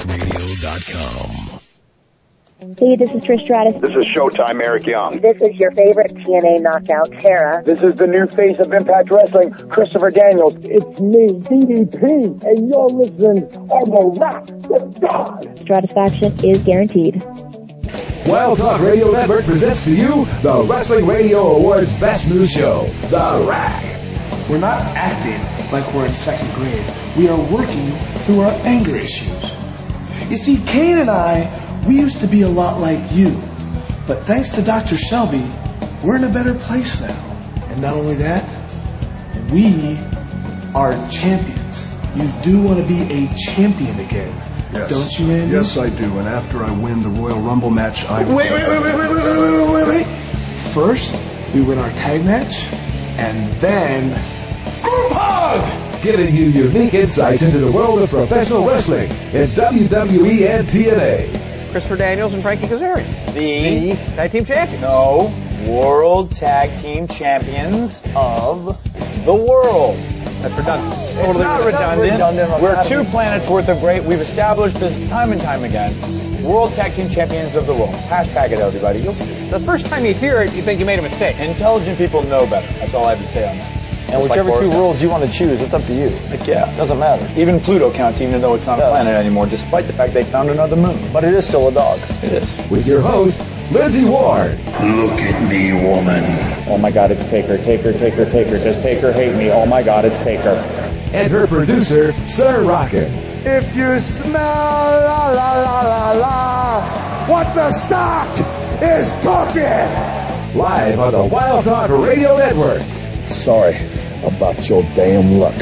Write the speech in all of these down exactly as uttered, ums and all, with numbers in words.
radio dot com. Hey, this is Trish Stratus. This is Showtime Eric Young. This is your favorite T N A knockout, Tara. This is the new face of Impact Wrestling, Christopher Daniels. It's me, D D P, and you're listening on The Rock with God. Stratisfaction is guaranteed. Wild Talk Radio Network presents to you the Wrestling Radio Awards Best New Show, The Rack. We're not acting like we're in second grade. We are working through our anger issues. You see, Kane and I, we used to be a lot like you. But thanks to Doctor Shelby, we're in a better place now. And not only that, we are champions. You do want to be a champion again. Yes. Don't you, Andy? Yes, I do. And after I win the Royal Rumble match, I... Wait, wait, wait, wait, wait, wait, wait, wait, wait, wait. First, we win our tag match, and then... Group hug! Giving you unique insights into the world of professional wrestling in W W E and T N A. Christopher Daniels and Frankie Kazarian. The... the Tag Team Champions. No. World Tag Team Champions of the world. That's redundant. It's Totally not redundant. redundant. We're two planets worth of great. We've established this time and time again. World Tag Team Champions of the world. Hashtag it, everybody. You'll see. The first time you hear it, you think you made a mistake. Intelligent people know better. That's all I have to say on that. And Just whichever like two worlds you want to choose, it's up to you. Like, yeah. Doesn't matter. Even Pluto counts, even though it's not a planet anymore, despite the fact they found another moon. But it is still a dog. It is. With your host, Lindsay Ward. Look at me, woman. Oh my God, it's Taker, Taker, Taker, Taker. Does Taker hate me? Oh my God, it's Taker. And her producer, Sir Rockin'. If you smell la la la la la, what the sock is cooking. Live on the Wild Talk Radio Network. Sorry about your damn luck.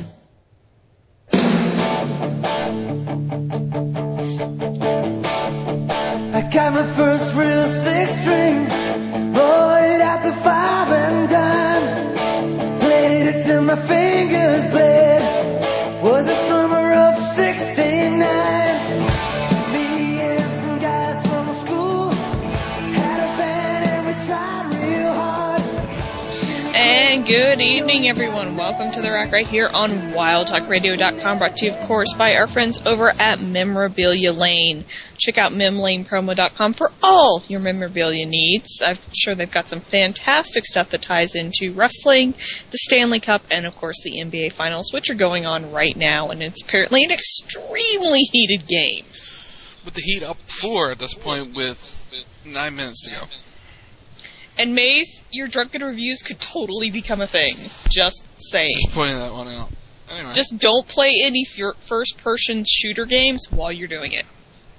I got my first real six string, rolled it out the five and dime, played it till my fingers bled. Was the summer of sixty-nine. Me and some guys from school had a band and we tried real hard. And good evening, everyone. Welcome to The Rack right here on wild talk radio dot com, brought to you, of course, by our friends over at Memorabilia Lane. Check out mem lane promo dot com for all your memorabilia needs. I'm sure they've got some fantastic stuff that ties into wrestling, the Stanley Cup, and, of course, the N B A Finals, which are going on right now, and it's apparently an extremely heated game. With the Heat up four at this point with nine minutes to go. And Maze, your drunken reviews could totally become a thing. Just saying. Just pointing that one out. Anyway. Just don't play any f- first-person shooter games while you're doing it.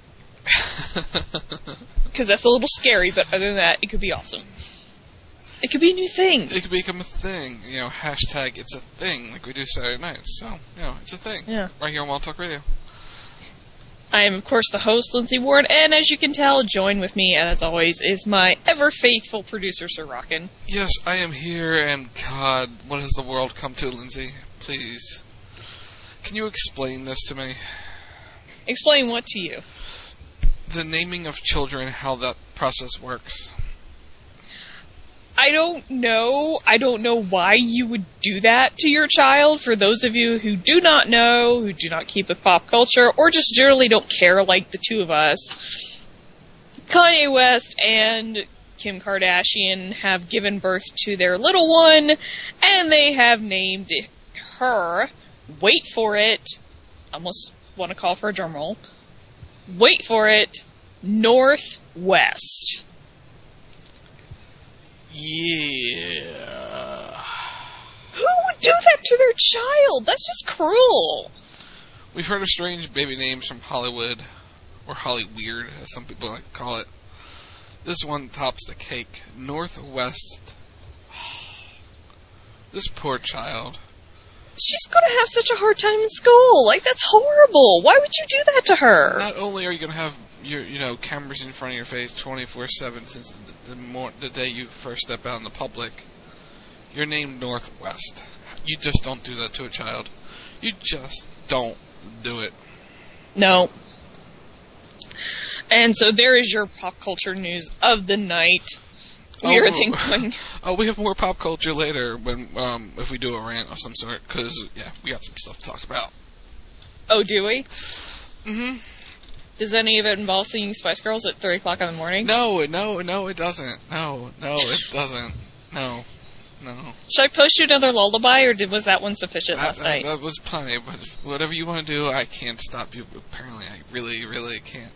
Because that's a little scary, but other than that, it could be awesome. It could be a new thing. It could become a thing. You know, hashtag it's a thing, like we do Saturday nights. So, you know, it's a thing. Yeah. Right here on Wild Talk Radio. I am, of course, the host, Lindsay Ward, and as you can tell, join with me, as always, is my ever-faithful producer, Sir Rockin'. Yes, I am here, and God, what has the world come to, Lindsay? Please. Can you explain this to me? Explain what to you? The naming of children, how that process works. I don't know. I don't know why you would do that to your child. For those of you who do not know, who do not keep with pop culture, or just generally don't care like the two of us, Kanye West and Kim Kardashian have given birth to their little one, and they have named her, wait for it, I almost want to call for a drum roll, wait for it, Northwest. Yeah. Who would do that to their child? That's just cruel. We've heard of strange baby names from Hollywood, or Holly Weird, as some people like to call it. This one tops the cake. Northwest. This poor child. She's gonna have such a hard time in school. Like, that's horrible. Why would you do that to her? Not only are you gonna have your, you know, cameras in front of your face twenty-four seven since the, the, more, the day you first step out in the public, you're named Northwest. You just don't do that to a child. You just don't do it. No. And so there is your pop culture news of the night. We oh, are thinking. Oh, we have more pop culture later when um, if we do a rant of some sort, because yeah, we got some stuff to talk about. Oh, do we? Mm-hmm. Does any of it involve singing Spice Girls at three o'clock in the morning? No, no, no, it doesn't. No, no, it doesn't. No, no. Should I post you another lullaby, or did, was that one sufficient That, last that, night? that was plenty, but whatever you want to do, I can't stop you. Apparently, I really, really can't.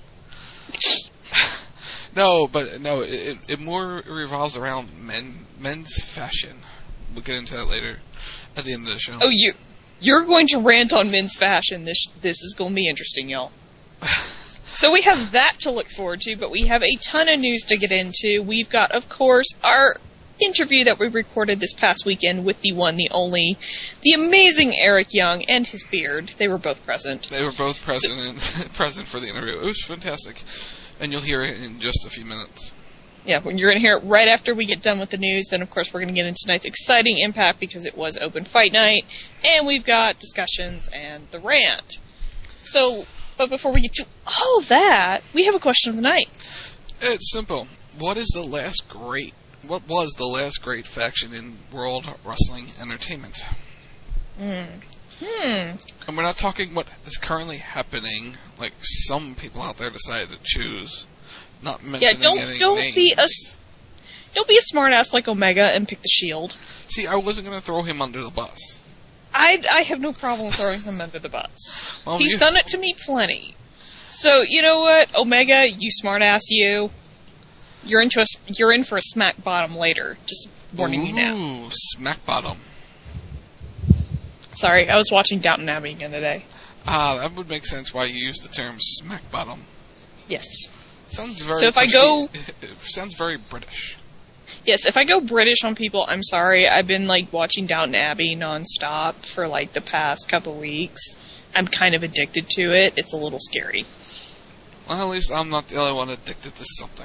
No, but no, it, it more revolves around men, men's fashion. We'll get into that later at the end of the show. Oh, you, you're going to rant on men's fashion. This, this is going to be interesting, y'all. So we have that to look forward to, but we have a ton of news to get into. We've got, of course, our interview that we recorded this past weekend with the one, the only, the amazing Eric Young and his beard. They were both present. They were both present and present for the interview. It was fantastic, and you'll hear it in just a few minutes. Yeah, when you're going to hear it right after we get done with the news, then of course we're going to get into tonight's exciting Impact because it was open fight night, and we've got discussions and the rant. So, but before we get to all that, we have a question of the night. It's simple. What is the last great, what was the last great faction in World Wrestling Entertainment? Hmm. Hmm. And we're not talking what is currently happening, like some people out there decided to choose. Not mentioning yeah, don't any don't names. be a don't be a smartass like Omega and pick the Shield. See, I wasn't going to throw him under the bus. I I have no problem throwing him under the bus. Well, He's you... done it to me plenty. So you know what, Omega, you smartass, you. You're into a you're in for a smack bottom later. Just warning Ooh, you now. Ooh, smack bottom. Sorry, I was watching Downton Abbey again today. Ah, that would make sense why you use the term smack bottom. Yes. Sounds very. So if I go, it sounds very British. Yes, if I go British on people, I'm sorry. I've been like watching Downton Abbey nonstop for like the past couple weeks. I'm kind of addicted to it. It's a little scary. Well, at least I'm not the only one addicted to something.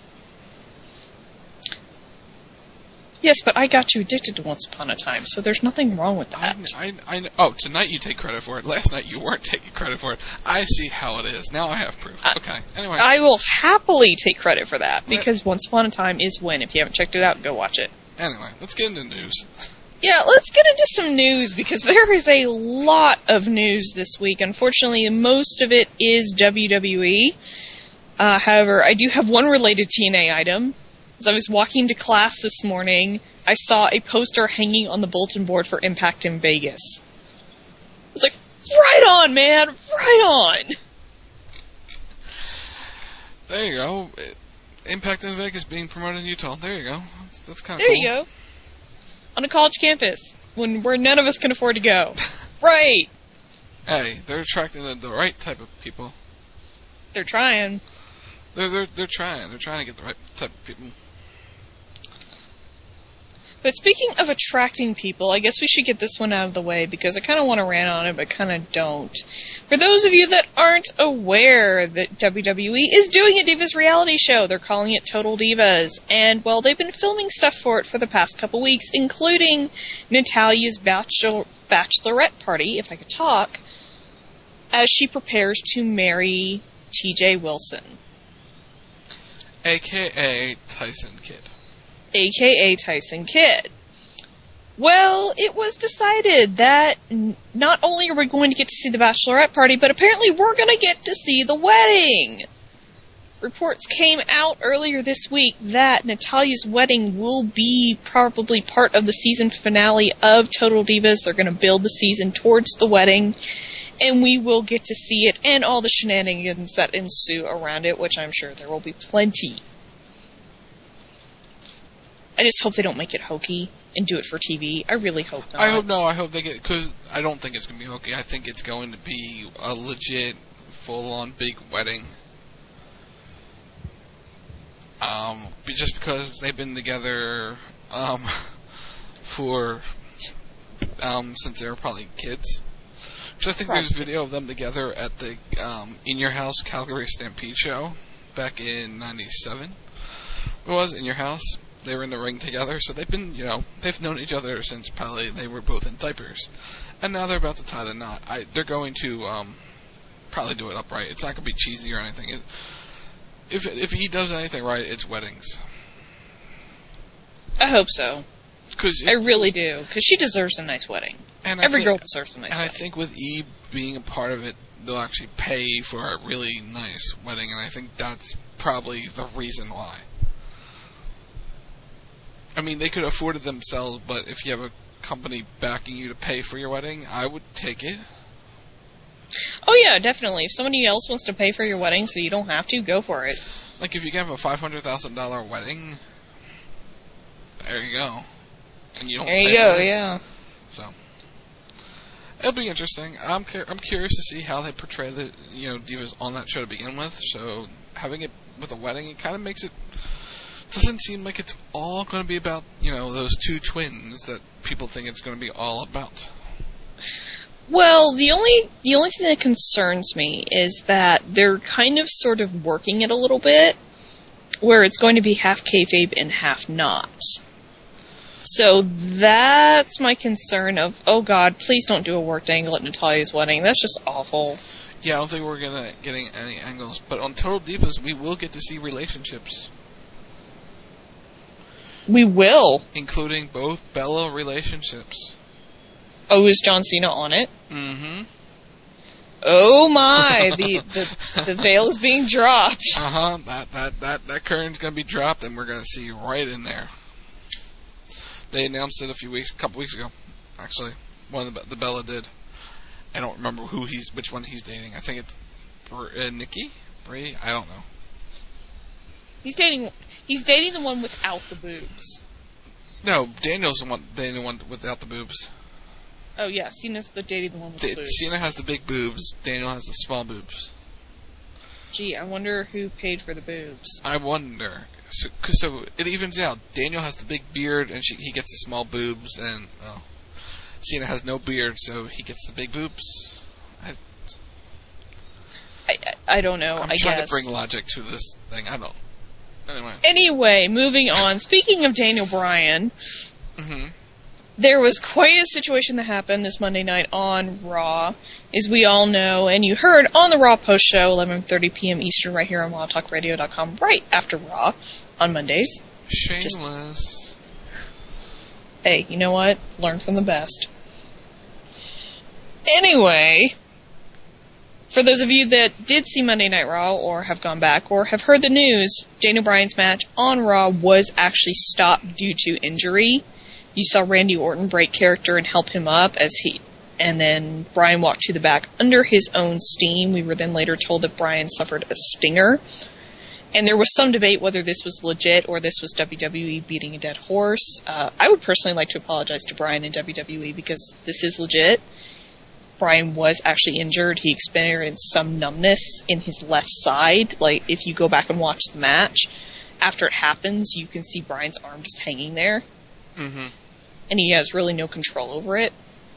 Yes, but I got you addicted to Once Upon a Time, so there's nothing wrong with that. I, I, I, oh, tonight you take credit for it. Last night you weren't taking credit for it. I see how it is. Now I have proof. I, okay, anyway. I will happily take credit for that, because Once Upon a Time is when. If you haven't checked it out, go watch it. Anyway, let's get into news. Yeah, let's get into some news, because there is a lot of news this week. Unfortunately, most of it is W W E. Uh, however, I do have one related T N A item. As I was walking to class this morning, I saw a poster hanging on the bulletin board for Impact in Vegas. I was like, right on, man! Right on! There you go. Impact in Vegas being promoted in Utah. There you go. That's, that's kind of cool. There you go. On a college campus, when where none of us can afford to go. Right! Hey, they're attracting the, the right type of people. They're trying. They're, they're, they're trying. They're trying to get the right type of people. But speaking of attracting people, I guess we should get this one out of the way because I kind of want to rant on it, but kind of don't. For those of you that aren't aware that W W E is doing a Divas reality show, they're calling it Total Divas. And, well, they've been filming stuff for it for the past couple weeks, including Natalya's bachelor- bachelorette party, if I could talk, as she prepares to marry T J Wilson. A K A Tyson Kidd. A K A Tyson Kidd. Well, it was decided that n- not only are we going to get to see the bachelorette party, but apparently we're going to get to see the wedding. Reports came out earlier this week that Natalya's wedding will be probably part of the season finale of Total Divas. They're going to build the season towards the wedding, and we will get to see it and all the shenanigans that ensue around it, which I'm sure there will be plenty. I just hope they don't make it hokey and do it for T V. I really hope not. I hope no. I hope they get, because I don't think it's going to be hokey. I think it's going to be a legit, full-on big wedding. Um, just because they've been together um, for um, since they were probably kids. Which I think right. There's video of them together at the um, In Your House Calgary Stampede show back in ninety-seven. It was In Your House. They were in the ring together, so they've been, you know, they've known each other since probably they were both in diapers. And now they're about to tie the knot. I, they're going to um, probably do it upright. It's not going to be cheesy or anything. It, if if he does anything right, it's weddings. I hope so. Cause it, I really do, because she deserves a nice wedding. And Every think, girl deserves a nice and wedding. And I think with E being a part of it, they'll actually pay for a really nice wedding, and I think that's probably the reason why. I mean, they could afford it themselves, but if you have a company backing you to pay for your wedding, I would take it. Oh yeah, definitely. If somebody else wants to pay for your wedding so you don't have to, go for it. Like, if you can have a five hundred thousand dollars wedding, there you go. And you don't there you pay go, for it. yeah. So, it'll be interesting. I'm cu- I'm curious to see how they portray the, you know, divas on that show to begin with. So, having it with a wedding, it kind of makes it, doesn't seem like it's all going to be about, you know, those two twins that people think it's going to be all about. Well, the only the only thing that concerns me is that they're kind of sort of working it a little bit, where it's going to be half kayfabe and half not. So that's my concern of, oh God, please don't do a worked angle at Natalia's wedding. That's just awful. Yeah, I don't think we're gonna getting any angles, but on Total Divas, we will get to see relationships. We will, including both Bella relationships. Oh, is John Cena on it? Mm-hmm. Oh my, the, the the veil is being dropped. Uh-huh, that, that, that, that curtain's gonna be dropped and we're gonna see right in there. They announced it a few weeks, a couple weeks ago, actually. One of the, the Bella did. I don't remember who he's, which one he's dating. I think it's uh, Nikki? Brie? I don't know. He's dating, he's dating the one without the boobs. No, Daniel's the one, dating the one without the boobs. Oh, yeah, Cena's the dating the one with the boobs. Cena has the big boobs, Daniel has the small boobs. Gee, I wonder who paid for the boobs. I wonder. So, cause so it evens out. Daniel has the big beard, and she, he gets the small boobs, and oh, Cena has no beard, so he gets the big boobs. I, I, I, I don't know, I'm I trying guess. to bring logic to this thing. I don't. Anyway. Anyway, moving on. Speaking of Daniel Bryan, mm-hmm. there was quite a situation that happened this Monday night on Raw, as we all know, and you heard on the Raw post show, eleven thirty p.m. Eastern, right here on wild talk radio dot com, right after Raw on Mondays. Shameless. Just, hey, you know what? Learn from the best. Anyway, for those of you that did see Monday Night Raw or have gone back or have heard the news, Daniel Bryan's match on Raw was actually stopped due to injury. You saw Randy Orton break character and help him up as he, and then Bryan walked to the back under his own steam. We were then later told that Bryan suffered a stinger. And there was some debate whether this was legit or this was W W E beating a dead horse. Uh, I would personally like to apologize to Bryan and W W E because this is legit. Bryan was actually injured. He experienced some numbness in his left side. Like, if you go back and watch the match, after it happens, you can see Bryan's arm just hanging there. Mm-hmm. And he has really no control over it.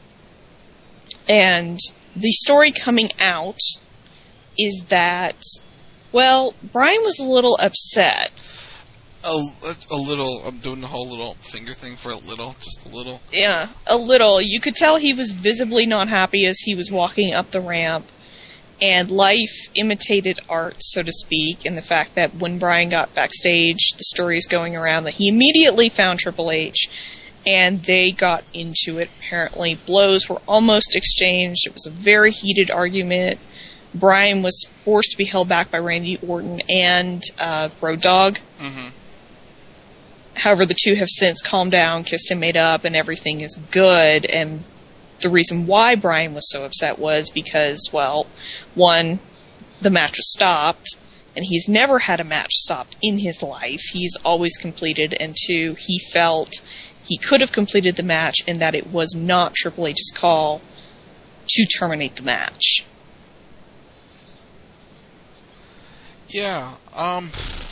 And the story coming out is that, well, Bryan was a little upset. A, a little, I'm doing the whole little finger thing for a little, just a little. Yeah, a little. You could tell he was visibly not happy as he was walking up the ramp. And life imitated art, so to speak, in the fact that when Bryan got backstage, the story is going around that he immediately found Triple H, and they got into it. Apparently, blows were almost exchanged. It was a very heated argument. Bryan was forced to be held back by Randy Orton and uh, Road Dogg. Mm-hmm. However, the two have since calmed down, kissed and made up, and everything is good. And the reason why Bryan was so upset was because, well, one, the match was stopped, and he's never had a match stopped in his life. He's always completed, and two, he felt he could have completed the match and that it was not Triple H's call to terminate the match. Yeah, um,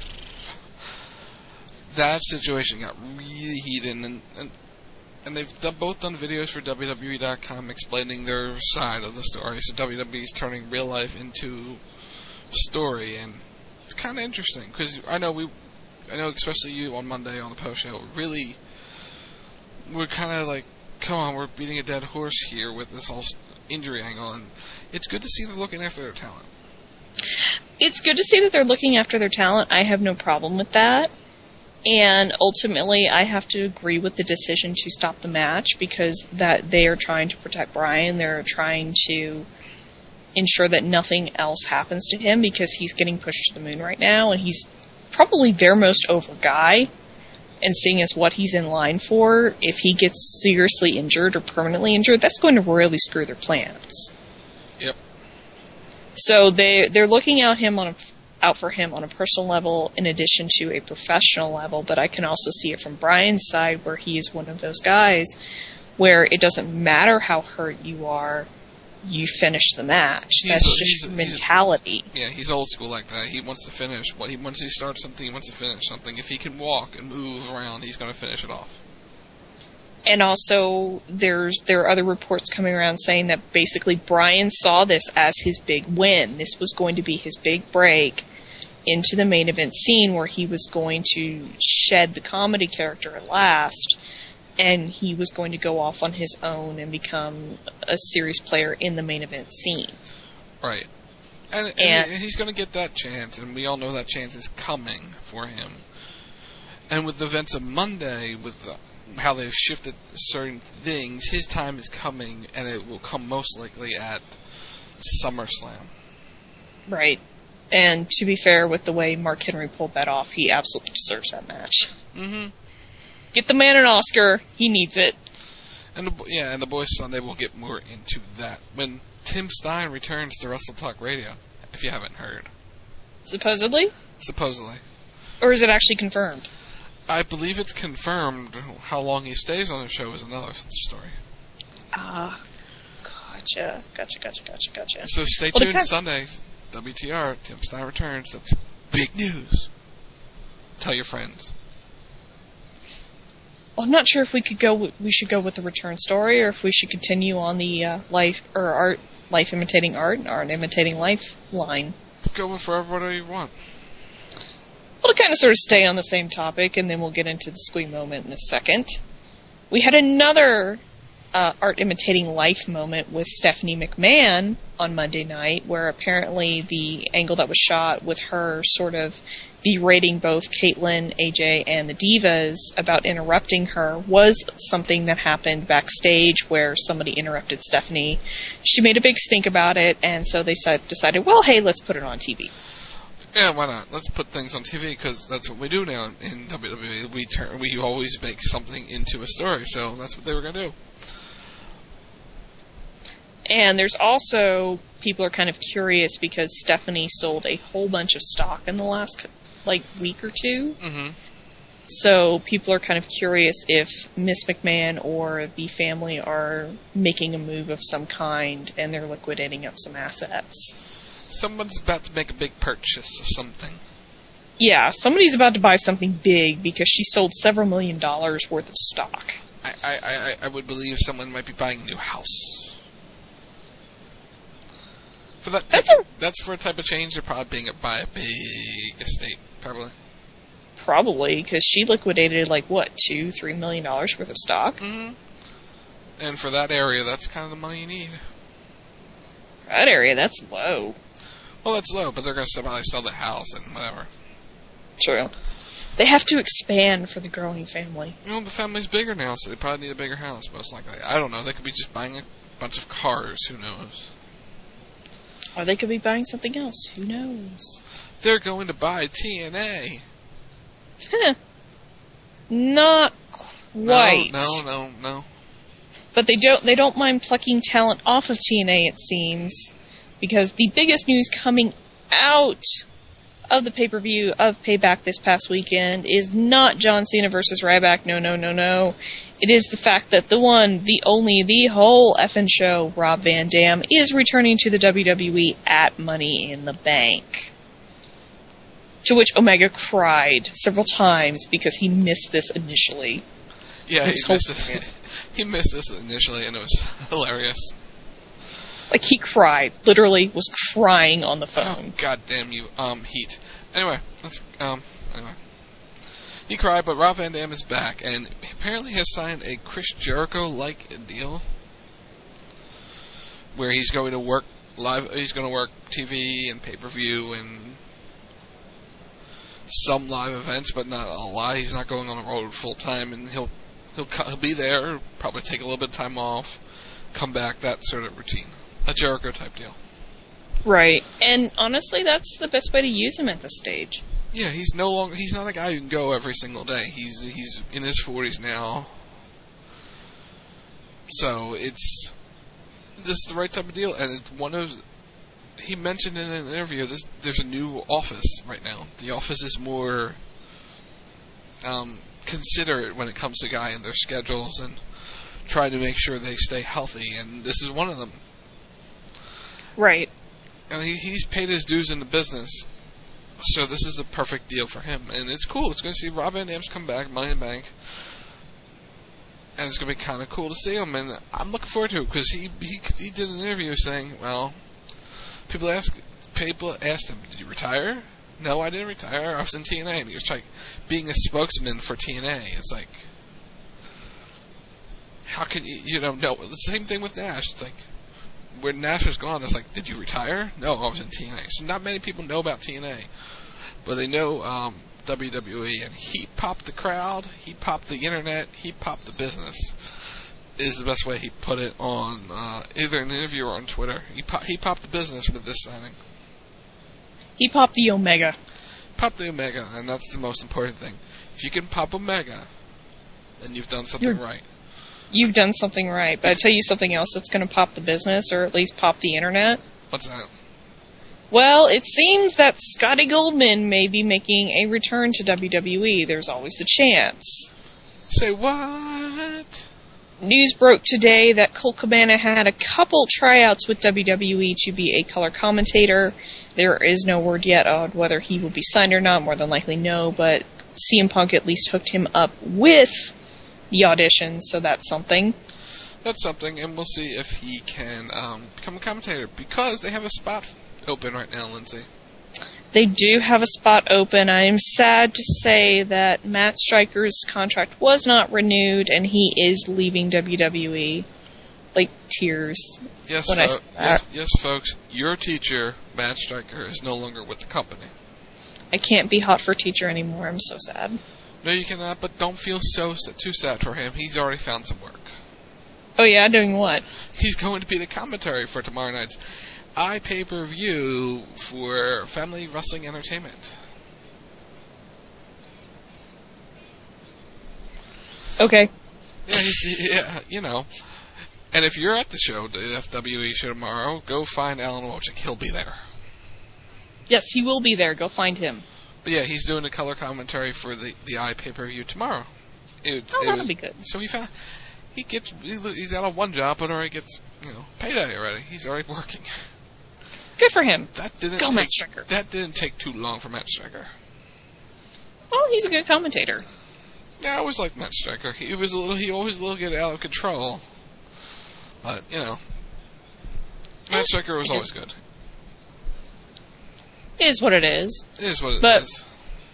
that situation got really heated, and and, and they've done, both done videos for W W E dot com explaining their side of the story. So W W E is turning real life into story, and it's kind of interesting because I know we, I know especially you on Monday on the post show, really, we're kind of like, come on, we're beating a dead horse here with this whole injury angle, and it's good to see them looking after their talent. It's good to see that they're looking after their talent. I have no problem with that. And ultimately, I have to agree with the decision to stop the match because that they are trying to protect Bryan. They're trying to ensure that nothing else happens to him because he's getting pushed to the moon right now, and he's probably their most over guy. And seeing as what he's in line for, if he gets seriously injured or permanently injured, that's going to royally screw their plans. Yep. So they they're looking out him on a, out for him on a personal level in addition to a professional level. But I can also see it from Brian's side, where he is one of those guys where it doesn't matter how hurt you are, you finish the match. He's That's a, just he's a, mentality. He's, yeah, he's old school like that. He wants to finish. What he once he starts something, he wants to finish something. If he can walk and move around, he's going to finish it off. And also, there's there are other reports coming around saying that basically Brian saw this as his big win. This was going to be his big break into the main event scene, where he was going to shed the comedy character at last, and he was going to go off on his own and become a serious player in the main event scene. Right. And, and, and he's going to get that chance, and we all know that chance is coming for him. And with the events of Monday, with the, how they've shifted certain things, his time is coming, and it will come most likely at SummerSlam. Right. And to be fair, with the way Mark Henry pulled that off, he absolutely deserves that match. Mm-hmm. Get the man an Oscar. He needs it. And the, yeah, and the Boys Sunday will get more into that when Tim Stein returns to Wrestle Talk Radio, if you haven't heard. Supposedly? Supposedly. Or is it actually confirmed? I believe it's confirmed. How long he stays on the show is another story. Ah, uh, gotcha, gotcha, gotcha, gotcha, gotcha. So stay well, tuned Sunday, W T R, Tim Stein returns. That's big news. Tell your friends. Well, I'm not sure if we could go. We should go with the return story, or if we should continue on the uh, life or art, life imitating art, and art imitating life line. Go with whatever you want. Well, to kind of sort of stay on the same topic, and then we'll get into the squee moment in a second. We had another uh, art imitating life moment with Stephanie McMahon on Monday night, where apparently the angle that was shot with her sort of berating both Caitlyn, A J, and the Divas about interrupting her was something that happened backstage, where somebody interrupted Stephanie. She made a big stink about it, and so they decided, well, hey, let's put it on T V. Yeah, why not? Let's put things on T V, because that's what we do now in W W E. We turn, we always make something into a story, so that's what they were going to do. And there's also, people are kind of curious because Stephanie sold a whole bunch of stock in the last, like, week or two. Mm-hmm. So people are kind of curious if Miss McMahon or the family are making a move of some kind and they're liquidating up some assets. Someone's about to make a big purchase of something. Yeah, somebody's about to buy something big because she sold several million dollars worth of stock. I, I, I, I would believe someone might be buying a new house. For that, that's type, a, that's for a type of change. They're probably being buy a big estate, probably. Probably, because she liquidated like what, two, three million dollars worth of stock. Mm-hmm. And for that area, that's kind of the money you need. That area, that's low. Well, that's low, but they're going to probably sell the house and whatever. True. They have to expand for the growing family. You know, the family's bigger now, so they probably need a bigger house, most likely. I don't know. They could be just buying a bunch of cars. Who knows? Or they could be buying something else. Who knows? They're going to buy T N A. Huh. Not quite. No, no, no, no. But they don't they don't mind plucking talent off of T N A, it seems, because the biggest news coming out of the pay-per-view of Payback this past weekend is not John Cena versus Ryback. No, no, no, no. It is the fact that the one, the only, the whole effing show, Rob Van Dam, is returning to the W W E at Money in the Bank. To which Omega cried several times because he missed this initially. Yeah, he missed, it. he missed this initially, and it was hilarious. Like, he cried. Literally was crying on the phone. Oh, God damn you, um, Heat. Anyway, let's, um, anyway. He cried, but Rob Van Dam is back, and he apparently has signed a Chris Jericho-like deal, where he's going to work live, he's going to work T V and pay-per-view and some live events, but not a lot. He's not going on the road full-time, and he'll, he'll, he'll be there, probably take a little bit of time off, come back, that sort of routine. A Jericho-type deal. Right. And honestly, that's the best way to use him at this stage. Yeah, he's no longer, he's not a guy who can go every single day. He's he's in his forties now. So it's, this is the right type of deal. And it's one of, he mentioned in an interview, this, there's a new office right now. The office is more um, considerate when it comes to guy and their schedules and trying to make sure they stay healthy. And this is one of them. Right. And he, he's paid his dues in the business. So this is a perfect deal for him. And it's cool. It's going to see Rob Van Dam's come back, Money in the Bank. And it's going to be kind of cool to see him. And I'm looking forward to it because he, he he did an interview saying, well, people ask people asked him, did you retire? No, I didn't retire. I was in T N A. And he was like being a spokesman for T N A. It's like, how can you, you know, no. The same thing with Nash. It's like, when Nash was gone, it's like, did you retire? No, I was in T N A. So not many people know about T N A. But they know um, W W E. And he popped the crowd, he popped the internet, he popped the business, is the best way he put it on uh, either an interview or on Twitter. He, pop, he popped the business with this signing. He popped the Omega. Pop the Omega, and that's the most important thing. If you can pop Omega, then you've done something You're- right. You've done something right, but I tell you something else that's going to pop the business, or at least pop the internet. What's that? Well, it seems that Scotty Goldman may be making a return to W W E. There's always the chance. Say what? News broke today that Colt Cabana had a couple tryouts with W W E to be a color commentator. There is no word yet on whether he will be signed or not. More than likely no, but C M Punk at least hooked him up with the audition, so that's something. That's something, and we'll see if he can um, become a commentator, because they have a spot open right now, Lindsay. They do have a spot open. I am sad to say that Matt Stryker's contract was not renewed, and he is leaving W W E. Like, tears. Yes, when fo- I, yes, yes, folks, your teacher, Matt Stryker, is no longer with the company. I can't be hot for teacher anymore. I'm so sad. No, you cannot, but don't feel so too sad for him. He's already found some work. Oh, yeah? Doing what? He's going to be the commentary for tomorrow night's iPay-per-view for Family Wrestling Entertainment. Okay. Yeah, he's, yeah, you know. And if you're at the show, the F W E show tomorrow, go find Alan Wojcik. He'll be there. Yes, he will be there. Go find him. But yeah, he's doing a color commentary for the the i pay-per-view tomorrow. It, Oh, it that'll was, be good. So he found he gets he, he's out of one job, but already gets you know payday already. He's already working. Good for him. That didn't Go, take, Matt Striker. That didn't take too long for Matt Striker. Well, he's a good commentator. Yeah, I always liked Matt Striker. He was a little he always a little get out of control, but you know, Matt Striker was always good. It is what it is. It is what it but, is.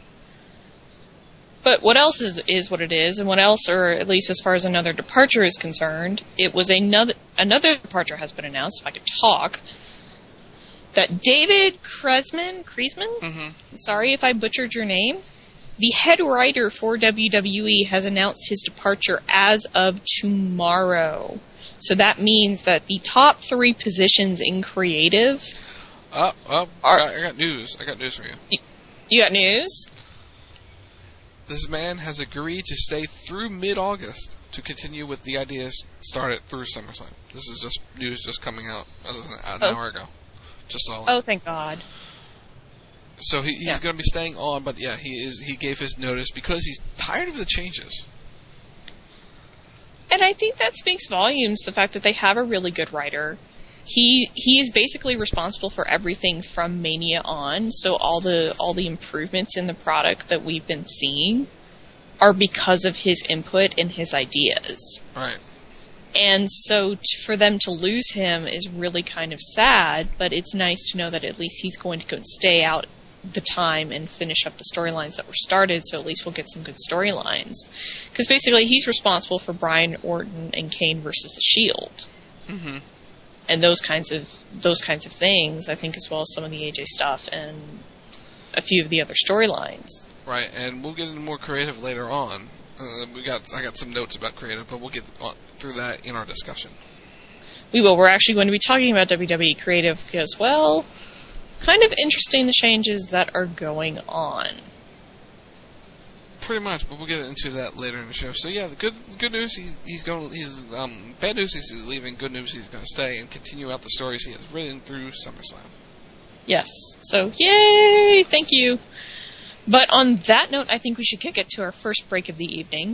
But what else is is what it is, and what else, or at least as far as another departure is concerned, it was another another departure has been announced. If I could talk, that David Kreisman, Kreisman, Mm-hmm. sorry if I butchered your name, the head writer for W W E has announced his departure as of tomorrow. So that means that the top three positions in creative. Oh, oh, are, I, got, I got news. I got news for you. You, you got news? This man has agreed to stay through mid-August to continue with the ideas started through SummerSlam. This is just news just coming out an oh. hour ago. Just saw it. Oh, thank God. So he, he's yeah. going to be staying on, but yeah, he is. He gave his notice because he's tired of the changes. And I think that speaks volumes, the fact that they have a really good writer. He he is basically responsible for everything from Mania on, so all the all the improvements in the product that we've been seeing are because of his input and his ideas. Right. And so t- for them to lose him is really kind of sad, but it's nice to know that at least he's going to go and stay out the time and finish up the storylines that were started, so at least we'll get some good storylines. Because basically he's responsible for Brian Orton and Kane versus the Shield. Mm-hmm. And those kinds of those kinds of things, I think, as well as some of the A J stuff and a few of the other storylines. Right, and we'll get into more creative later on. Uh, we got I got some notes about creative, but we'll get on, through that in our discussion. We will. We're actually going to be talking about W W E Creative because, well, it's kind of interesting the changes that are going on. Pretty much, but we'll get into that later in the show. So yeah, the good good news he's, he's going. He's um, bad news is he's leaving. Good news he's going to stay and continue out the stories he has written through SummerSlam. Yes. So yay! Thank you. But on that note, I think we should kick it to our first break of the evening.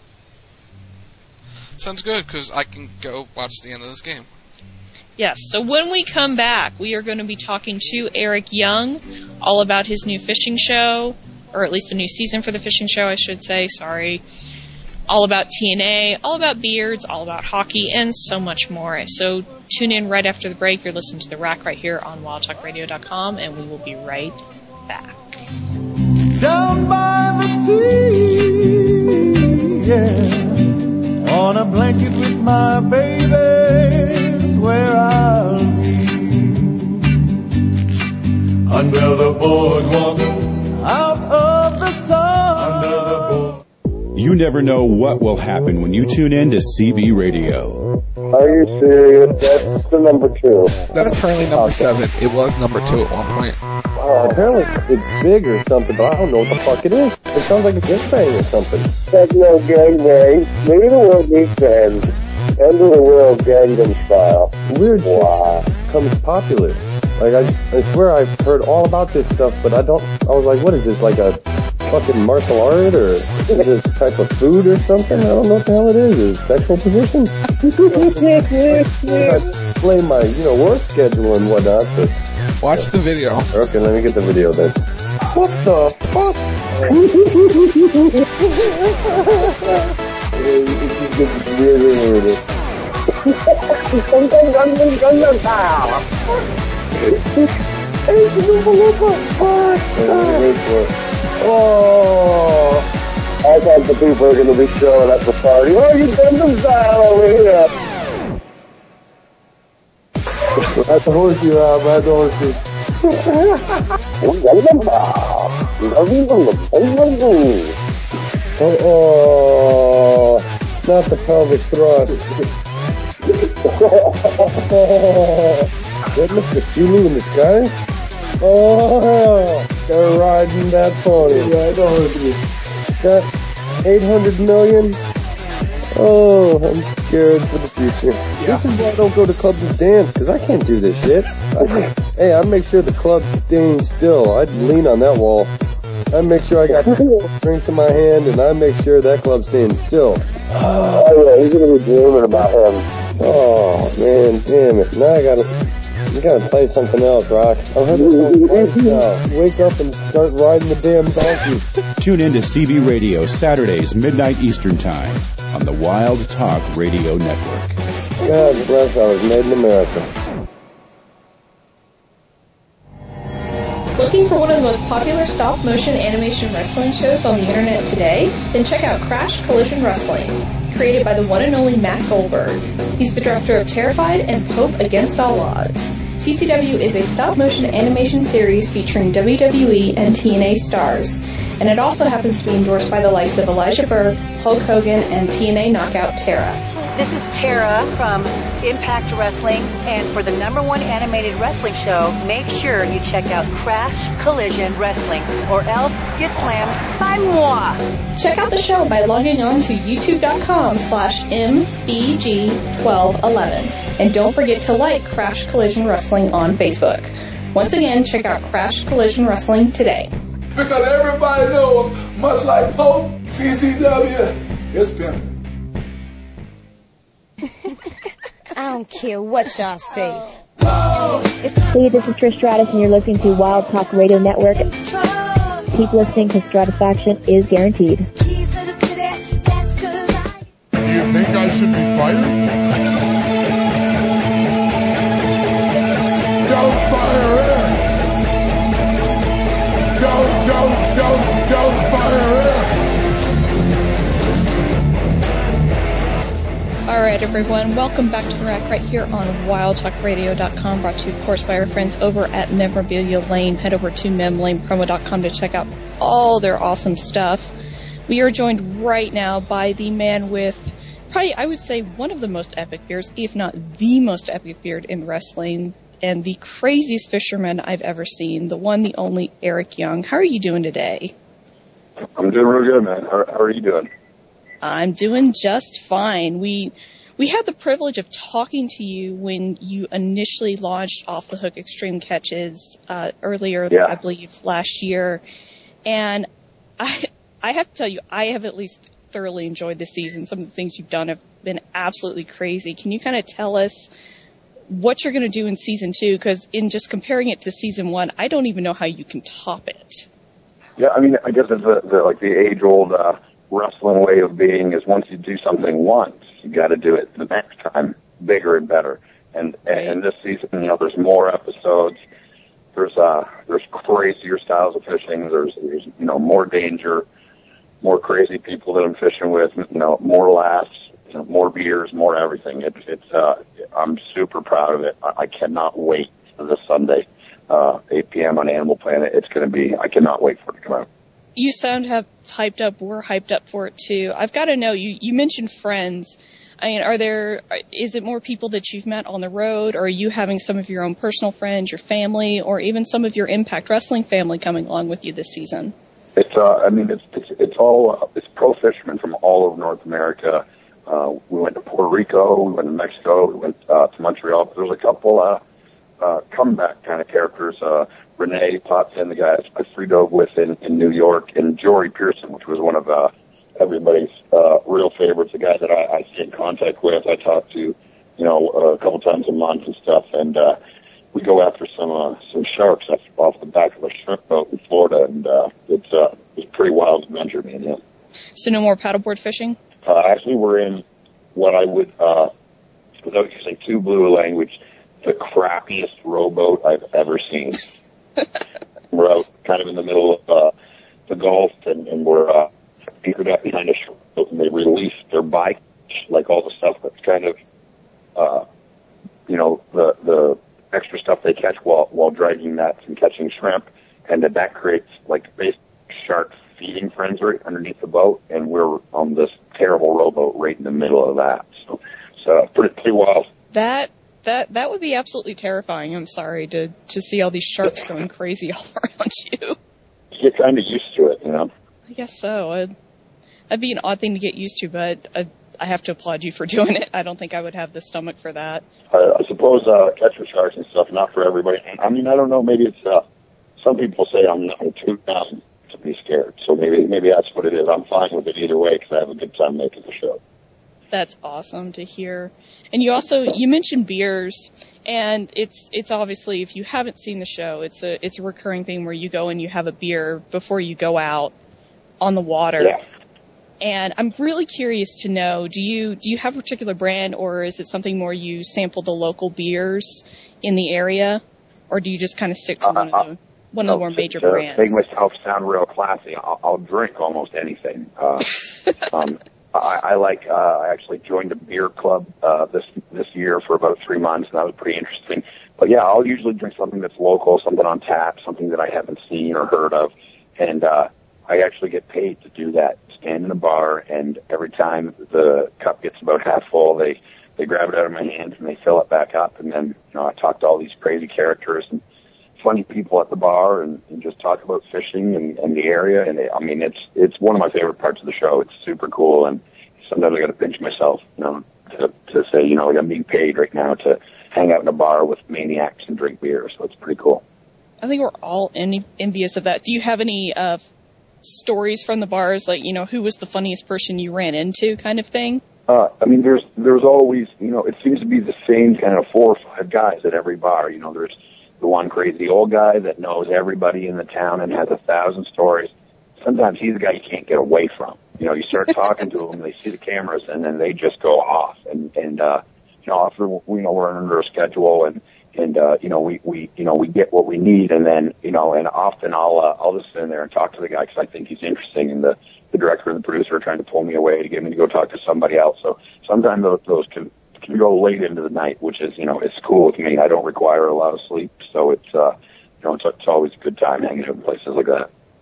Sounds good, because I can go watch the end of this game. Yes, so when we come back, we are going to be talking to Eric Young all about his new fishing show, or at least the new season for the fishing show, I should say, sorry. All about T N A, all about beards, all about hockey, and so much more. So tune in right after the break. You're listening to The Rack right here on wild talk radio dot com, and we will be right back. Down by the sea, yeah, on a blanket with my baby is where I'll be. Under the boardwalk, out of the sun, under the boardwalk. You never know what will happen when you tune in to C B Radio. Are you serious? That's the number two. That's currently number seven. It was number two at one point. Uh, apparently it's big or something, but I don't know what the fuck it is. It sounds like a gangbang or something. That's no gangbang. Maybe the world needs fans. End of the world Gangnam Style. Weird wow. Shit becomes popular. Like, I, I swear I've heard all about this stuff, but I don't, I was like, what is this, like a fucking martial art, or is this type of food or something? I don't know what the hell it is. Is it sexual position? I play my, you know, work schedule and whatnot, but... Watch the video. Okay, let me get the video then. What the fuck? Oh, I thought the people were going to be showing at the party. Oh, you done the style over here. That's the horsey, Rob. That's the horsey. Oh, not the pelvic thrust. That Mister Shulu in the sky? Oh, they're riding that pony. Yeah, I know. Got eight hundred million. Oh, I'm scared for the future. Yeah. This is why I don't go to clubs and dance, because I can't do this shit. I, hey, I make sure the club's staying still. I'd lean on that wall. I make sure I got drinks in my hand, and I make sure that club's staying still. Oh, yeah, he's going to be dreaming about him. Oh, man, damn it. Now I got to... You gotta play something else, Rock. I've heard this song twice now. Wake up and start riding the damn donkey. Tune in to C B Radio Saturdays, midnight Eastern Time on the Wild Talk Radio Network. God bless, I was made in America. Looking for one of the most popular stop-motion animation wrestling shows on the internet today? Then check out Crash Collision Wrestling. Created by the one and only Matt Goldberg. He's the director of Terrified and Pope Against All Odds. C C W is a stop-motion animation series featuring W W E and T N A stars, and it also happens to be endorsed by the likes of Elijah Burke, Hulk Hogan, and T N A knockout Tara. This is Tara from Impact Wrestling, and for the number one animated wrestling show, make sure you check out Crash Collision Wrestling, or else get slammed by moi. Check out the show by logging on to youtube.com slash MBG1211, and don't forget to like Crash Collision Wrestling on Facebook. Once again, check out Crash Collision Wrestling today. Because everybody knows, much like Pope, C C W is pimping. I don't care what y'all say. Hey, this is Trish Stratus, and you're listening to Wild Talk Radio Network. Keep listening, because Stratisfaction is guaranteed. Do you think I should be fired? Don't fire it! Don't, don't, don't, don't fire it! Alright everyone, welcome back to The Rack right here on wild talk radio dot com, brought to you of course by our friends over at Memorabilia Lane. Head over to mem lane promo dot com to check out all their awesome stuff. We are joined right now by the man with probably, I would say, one of the most epic beards, if not the most epic beard in wrestling, and the craziest fisherman I've ever seen, the one, the only Eric Young. How are you doing today? I'm doing real good, man. How, how are you doing? I'm doing just fine. We we had the privilege of talking to you when you initially launched Off the Hook Extreme Catches uh, earlier, yeah. I believe, last year. And I I have to tell you, I have at least thoroughly enjoyed the season. Some of the things you've done have been absolutely crazy. Can you kind of tell us what you're going to do in season two? Because in just comparing it to season one, I don't even know how you can top it. Yeah, I mean, I guess it's the, the like the age-old uh, wrestling way of being is once you do something once, you got to do it the next time bigger and better. And and this season, you know, there's more episodes. There's uh there's crazier styles of fishing. There's there's you know more danger, more crazy people that I'm fishing with. You know, more laughs, you know, more beers, more everything. It's it's uh I'm super proud of it. I, I cannot wait for this Sunday. Uh, eight p.m. on Animal Planet. It's going to be, I cannot wait for it to come out. You sound have hyped up. We're hyped up for it too. I've got to know, you, you mentioned friends. I mean, are there, is it more people that you've met on the road, or are you having some of your own personal friends, your family, or even some of your Impact Wrestling family coming along with you this season? It's, uh, I mean, it's, it's, it's all, uh, it's pro fishermen from all over North America. Uh, we went to Puerto Rico, we went to Mexico, we went, uh, to Montreal. There's a couple, uh, Uh, comeback kind of characters, uh, Renee Potson, the guy I free dove with in, in New York, and Jory Pearson, which was one of, uh, everybody's, uh, real favorites, the guy that I, I stay in contact with. I talk to, you know, uh, a couple times a month and stuff, and, uh, we go after some, uh, some sharks off, off the back of a shrimp boat in Florida, and, uh, it's, uh, it's a pretty wild adventure, man, yeah. So no more paddleboard fishing? Uh, actually we're in what I would, uh, without using too blue a language, the crappiest rowboat I've ever seen. We're out kind of in the middle of uh, the Gulf, and, and we're uh, anchored up behind a shore boat, and they release their bike, like all the stuff that's kind of, uh, you know, the the extra stuff they catch while while dragging nets and catching shrimp, and that that creates like basic shark feeding frenzy underneath the boat, and we're on this terrible rowboat right in the middle of that. So, so pretty pretty wild. That. That that would be absolutely terrifying. I'm sorry to to see all these sharks going crazy all around you. You get kind of used to it, you know. I guess so. I'd, that'd be an odd thing to get used to, but I, I have to applaud you for doing it. I don't think I would have the stomach for that. I, I suppose uh, catcher sharks and stuff, not for everybody. I mean, I don't know. Maybe it's uh, some people say I'm, I'm too young to be scared, so maybe maybe that's what it is. I'm fine with it either way because I have a good time making the show. That's awesome to hear. And you also, you mentioned beers, and it's it's obviously, if you haven't seen the show, it's a it's a recurring thing where you go and you have a beer before you go out on the water. Yeah. And I'm really curious to know, do you do you have a particular brand, or is it something more you sample the local beers in the area, or do you just kind of stick to uh, one of the one of the more major to brands? Make myself sound real classy. I'll, I'll drink almost anything. Uh, um, I, I like, uh, I actually joined a beer club, uh, this, this year for about three months, and that was pretty interesting. But yeah, I'll usually drink something that's local, something on tap, something that I haven't seen or heard of. And, uh, I actually get paid to do that. Stand in a bar, and every time the cup gets about half full, they, they grab it out of my hand and they fill it back up. And then, you know, I talk to all these crazy characters and funny people at the bar, and, and just talk about fishing and, and the area. And it, I mean, it's it's one of my favorite parts of the show. It's super cool, and sometimes I got to pinch myself, you know, to, to say, you know, I'm being paid right now to hang out in a bar with maniacs and drink beer. So it's pretty cool. I think we're all en- envious of that. Do you have any uh, stories from the bars, like, you know, who was the funniest person you ran into, kind of thing? Uh, I mean, there's there's always, you know, it seems to be the same kind of four or five guys at every bar. You know, there's the one crazy old guy that knows everybody in the town and has a thousand stories. Sometimes he's the guy you can't get away from. You know, you start talking to them, they see the cameras, and then they just go off. And, and uh, you know, often, you know, we're under a schedule, and, and, uh, you know, we, we, you know, we get what we need, and then, you know, and often I'll, uh, I'll just sit in there and talk to the guy because I think he's interesting, and the, the director and the producer are trying to pull me away to get me to go talk to somebody else. So sometimes those, those can, can go late into the night, which is, you know, it's cool with me. I don't require a lot of sleep, so it's, uh, you know, it's, it's always a good time hanging out in places like that.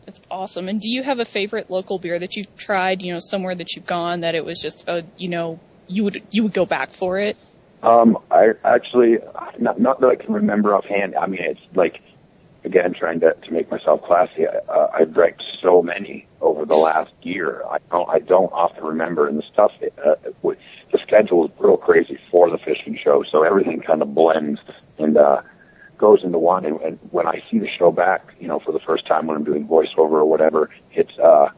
That's awesome. And do you have a favorite local beer that you've tried, you know, somewhere that you've gone that it was just, a, you know, you would you would go back for it? Um, I actually, not, not that I can remember offhand. I mean, it's like, again, trying to, to make myself classy. Uh, I've drank so many over the last year. I don't, I don't often remember. And the stuff, uh, the schedule is real crazy for the fishing show, so everything kind of blends and uh, goes into one. And, and when I see the show back, you know, for the first time when I'm doing voiceover or whatever, it's uh,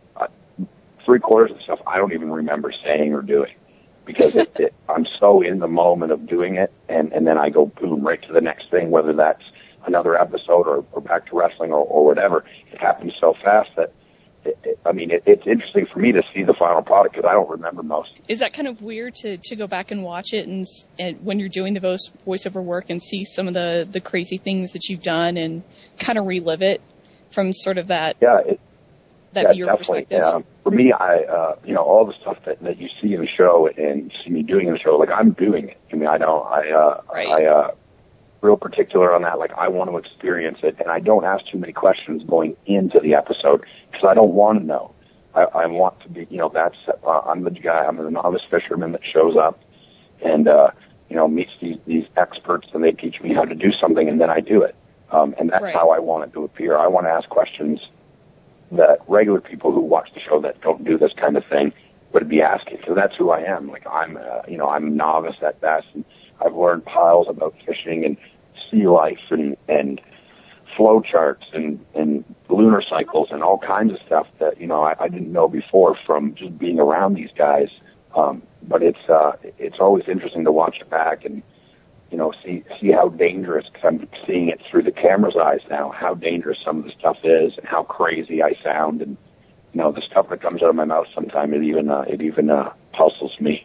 three quarters of the stuff I don't even remember saying or doing. Because it, it, I'm so in the moment of doing it, and, and then I go boom right to the next thing, whether that's another episode or, or back to wrestling or, or whatever. It happens so fast that, it, it, I mean, it, it's interesting for me to see the final product because I don't remember most. Is that kind of weird to, to go back and watch it and, and when you're doing the voice, voiceover work and see some of the, the crazy things that you've done and kind of relive it from sort of that? Yeah, it, That yeah, viewer definitely. perspective? Um, for me, I, uh, you know, all the stuff that, that you see in the show and you see me doing in the show, like I'm doing it. I mean, I don't, I, uh, right. I, uh, real particular on that. Like I want to experience it and I don't ask too many questions going into the episode because I don't want to know. I, I want to be, you know, that's, uh, I'm the guy, I'm the novice fisherman that shows up and, uh, you know, meets these, these experts and they teach me how to do something and then I do it. Um, and that's right. how I want it to appear. I want to ask questions that regular people who watch the show that don't do this kind of thing would be asking. So that's who I am. Like I'm, uh, you know, I'm a novice at best, and I've learned piles about fishing and sea life and and flow charts and and lunar cycles and all kinds of stuff that you know I, I didn't know before from just being around these guys. Um, but it's uh, it's always interesting to watch it back and. You know, see see how dangerous, because I'm seeing it through the camera's eyes now, how dangerous some of the stuff is and how crazy I sound. And, you know, the stuff that comes out of my mouth sometimes, it even, uh, it even uh, puzzles me.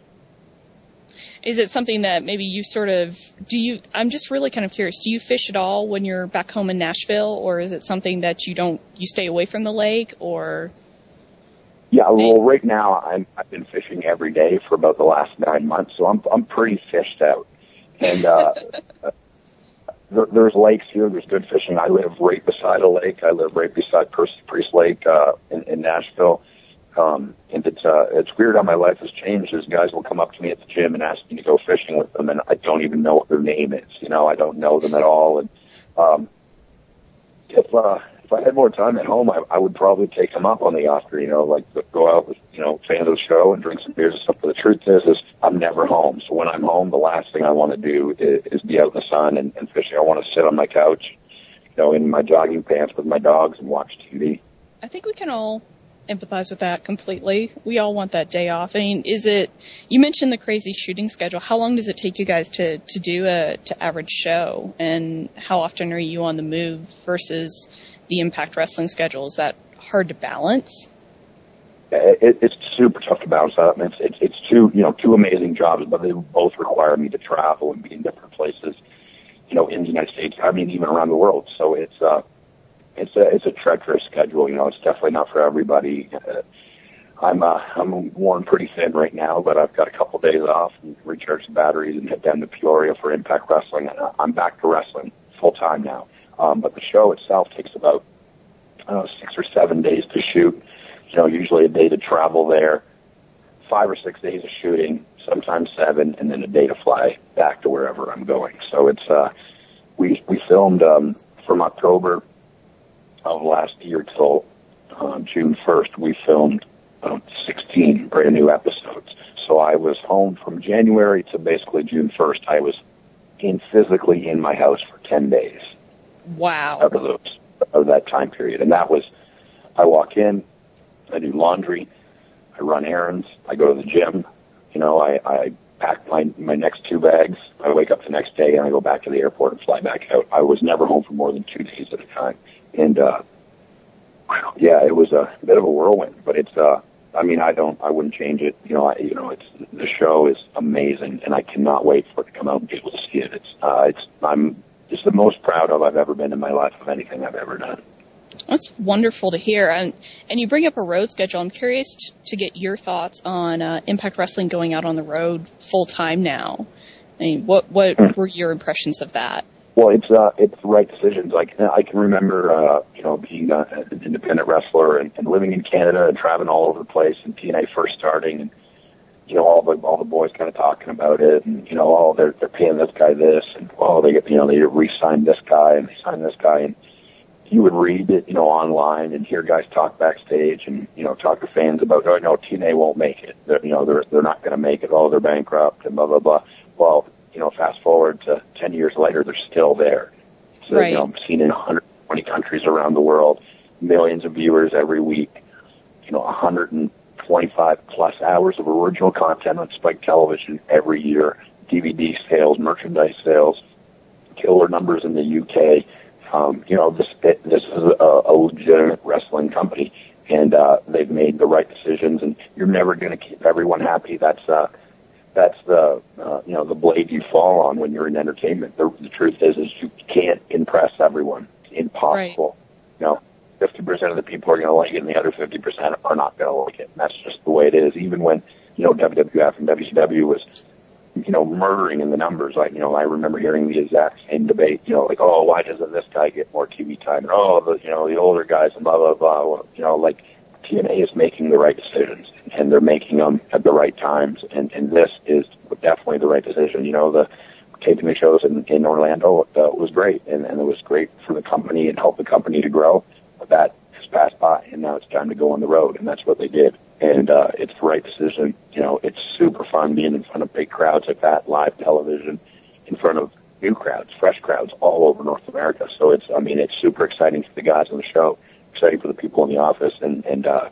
Is it something that maybe you sort of, do you, I'm just really kind of curious, do you fish at all when you're back home in Nashville, or is it something that you don't, you stay away from the lake, or? Yeah, well, right now I'm, I've been fishing every day for about the last nine months, so I'm, I'm pretty fished out. And, uh, there, there's lakes here. There's good fishing. I live right beside a lake. I live right beside Percy Priest Lake, uh, in, in Nashville. Um, and it's, uh, it's weird how my life has changed as guys will come up to me at the gym and ask me to go fishing with them. And I don't even know what their name is. You know, I don't know them at all. And, um, if, uh, if I had more time at home, I, I would probably take them up on the offer, you know, like go out with, you know, fans of the show and drink some beers and stuff. But the truth is, is I'm never home. So when I'm home, the last thing I want to do is, is be out in the sun and, and fishing. I want to sit on my couch, you know, in my jogging pants with my dogs and watch T V. I think we can all empathize with that completely. We all want that day off. I mean, is it, you mentioned the crazy shooting schedule. How long does it take you guys to, to do a, to average show? And how often are you on the move versus the Impact Wrestling schedule? Is that hard to balance? It, it's super tough to balance out. It's, it's, it's two, you know, two amazing jobs, but they both require me to travel and be in different places, you know, in the United States. I mean, even around the world. So it's, uh, it's a, it's a treacherous schedule. You know, it's definitely not for everybody. Uh, I'm, uh, I'm worn pretty thin right now, but I've got a couple days off and recharge the batteries and head down to Peoria for Impact Wrestling. And I'm back to wrestling full time now. Um, but the show itself takes about, I don't know, six or seven days to shoot. You know, usually a day to travel there, five or six days of shooting, sometimes seven, and then a day to fly back to wherever I'm going. So it's, uh, we, we filmed, um, from October of last year till, uh, June first, we filmed, um, sixteen brand new episodes. So I was home from January to basically June first. I was in physically in my house for ten days. Wow. Out of those, of that time period. And that was, I walk in, I do laundry, I run errands, I go to the gym, you know, I, I pack my, my next two bags, I wake up the next day and I go back to the airport and fly back out. I was never home for more than two days at a time. And, uh, yeah, it was a bit of a whirlwind, but it's, uh, I mean, I don't, I wouldn't change it. You know, I, you know, it's, the show is amazing and I cannot wait for it to come out and be able to see it. It's, uh, it's, I'm, it's the most proud of I've ever been in my life of anything I've ever done. That's wonderful to hear. And and you bring up a road schedule. I'm curious t- to get your thoughts on uh, Impact Wrestling going out on the road full time now. I mean, what what were your impressions of that? Well, it's uh, it's the right decisions. I can I can remember uh, you know being uh, an independent wrestler and, and living in Canada and traveling all over the place, and T N A first starting, and you know all the all the boys kind of talking about it, and you know oh they're they're paying this guy this, and oh they get you know they re-signed this guy and they signed this guy, and you would read it you know online and hear guys talk backstage and you know talk to fans about oh no T N A won't make it, they're, you know they're they're not going to make it, oh they're bankrupt and blah blah blah. Well, you know, fast forward to ten years later, they're still there. So, right. you know, I'm seen in one hundred twenty countries around the world, millions of viewers every week, you know, one hundred twenty-five plus hours of original content on Spike Television every year, D V D sales, merchandise sales, killer numbers in the U K. Um, you know, this this is a, a legitimate wrestling company, and uh, they've made the right decisions, and you're never going to keep everyone happy. That's uh, That's the uh, you know the blade you fall on when you're in entertainment. The, the truth is, is you can't impress everyone. It's impossible. Right. You know, fifty percent of the people are going to like it, and the other fifty percent are not going to like it. And that's just the way it is. Even when you know W W F and W C W was you know murdering in the numbers. Like you know, I remember hearing the exact same debate. You know, like oh, why doesn't this guy get more T V time? And oh, the you know the older guys and blah blah blah. You know, like T N A is making the right decisions, and they're making them at the right times, and, and this is definitely the right decision. You know, the taping the shows in, in Orlando uh, was great, and, and it was great for the company and helped the company to grow, but that has passed by, and now it's time to go on the road, and that's what they did, and uh, it's the right decision. You know, it's super fun being in front of big crowds like that, live television, in front of new crowds, fresh crowds all over North America, so it's, I mean, it's super exciting for the guys on the show, exciting for the people in the office, and, and uh,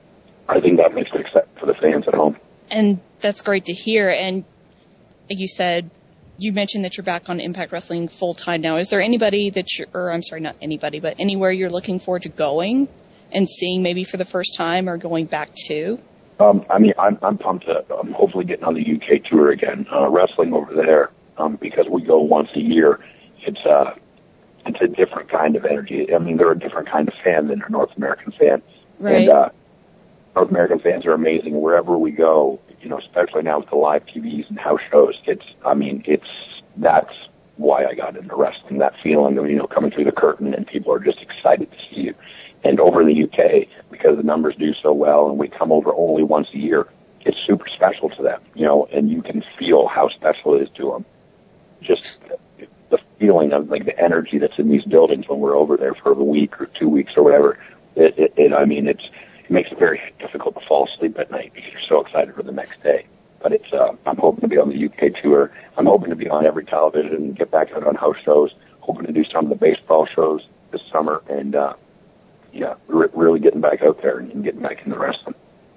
I think that makes it exciting for the fans at home. And that's great to hear. And like you said, you mentioned that you're back on Impact Wrestling full time now. Is there anybody that you're, or I'm sorry, not anybody, but anywhere you're looking forward to going and seeing maybe for the first time or going back to? Um, I mean, I'm, I'm pumped to, I'm hopefully getting on the U K tour again, uh, wrestling over there, um, because we go once a year. It's, uh, it's a different kind of energy. I mean, they're a different kind of fan than a North American fan. Right. And, uh, North American fans are amazing wherever we go, you know, especially now with the live T Vs and house shows. It's, I mean, it's, that's why I got into wrestling, that feeling of, you know, coming through the curtain and people are just excited to see you. And over in the U K, because the numbers do so well and we come over only once a year, it's super special to them, you know, and you can feel how special it is to them. Just the feeling of, like, the energy that's in these buildings when we're over there for a week or two weeks or whatever. It, it, it I mean, it's, it makes it very difficult to fall asleep at night because you're so excited for the next day. But it's, uh, I'm hoping to be on the U K tour. I'm hoping to be on every television, get back out on house shows, hoping to do some of the baseball shows this summer, and, uh, yeah, re- really getting back out there and getting back into wrestling.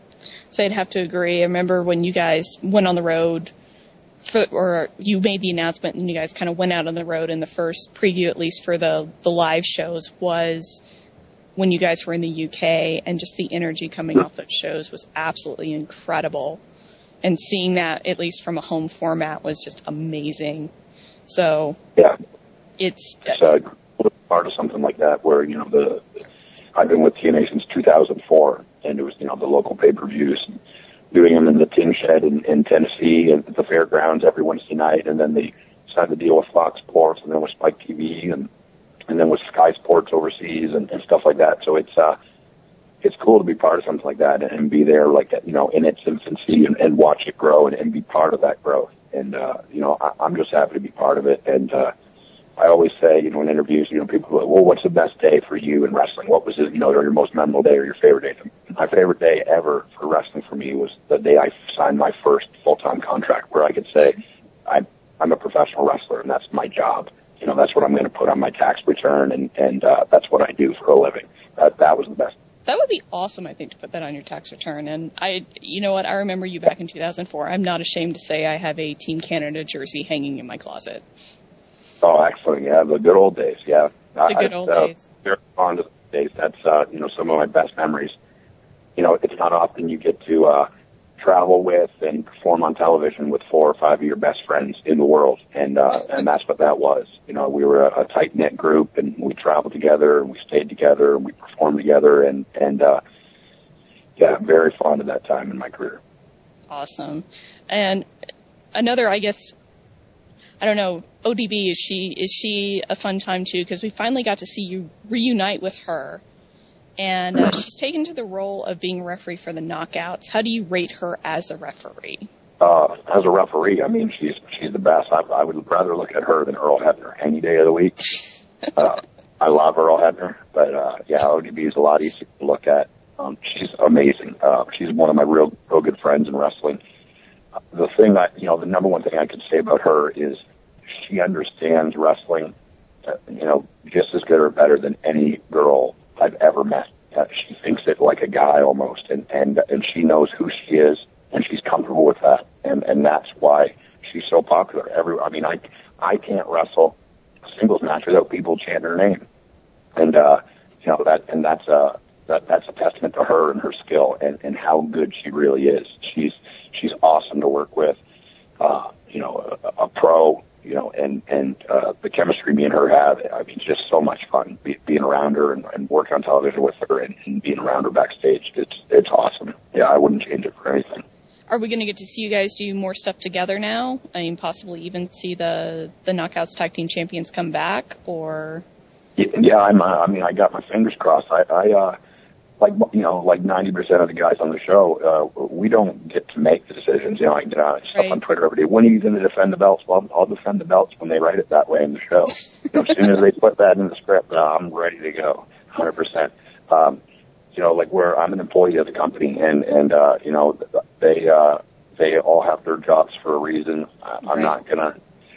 So I'd have to agree. I remember when you guys went on the road, for, or you made the announcement and you guys kind of went out on the road, and the first preview, at least for the, the live shows, was when you guys were in the U K, and just the energy coming off those shows was absolutely incredible. And seeing that, at least from a home format, was just amazing. So yeah, it's, it's uh, part of something like that where, you know, the I've been with T N A since two thousand four, and it was, you know, the local pay-per-views, and doing them in the Tin Shed in, in Tennessee and at the fairgrounds every Wednesday night, and then they signed the deal with Fox Sports, and then with Spike T V, and and then with Sky Sports overseas and, and stuff like that. So it's uh, it's cool to be part of something like that and be there, like that, you know, in its infancy, and, and watch it grow and, and be part of that growth. And uh, you know, I, I'm just happy to be part of it. And uh, I always say, you know, in interviews, you know, people go, well, what's the best day for you in wrestling? What was it, you know, your most memorable day or your favorite day? My favorite day ever for wrestling for me was the day I signed my first full-time contract, where I could say, I'm, I'm a professional wrestler and that's my job. You know, that's what I'm going to put on my tax return, and, and uh, that's what I do for a living. That, that was the best. That would be awesome, I think, to put that on your tax return. And I, you know what, I remember you back in two thousand four. I'm not ashamed to say I have a Team Canada jersey hanging in my closet. Oh, excellent. Yeah, the good old days. Yeah. The good old uh, days. Very fond of the days. That's, uh, you know, some of my best memories. You know, it's not often you get to uh, travel with and perform on television with four or five of your best friends in the world. And, uh, and that's what that was. You know, we were a, a tight-knit group, and we traveled together, and we stayed together, and we performed together. And, and uh, yeah, I'm very fond of that time in my career. Awesome. And another, I guess, I don't know, O D B, is she is she a fun time too? Because we finally got to see you reunite with her, and uh, she's taken to the role of being a referee for the Knockouts. How do you rate her as a referee? Uh, as a referee, I mean, she's she's the best. I, I would rather look at her than Earl Hebner any day of the week. Uh, I love Earl Hebner, but uh, yeah, O D B is a lot easier to look at. Um, she's amazing. Uh, she's one of my real, real good friends in wrestling. Uh, the thing that, you know, the number one thing I could say about her is she understands wrestling, uh, you know, just as good or better than any girl I've ever met. Uh, she thinks it like a guy almost, and, and, and she knows who she is, and she's comfortable with that, and, and that's why she's so popular. Every, I mean, I, I can't wrestle a singles match without people chanting her name, and uh, you know that, and that's a that, that's a testament to her and her skill and, and how good she really is. She's she's awesome to work with, uh, you know, a, a pro, you know, and and uh, the chemistry me and her have. I mean, just so much fun be, being around her and, and working on television with her and, and being around her backstage. It's it's awesome. Yeah, I wouldn't change it for anything. Are we going to get to see you guys do more stuff together now? I mean, possibly even see the, the Knockouts Tag Team Champions come back, or? Yeah, I'm, uh, I mean, I got my fingers crossed. I, I uh, like, you know, like ninety percent of the guys on the show, uh, we don't get to make the decisions. You know, I get uh, stuff right on Twitter every day. When are you going to defend the belts? Well, I'll defend the belts when they write it that way in the show. You know, as soon as they put that in the script, uh, I'm ready to go, one hundred percent. Um, you know, like where I'm an employee of the company, and and uh, you know, they uh, they all have their jobs for a reason. I'm right. not gonna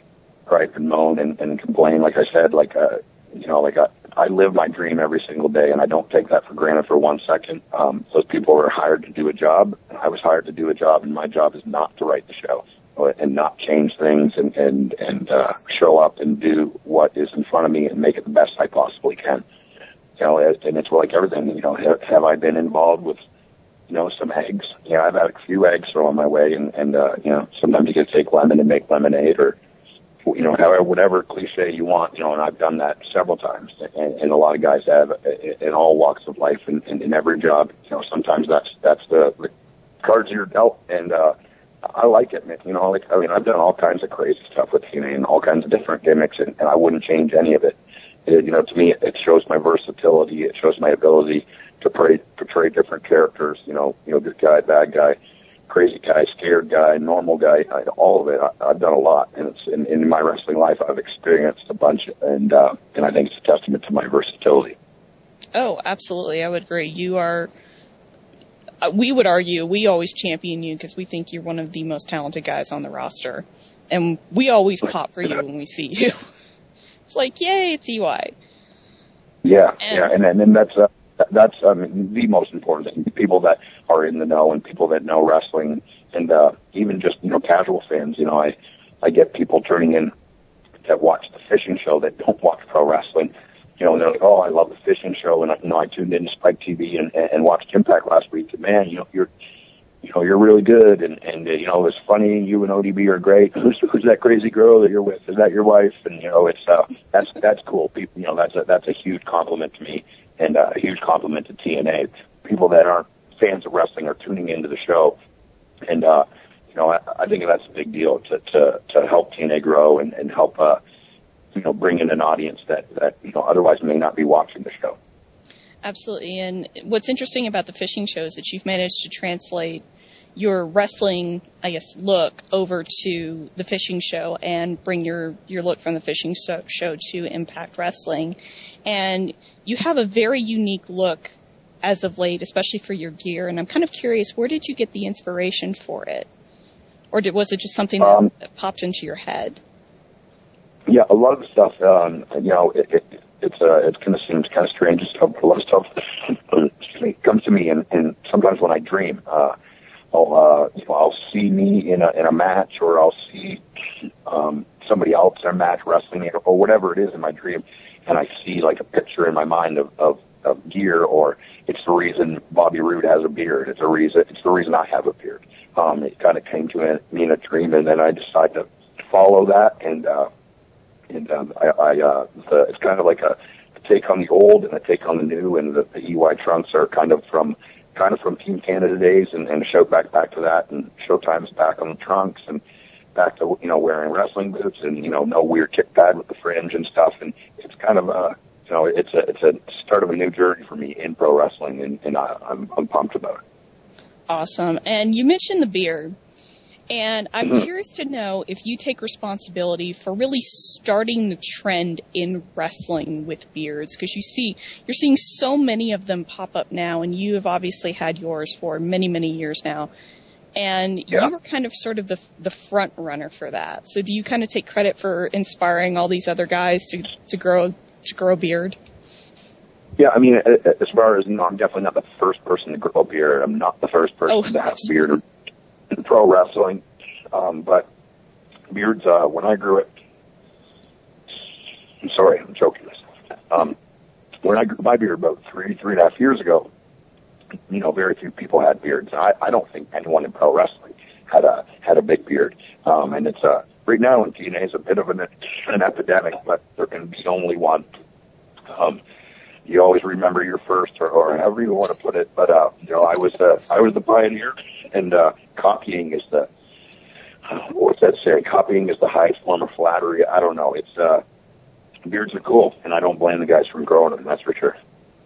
gripe and moan and, and complain. Like I said, like uh, you know, like I, I live my dream every single day, and I don't take that for granted for one second. Um, those people are hired to do a job, and I was hired to do a job, and my job is not to write the show and not change things and and and uh, show up and do what is in front of me and make it the best I possibly can. You know, and it's like everything, you know, have, have I been involved with, you know, some eggs? Yeah, I've had a few eggs thrown my way, and, and uh, you know, sometimes you can take lemon and make lemonade, or, you know, however, whatever cliche you want, you know, and I've done that several times, and, and a lot of guys have in all walks of life and, and in every job. You know, sometimes that's that's the, the cards you're dealt, and uh, I like it, man. You know, like, I mean, I've done all kinds of crazy stuff with T N A and all kinds of different gimmicks, and, and I wouldn't change any of it. It, you know, to me, it shows my versatility. It shows my ability to portray, portray different characters. You know, you know, good guy, bad guy, crazy guy, scared guy, normal guy. I, all of it. I, I've done a lot, and it's in, in my wrestling life. I've experienced a bunch, and uh, and I think it's a testament to my versatility. Oh, absolutely, I would agree. You are. Uh, we would argue we always champion you because we think you're one of the most talented guys on the roster, and we always pop for you when we see you. It's like, yay, it's E Y. Yeah, and, yeah, and and, and that's uh, that's um, the most important thing. People that are in the know and people that know wrestling, and uh, even just you know casual fans. You know, I I get people turning in that watch the fishing show that don't watch pro wrestling. You know, and they're like, oh, I love the fishing show, and I, you know, I tuned in to Spike T V and, and watched Impact last week. And man, you know, you're you know you're really good, and and uh, you know it's funny. You and O D B are great. Who's who's that crazy girl that you're with? Is that your wife? And you know, it's uh, that's that's cool. People, you know, that's a that's a huge compliment to me, and uh, a huge compliment to T N A. People that aren't fans of wrestling are tuning into the show, and uh, you know, I, I think that's a big deal to to to help T N A grow and and help uh, you know bring in an audience that that you know otherwise may not be watching the show. Absolutely, and what's interesting about the fishing show is that you've managed to translate your wrestling, I guess, look over to the fishing show and bring your, your look from the fishing so, show to Impact Wrestling. And you have a very unique look as of late, especially for your gear. And I'm kind of curious, where did you get the inspiration for it? Or did, was it just something that, um, that popped into your head? Yeah, a lot of the stuff, um, you know, it, it, it's uh, it kind of seems kind of strange and stuff, but a lot of stuff excuse me, comes to me, and, and sometimes when I dream, uh, I'll, uh, you know, I'll see me in a in a match, or I'll see um, somebody else in a match wrestling, or, or whatever it is in my dream, and I see like a picture in my mind of, of, of gear, or it's the reason Bobby Roode has a beard. It's a reason. It's the reason I have a beard. Um, it kind of came to me in a dream, and then I decided to follow that, and uh, and um, I, I uh, the, it's kind of like a, a take on the old and a take on the new, and the, the E Y trunks are kind of from. kind of from Team Canada days, and, and show back back to that, and Showtime's back on the trunks, and back to, you know, wearing wrestling boots and, you know, no weird kick pad with the fringe and stuff. And it's kind of a, you know, it's a, it's a start of a new journey for me in pro wrestling, and, and I, I'm, I'm pumped about it. Awesome. And you mentioned the beard. And I'm Mm-hmm. curious to know if you take responsibility for really starting the trend in wrestling with beards, because you see, you're seeing so many of them pop up now, and you have obviously had yours for many, many years now. And Yeah. you were kind of sort of the the front runner for that. So do you kind of take credit for inspiring all these other guys to to grow to grow a beard? Yeah, I mean, as far as, you know, I'm definitely not the first person to grow a beard. I'm not the first person Oh, to have a beard in pro wrestling. Um, but beards, uh, when I grew it, I'm sorry, I'm choking myself. Um, when I grew my beard about three, three and a half years ago, you know, very few people had beards. I, I don't think anyone in pro wrestling had a, had a big beard. Um, and it's, uh, right now in T N A is a bit of an, an epidemic, but there can be only one. Um, you always remember your first, or, or however you want to put it. But, uh, you know, I was, uh, I was the pioneer, and, uh, copying is the, what's that saying? Copying is the highest form of flattery. I don't know. It's, uh, beards are cool, and I don't blame the guys from growing them, that's for sure.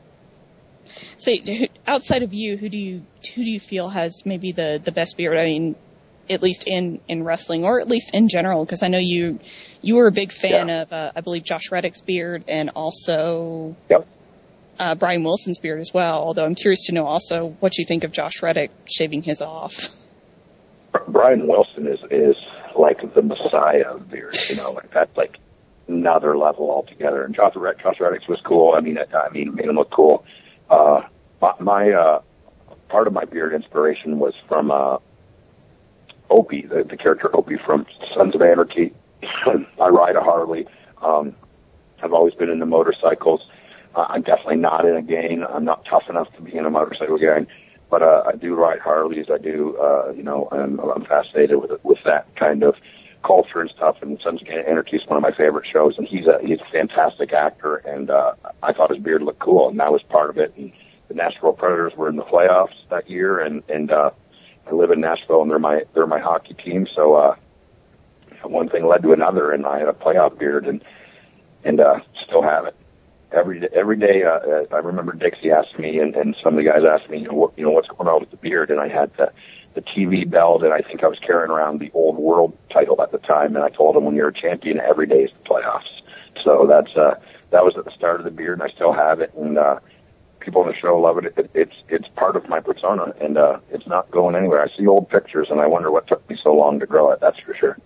So outside of you, who do you who do you feel has maybe the, the best beard? I mean, at least in, in wrestling, or at least in general, because I know you you were a big fan Yeah. of, uh, I believe, Josh Reddick's beard, and also Yep. uh, Brian Wilson's beard as well. Although I'm curious to know also what you think of Josh Reddick shaving his off. Brian Wilson is, is like the messiah of beards, you know, like that's like another level altogether. And Josh, Josh Reddick's was cool. I mean, it, I mean, it made him look cool. Uh, my, uh, part of my beard inspiration was from, uh, Opie, the, the character Opie from Sons of Anarchy. I ride a Harley. Um, I've always been into motorcycles. Uh, I'm definitely not in a gang. I'm not tough enough to be in a motorcycle gang, but, uh, I do ride Harleys. I do, uh, you know, I'm, I'm fascinated with, with that kind of culture and stuff. And Sons of Anarchy is one of my favorite shows, and he's a, he's a fantastic actor. And, uh, I thought his beard looked cool, and that was part of it. And the Nashville Predators were in the playoffs that year, and, and, uh, I live in Nashville, and they're my they're my hockey team. So uh, one thing led to another, and I had a playoff beard, and and uh, still have it. Every day, every day, uh, I remember Dixie asked me, and, and some of the guys asked me, you know, what, you know, what's going on with the beard, and I had the the T V belt, and I think I was carrying around the old world title at the time, and I told them, when you're a champion, every day is the playoffs. So that's uh, that was at the start of the beard, and I still have it, and uh, people on the show love it. it. It's it's part of my persona, and uh, it's not going anywhere. I see old pictures, and I wonder what took me so long to grow it. That's for sure.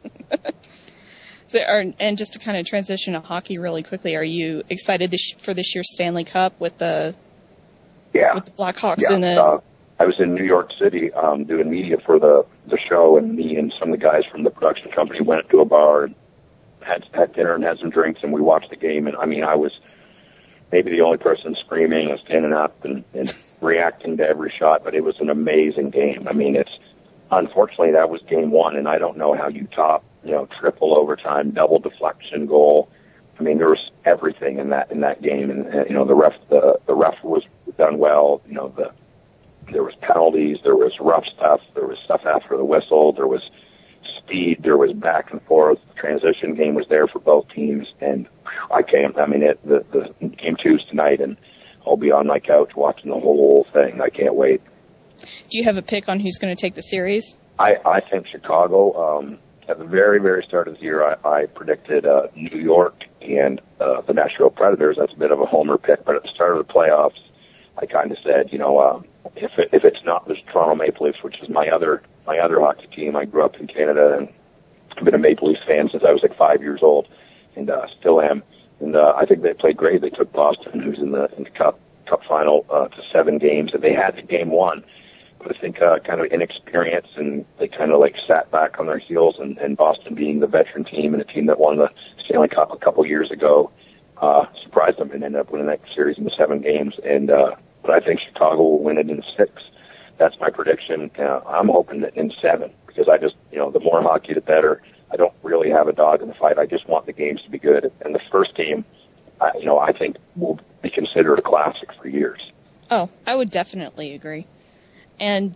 So, are, and just to kind of transition to hockey really quickly, are you excited this, for this year's Stanley Cup with the yeah with the Blackhawks yeah. in the? Uh, I was in New York City um, doing media for the the show, and me and some of the guys from the production company went to a bar and had had dinner and had some drinks, and we watched the game. And I mean, I was maybe the only person screaming and standing up and, and reacting to every shot, but it was an amazing game. I mean, it's, unfortunately that was game one, and I don't know how you top, you know, triple overtime, double deflection goal. I mean, there was everything in that, in that game. And, and you know, the ref, the, the ref was done well. You know, the, there was penalties, there was rough stuff, there was stuff after the whistle, there was speed, there was back and forth. The transition game was there for both teams, and I can't, I mean, it, the, the game two's tonight, and I'll be on my couch watching the whole thing. I can't wait. Do you have a pick on who's going to take the series? I, I think Chicago. Um, at the very, very start of the year, I, I predicted uh, New York and uh, the Nashville Predators. That's a bit of a homer pick, but at the start of the playoffs, I kind of said, you know, um, if it, if it's not the Toronto Maple Leafs, which is my other my other hockey team. I grew up in Canada, and I've been a Maple Leafs fan since I was like five years old, and uh, still am. And uh, I think they played great. They took Boston, who's in the, in the Cup Cup final, uh, to seven games, and they had the game won. But I think uh, kind of inexperience, and they kind of like sat back on their heels, and, and Boston being the veteran team and a team that won the Stanley Cup a couple years ago, uh, surprised them and ended up winning that series in the seven games. And uh, but I think Chicago will win it in six. That's my prediction. Uh, I'm hoping that in seven, because I just, you know, the more hockey, the better. I don't really have a dog in the fight. I just want the games to be good. And the first game, I, you know, I think will be considered a classic for years. Oh, I would definitely agree. And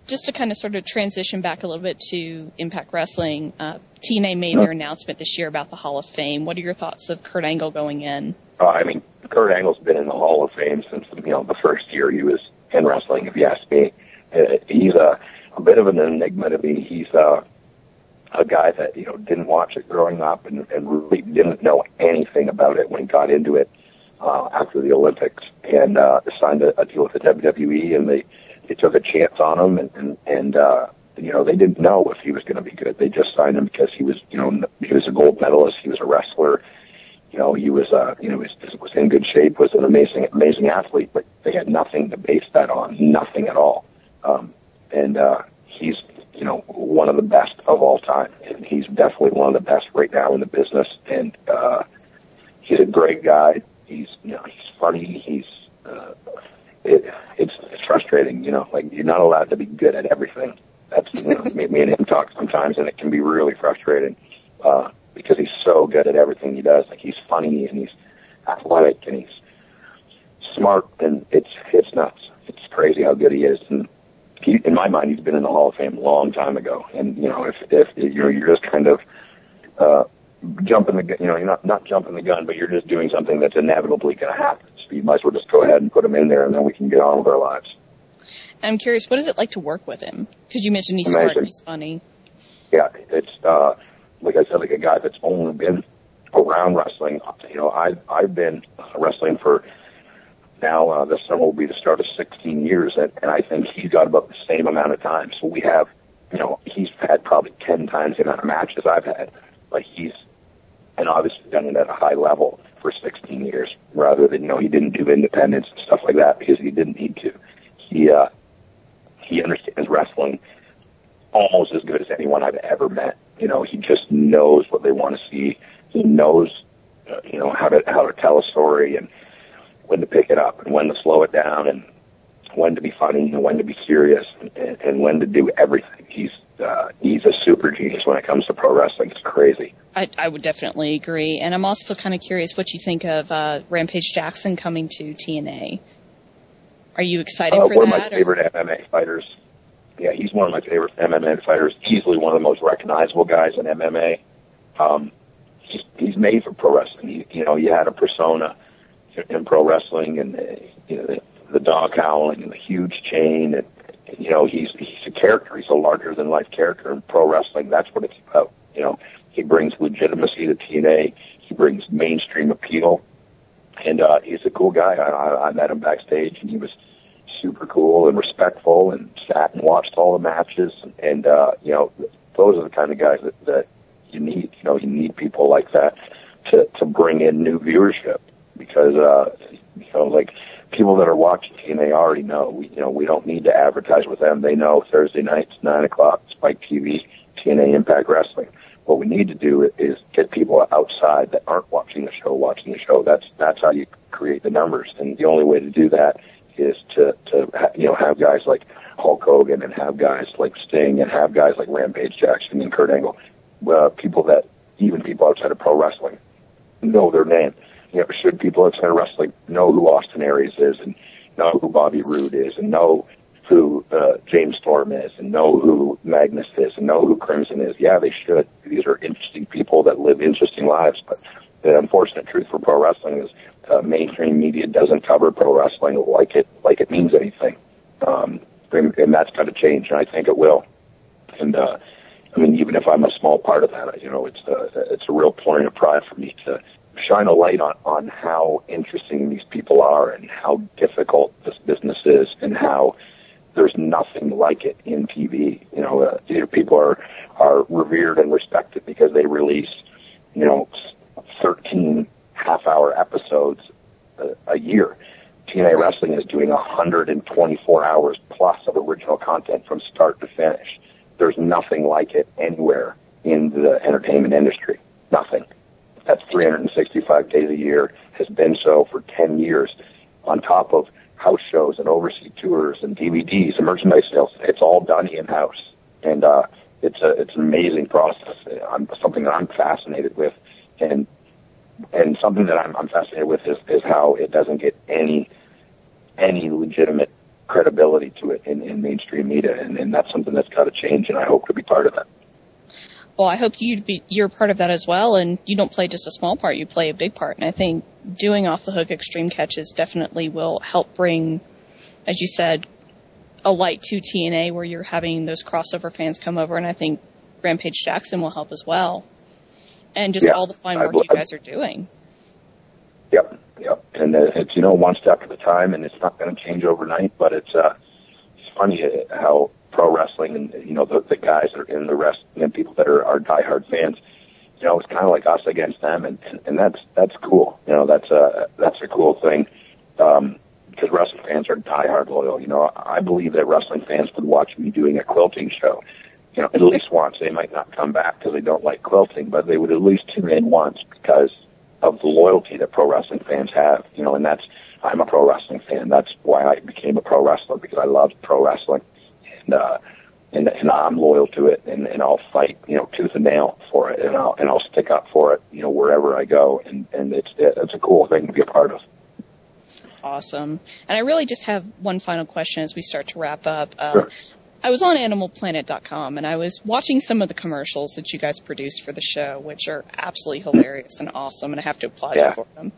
just to kind of sort of transition back a little bit to Impact Wrestling, uh, T N A made their announcement this year about the Hall of Fame. What are your thoughts of Kurt Angle going in? Uh, I mean, Kurt Angle's been in the Hall of Fame since, you know, the first year he was in wrestling, if you ask me. Uh, he's a, a bit of an enigma to me. He's uh, a guy that, you know, didn't watch it growing up and, and really didn't know anything about it when he got into it uh, after the Olympics, and uh, signed a, a deal with the W W E, and they, they took a chance on him, and, and, and uh, you know, they didn't know if he was going to be good. They just signed him because he was, you know, he was a gold medalist, he was a wrestler. You know, he was, uh, you know, was, was in good shape, was an amazing, amazing athlete, but they had nothing to base that on, nothing at all. Um, and, uh, he's, you know, one of the best of all time. And he's definitely one of the best right now in the business. And, uh, he's a great guy. He's, you know, he's funny. He's, uh, it, it's, it's frustrating, you know, like you're not allowed to be good at everything. That's, you know, me, me and him talk sometimes, and it can be really frustrating. Uh, because he's so good at everything he does. Like, he's funny, and he's athletic, and he's smart, and it's it's nuts. It's crazy how good he is. And he, in my mind, he's been in the Hall of Fame a long time ago. And, you know, if, if you know, you're just kind of uh, jumping the gun, you know, you're not, not jumping the gun, but you're just doing something that's inevitably going to happen. So you might as well just go ahead and put him in there, and then we can get on with our lives. I'm curious, what is it like to work with him? Because you mentioned he's smart and he's funny. Yeah, it's... Uh, like I said, like a guy that's only been around wrestling. You know, I've, I've been wrestling for now, uh, this summer will be the start of sixteen years, and, and I think he's got about the same amount of time. So we have, you know, he's had probably ten times the amount of matches I've had, but he's, and obviously done it at a high level for sixteen years, rather than, you know, he didn't do independence and stuff like that because he didn't need to. He, uh, he understands wrestling almost as good as anyone I've ever met. You know, he just knows what they want to see. He knows, uh, you know, how to how to tell a story and when to pick it up and when to slow it down and when to be funny and when to be serious and, and when to do everything. He's uh, he's a super genius when it comes to pro wrestling. It's crazy. I, I would definitely agree. And I'm also kind of curious what you think of uh, Rampage Jackson coming to T N A. Are you excited uh, for one that? One of my favorite M M A fighters. Yeah, he's one of my favorite M M A fighters. Easily one of the most recognizable guys in M M A. Um, he's, he's made for pro wrestling. He, you know, he had a persona in pro wrestling, and uh, you know, the, the dog howling and the huge chain, and you know, he's he's a character. He's a larger than life character in pro wrestling. That's what it's about. You know, he brings legitimacy to T N A. He brings mainstream appeal, and uh, he's a cool guy. I, I, I met him backstage, and he was super cool and respectful, and sat and watched all the matches. And, uh, you know, those are the kind of guys that, that you need. You know, you need people like that to, to bring in new viewership because, uh, you know, like people that are watching T N A already know, we, you know, we don't need to advertise with them. They know Thursday nights, nine o'clock, Spike T V, T N A Impact Wrestling. What we need to do is get people outside that aren't watching the show, watching the show. That's, that's how you create the numbers. And the only way to do that is to, to, you know, have guys like Hulk Hogan and have guys like Sting and have guys like Rampage Jackson and Kurt Angle, uh, people that, even people outside of pro wrestling, know their name. You know, should people outside of wrestling know who Austin Aries is and know who Bobby Roode is and know who uh, James Storm is and know who Magnus is and know who Crimson is? Yeah, they should. These are interesting people that live interesting lives, but the unfortunate truth for pro wrestling is uh, mainstream media doesn't cover pro wrestling like it like it means anything, um, and, and that's got to change, and I think it will. And uh, I mean, even if I'm a small part of that, you know, it's a, it's a real point of pride for me to shine a light on on how interesting these people are and how difficult this business is and how there's nothing like it in T V. You know, uh, people are are revered and respected because they release, you know, thirteen half-hour episodes a, a year. T N A Wrestling is doing one hundred twenty-four hours plus of original content from start to finish. There's nothing like it anywhere in the entertainment industry. Nothing. That's three hundred sixty-five days a year, has been so for ten years, on top of house shows and overseas tours and D V Ds and merchandise sales. It's all done in-house. And uh, it's, a, it's an amazing process. I'm, something that I'm fascinated with. And and something that I'm, I'm fascinated with is, is how it doesn't get any any legitimate credibility to it in, in mainstream media, and, and that's something that's got to change, and I hope to be part of that. Well, I hope you'd be, you're part of that as well, and you don't play just a small part, you play a big part. And I think doing Off the Hook Extreme Catches definitely will help bring, as you said, a light to T N A where you're having those crossover fans come over, and I think Rampage Jackson will help as well. And just yeah, all the fine work I, you guys are doing. Yep, yep. And uh, it's, you know, one step at a time, and it's not going to change overnight, but it's, uh, it's funny how pro wrestling and, you know, the, the guys that are in the rest, and you know, people that are, are diehard fans, you know, it's kind of like us against them, and, and, and that's, that's cool. You know, that's a, that's a cool thing. Um, because wrestling fans are diehard loyal. You know, I believe that wrestling fans would watch me doing a quilting show, you know, at least once. They might not come back because they don't like quilting, but they would at least tune in once because of the loyalty that pro wrestling fans have, you know, and that's, I'm a pro wrestling fan. That's why I became a pro wrestler, because I loved pro wrestling, and, uh, and, and I'm loyal to it, and, and I'll fight, you know, tooth and nail for it, and I'll, and I'll stick up for it, you know, wherever I go, and, and it's, it's a cool thing to be a part of. Awesome. And I really just have one final question as we start to wrap up. Um, sure. I was on animal planet dot com, and I was watching some of the commercials that you guys produced for the show, which are absolutely hilarious and awesome, and I have to applaud yeah. you for them.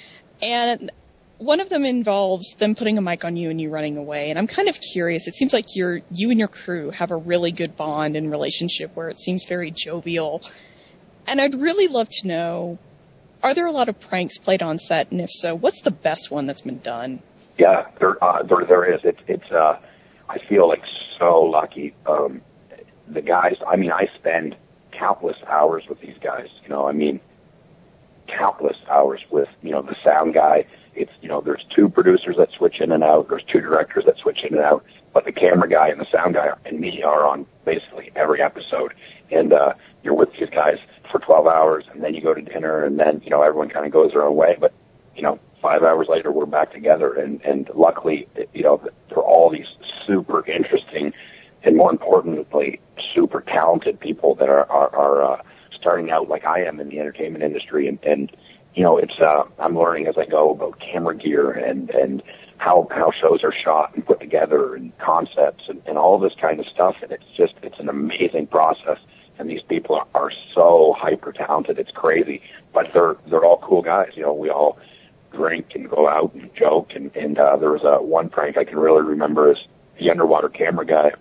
And one of them involves them putting a mic on you and you running away, and I'm kind of curious. It seems like you're, you and your crew have a really good bond and relationship where it seems very jovial. And I'd really love to know, are there a lot of pranks played on set? And if so, what's the best one that's been done? Yeah, there, uh, there, there is. It's, it's, uh, I feel like so lucky. Um, the guys, I mean, I spend countless hours with these guys, you know, I mean, countless hours with, you know, the sound guy. It's, you know, there's two producers that switch in and out. There's two directors that switch in and out. But the camera guy and the sound guy and me are on basically every episode. And, uh, you're with these guys for twelve hours, and then you go to dinner, and then, you know, everyone kind of goes their own way. But, you know, five hours later, we're back together. And, and luckily, you know, they're all these super interesting and, more importantly, super talented people that are, are, are uh, starting out like I am in the entertainment industry. And, and you know, it's, uh, I'm learning as I go about camera gear and, and how, how shows are shot and put together and concepts and, and all this kind of stuff. And it's just, it's an amazing process. And these people are, are so hyper talented, it's crazy. But they're they're all cool guys. You know, we all drink and go out and joke. And, and uh, there was a one prank I can really remember is the underwater camera guy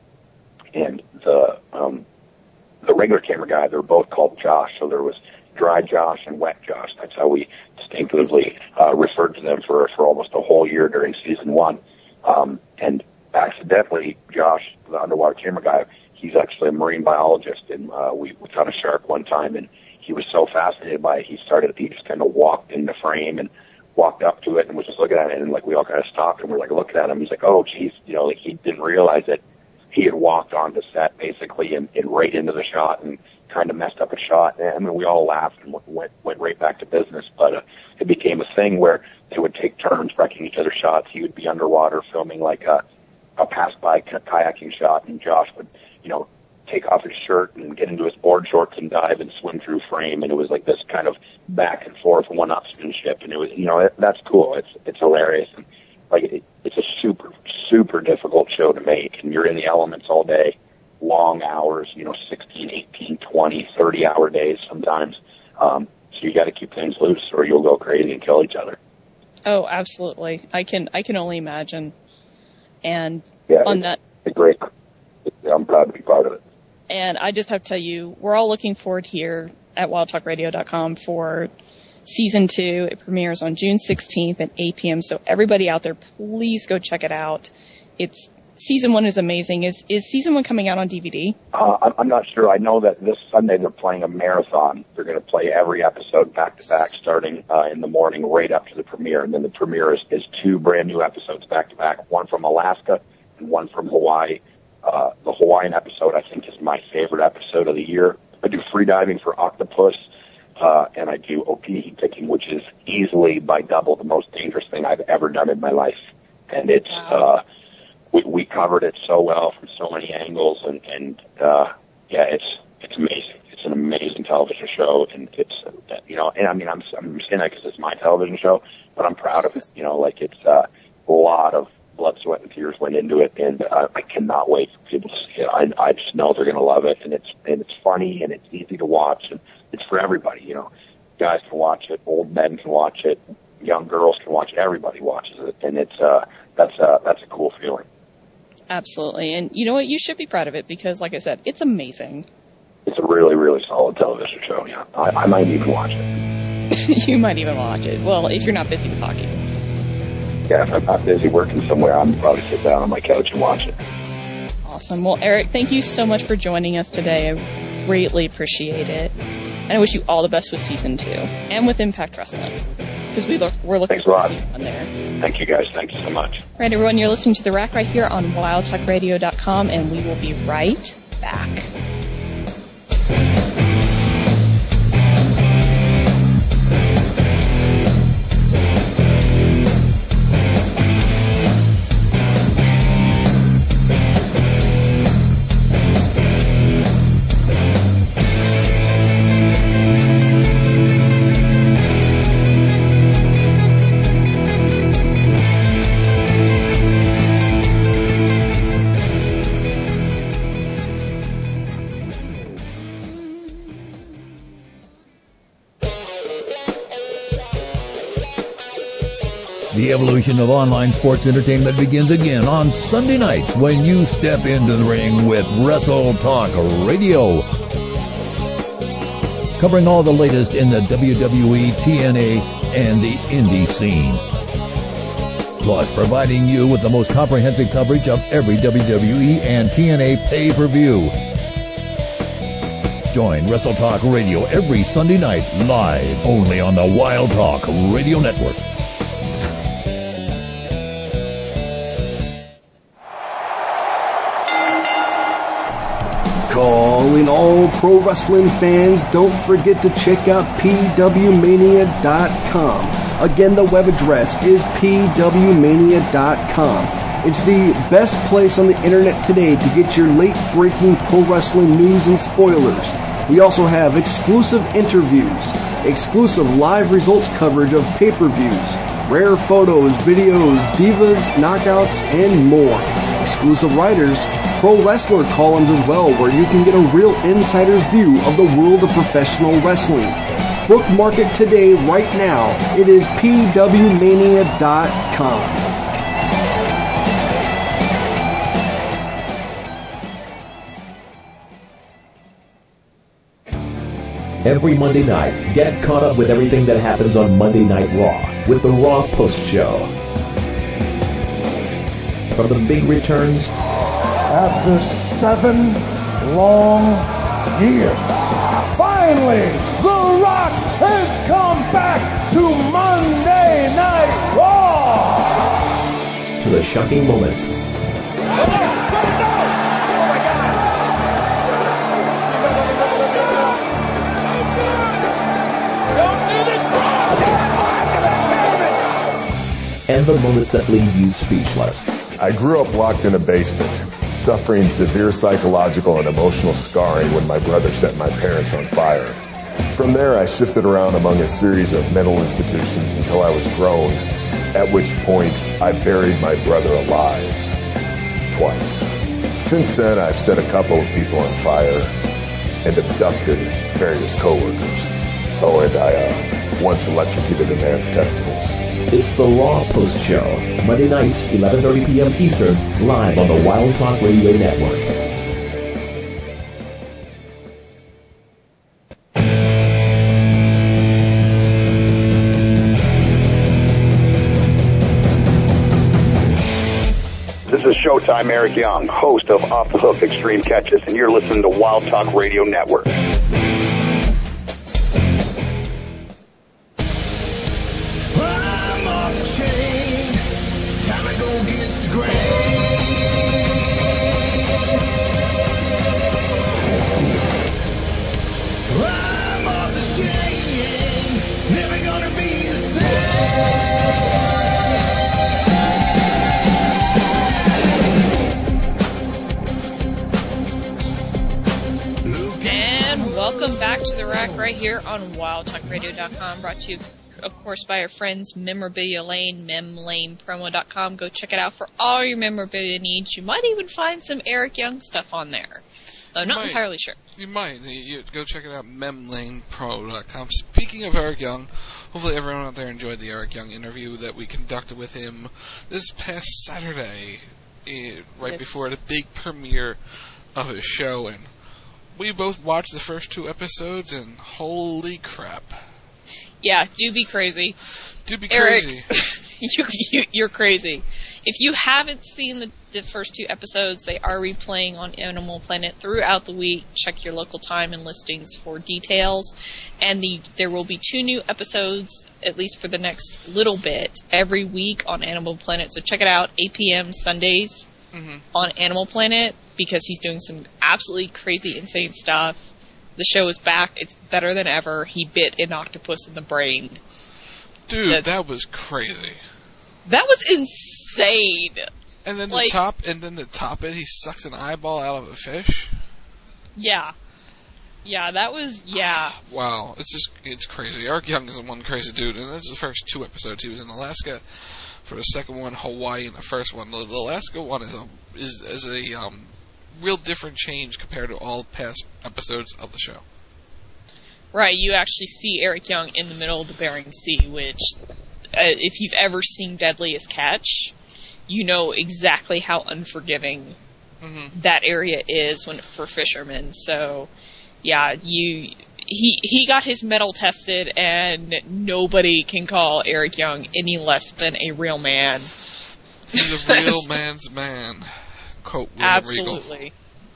and the um, the regular camera guy. They're both called Josh. So there was Dry Josh and Wet Josh. That's how we distinctively uh, referred to them for for almost a whole year during season one. Um, and accidentally, Josh, the underwater camera guy, he's actually a marine biologist, and uh, we, we caught a shark one time, and he was so fascinated by it, he started, he just kind of walked in the frame and walked up to it and was just looking at it, and like we all kind of stopped and we're like looking at him. He's like, oh, geez, you know, like he didn't realize that he had walked onto set basically and, and right into the shot and kind of messed up a shot. And I mean, we all laughed and went went right back to business, but uh, it became a thing where they would take turns wrecking each other's shots. He would be underwater filming like a, a pass-by kayaking shot, and Josh would, you know, take off his shirt and get into his board shorts and dive and swim through frame. And it was like this kind of back and forth one-upsmanship. And it was, you know, it, that's cool. It's, it's hilarious. And like, it, it's a super, super difficult show to make. And you're in the elements all day, long hours, you know, sixteen, eighteen, twenty, thirty hour days sometimes. Um, so you got to keep things loose or you'll go crazy and kill each other. Oh, absolutely. I can, I can only imagine. And yeah, on it's, that, it's great. I'm proud to be part of it. And I just have to tell you, we're all looking forward here at wild talk radio dot com for season two. It premieres on June sixteenth at eight p.m. So everybody out there, please go check it out. It's season one is amazing. Is is season one coming out on D V D? Uh, I'm not sure. I know that this Sunday they're playing a marathon. They're going to play every episode back to back, starting uh, in the morning right up to the premiere. And then the premiere is, is two brand new episodes back to back, one from Alaska and one from Hawaii. Uh, the Hawaiian episode, I think, is my favorite episode of the year. I do free diving for octopus, uh, and I do O P heat picking, which is easily by double the most dangerous thing I've ever done in my life. And it's, uh, we, we covered it so well from so many angles, and, and, uh, yeah, it's, it's amazing. It's an amazing television show, and it's, uh, you know, and I mean, I'm, I'm saying that because it's my television show, but I'm proud of it. You know, like it's, uh, a lot of blood, sweat, and tears went into it, and uh, I cannot wait for people to see it. I, I just know they're going to love it, and it's and it's funny, and it's easy to watch, and it's for everybody. You know, guys can watch it, old men can watch it, young girls can watch it. Everybody watches it, and it's uh, that's uh, that's a cool feeling. Absolutely, and you know what? You should be proud of it because, like I said, it's amazing. It's a really, really solid television show. Yeah, I, I might even watch it. You might even watch it. Well, if you're not busy with hockey. Yeah, if I'm not busy working somewhere, I'm probably sit down on my couch and watch it. Awesome. Well, Eric, thank you so much for joining us today. I greatly appreciate it. And I wish you all the best with season two and with Impact Wrestling. Because we look, we're looking forward to season one there. Thank you, guys. Thank you so much. All right, everyone, you're listening to The Rack right here on wild talk radio dot com, and we will be right back. The evolution of online sports entertainment begins again on Sunday nights when you step into the ring with Wrestle Talk Radio. Covering all the latest in the W W E, T N A, and the indie scene. Plus providing you with the most comprehensive coverage of every W W E and T N A pay-per-view. Join Wrestle Talk Radio every Sunday night live only on the Wild Talk Radio Network. Calling all pro wrestling fans, don't forget to check out P W mania dot com. Again, the web address is P W mania dot com. It's the best place on the internet today to get your late-breaking pro wrestling news and spoilers. We also have exclusive interviews, exclusive live results coverage of pay-per-views, rare photos, videos, divas, knockouts, and more. Exclusive writers, pro wrestler columns as well, where you can get a real insider's view of the world of professional wrestling. Bookmark it today, right now. It is P W mania dot com. Every Monday night, get caught up with everything that happens on Monday Night Raw with the Raw Post Show. From the big returns, after seven long years, finally, The Rock has come back to Monday Night Raw! To the shocking moments. And the moments that leave you speechless. I grew up locked in a basement, suffering severe psychological and emotional scarring when my brother set my parents on fire. From there, I shifted around among a series of mental institutions until I was grown, at which point I buried my brother alive. Twice. Since then, I've set a couple of people on fire and abducted various coworkers. Oh, and I uh, once electrocuted a man's testicles. It's the Raw Post Show, Monday nights, eleven thirty p.m. Eastern, live on the Wild Talk Radio Network. This is Showtime Eric Young, host of Off the Hook Extreme Catches, and you're listening to Wild Talk Radio Network. Welcome back to The Rack right here on wild talk radio dot com, brought to you of course, by our friends Memorabilia Lane, mem lane promo dot com. Go check it out for all your memorabilia needs. You might even find some Eric Young stuff on there. Though not might. entirely sure. You might. You, you go check it out, mem lane pro dot com. Speaking of Eric Young, hopefully everyone out there enjoyed the Eric Young interview that we conducted with him this past Saturday, eh, right yes. before the big premiere of his show. And we both watched the first two episodes, and holy crap. Yeah, do be crazy. Do be Eric, crazy. you, you, you're crazy. If you haven't seen the, the first two episodes, they are replaying on Animal Planet throughout the week. Check your local time and listings for details. And the there will be two new episodes, at least for the next little bit, every week on Animal Planet. So check it out, eight p.m. Sundays mm-hmm. on Animal Planet, because he's doing some absolutely crazy, insane stuff. The show is back. It's better than ever. He bit an octopus in the brain. Dude, That's, that was crazy. That was insane. And then like, the top, and then to top it, he sucks an eyeball out of a fish. Yeah, yeah, that was yeah. Wow, it's just it's crazy. Eric Young is one crazy dude, and that's the first two episodes. He was in Alaska for the second one, Hawaii in the first one. The Alaska one is a is is a um, real different change compared to all past episodes of the show. Right, you actually see Eric Young in the middle of the Bering Sea, which, uh, if you've ever seen Deadliest Catch, you know exactly how unforgiving mm-hmm. that area is when for fishermen. So, yeah, you he he got his mettle tested, and nobody can call Eric Young any less than a real man. He's a real man's man. Quote William Absolutely. Regal.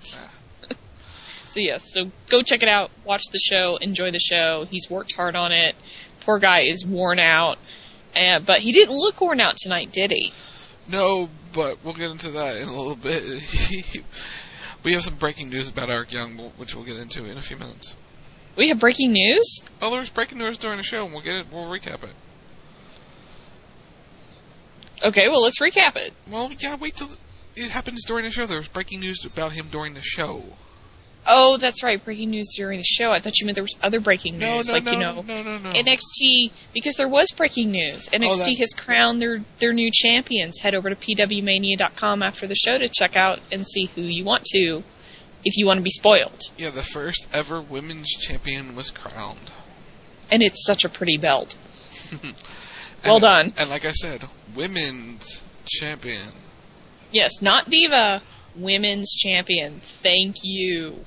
So yes, so go check it out, watch the show, enjoy the show. He's worked hard on it. Poor guy is worn out, and, but he didn't look worn out tonight, did he? No, but we'll get into that in a little bit. We have some breaking news about Eric Young, which we'll get into in a few minutes. We have breaking news? Oh, there was breaking news during the show, and we'll get it. We'll recap it. Okay, well, let's recap it. Well, yeah, wait till it happens during the show. There was breaking news about him during the show. Oh, that's right, breaking news during the show. I thought you meant there was other breaking no, news, no, like no, you know, no, no, no. N X T, because there was breaking news. N X T oh, that... has crowned their their new champions. Head over to P W mania dot com after the show to check out and see who you want to, if you want to be spoiled. Yeah, the first ever women's champion was crowned, and it's such a pretty belt. and, well done. And like I said, women's champion. Yes, not diva, women's champion. Thank you.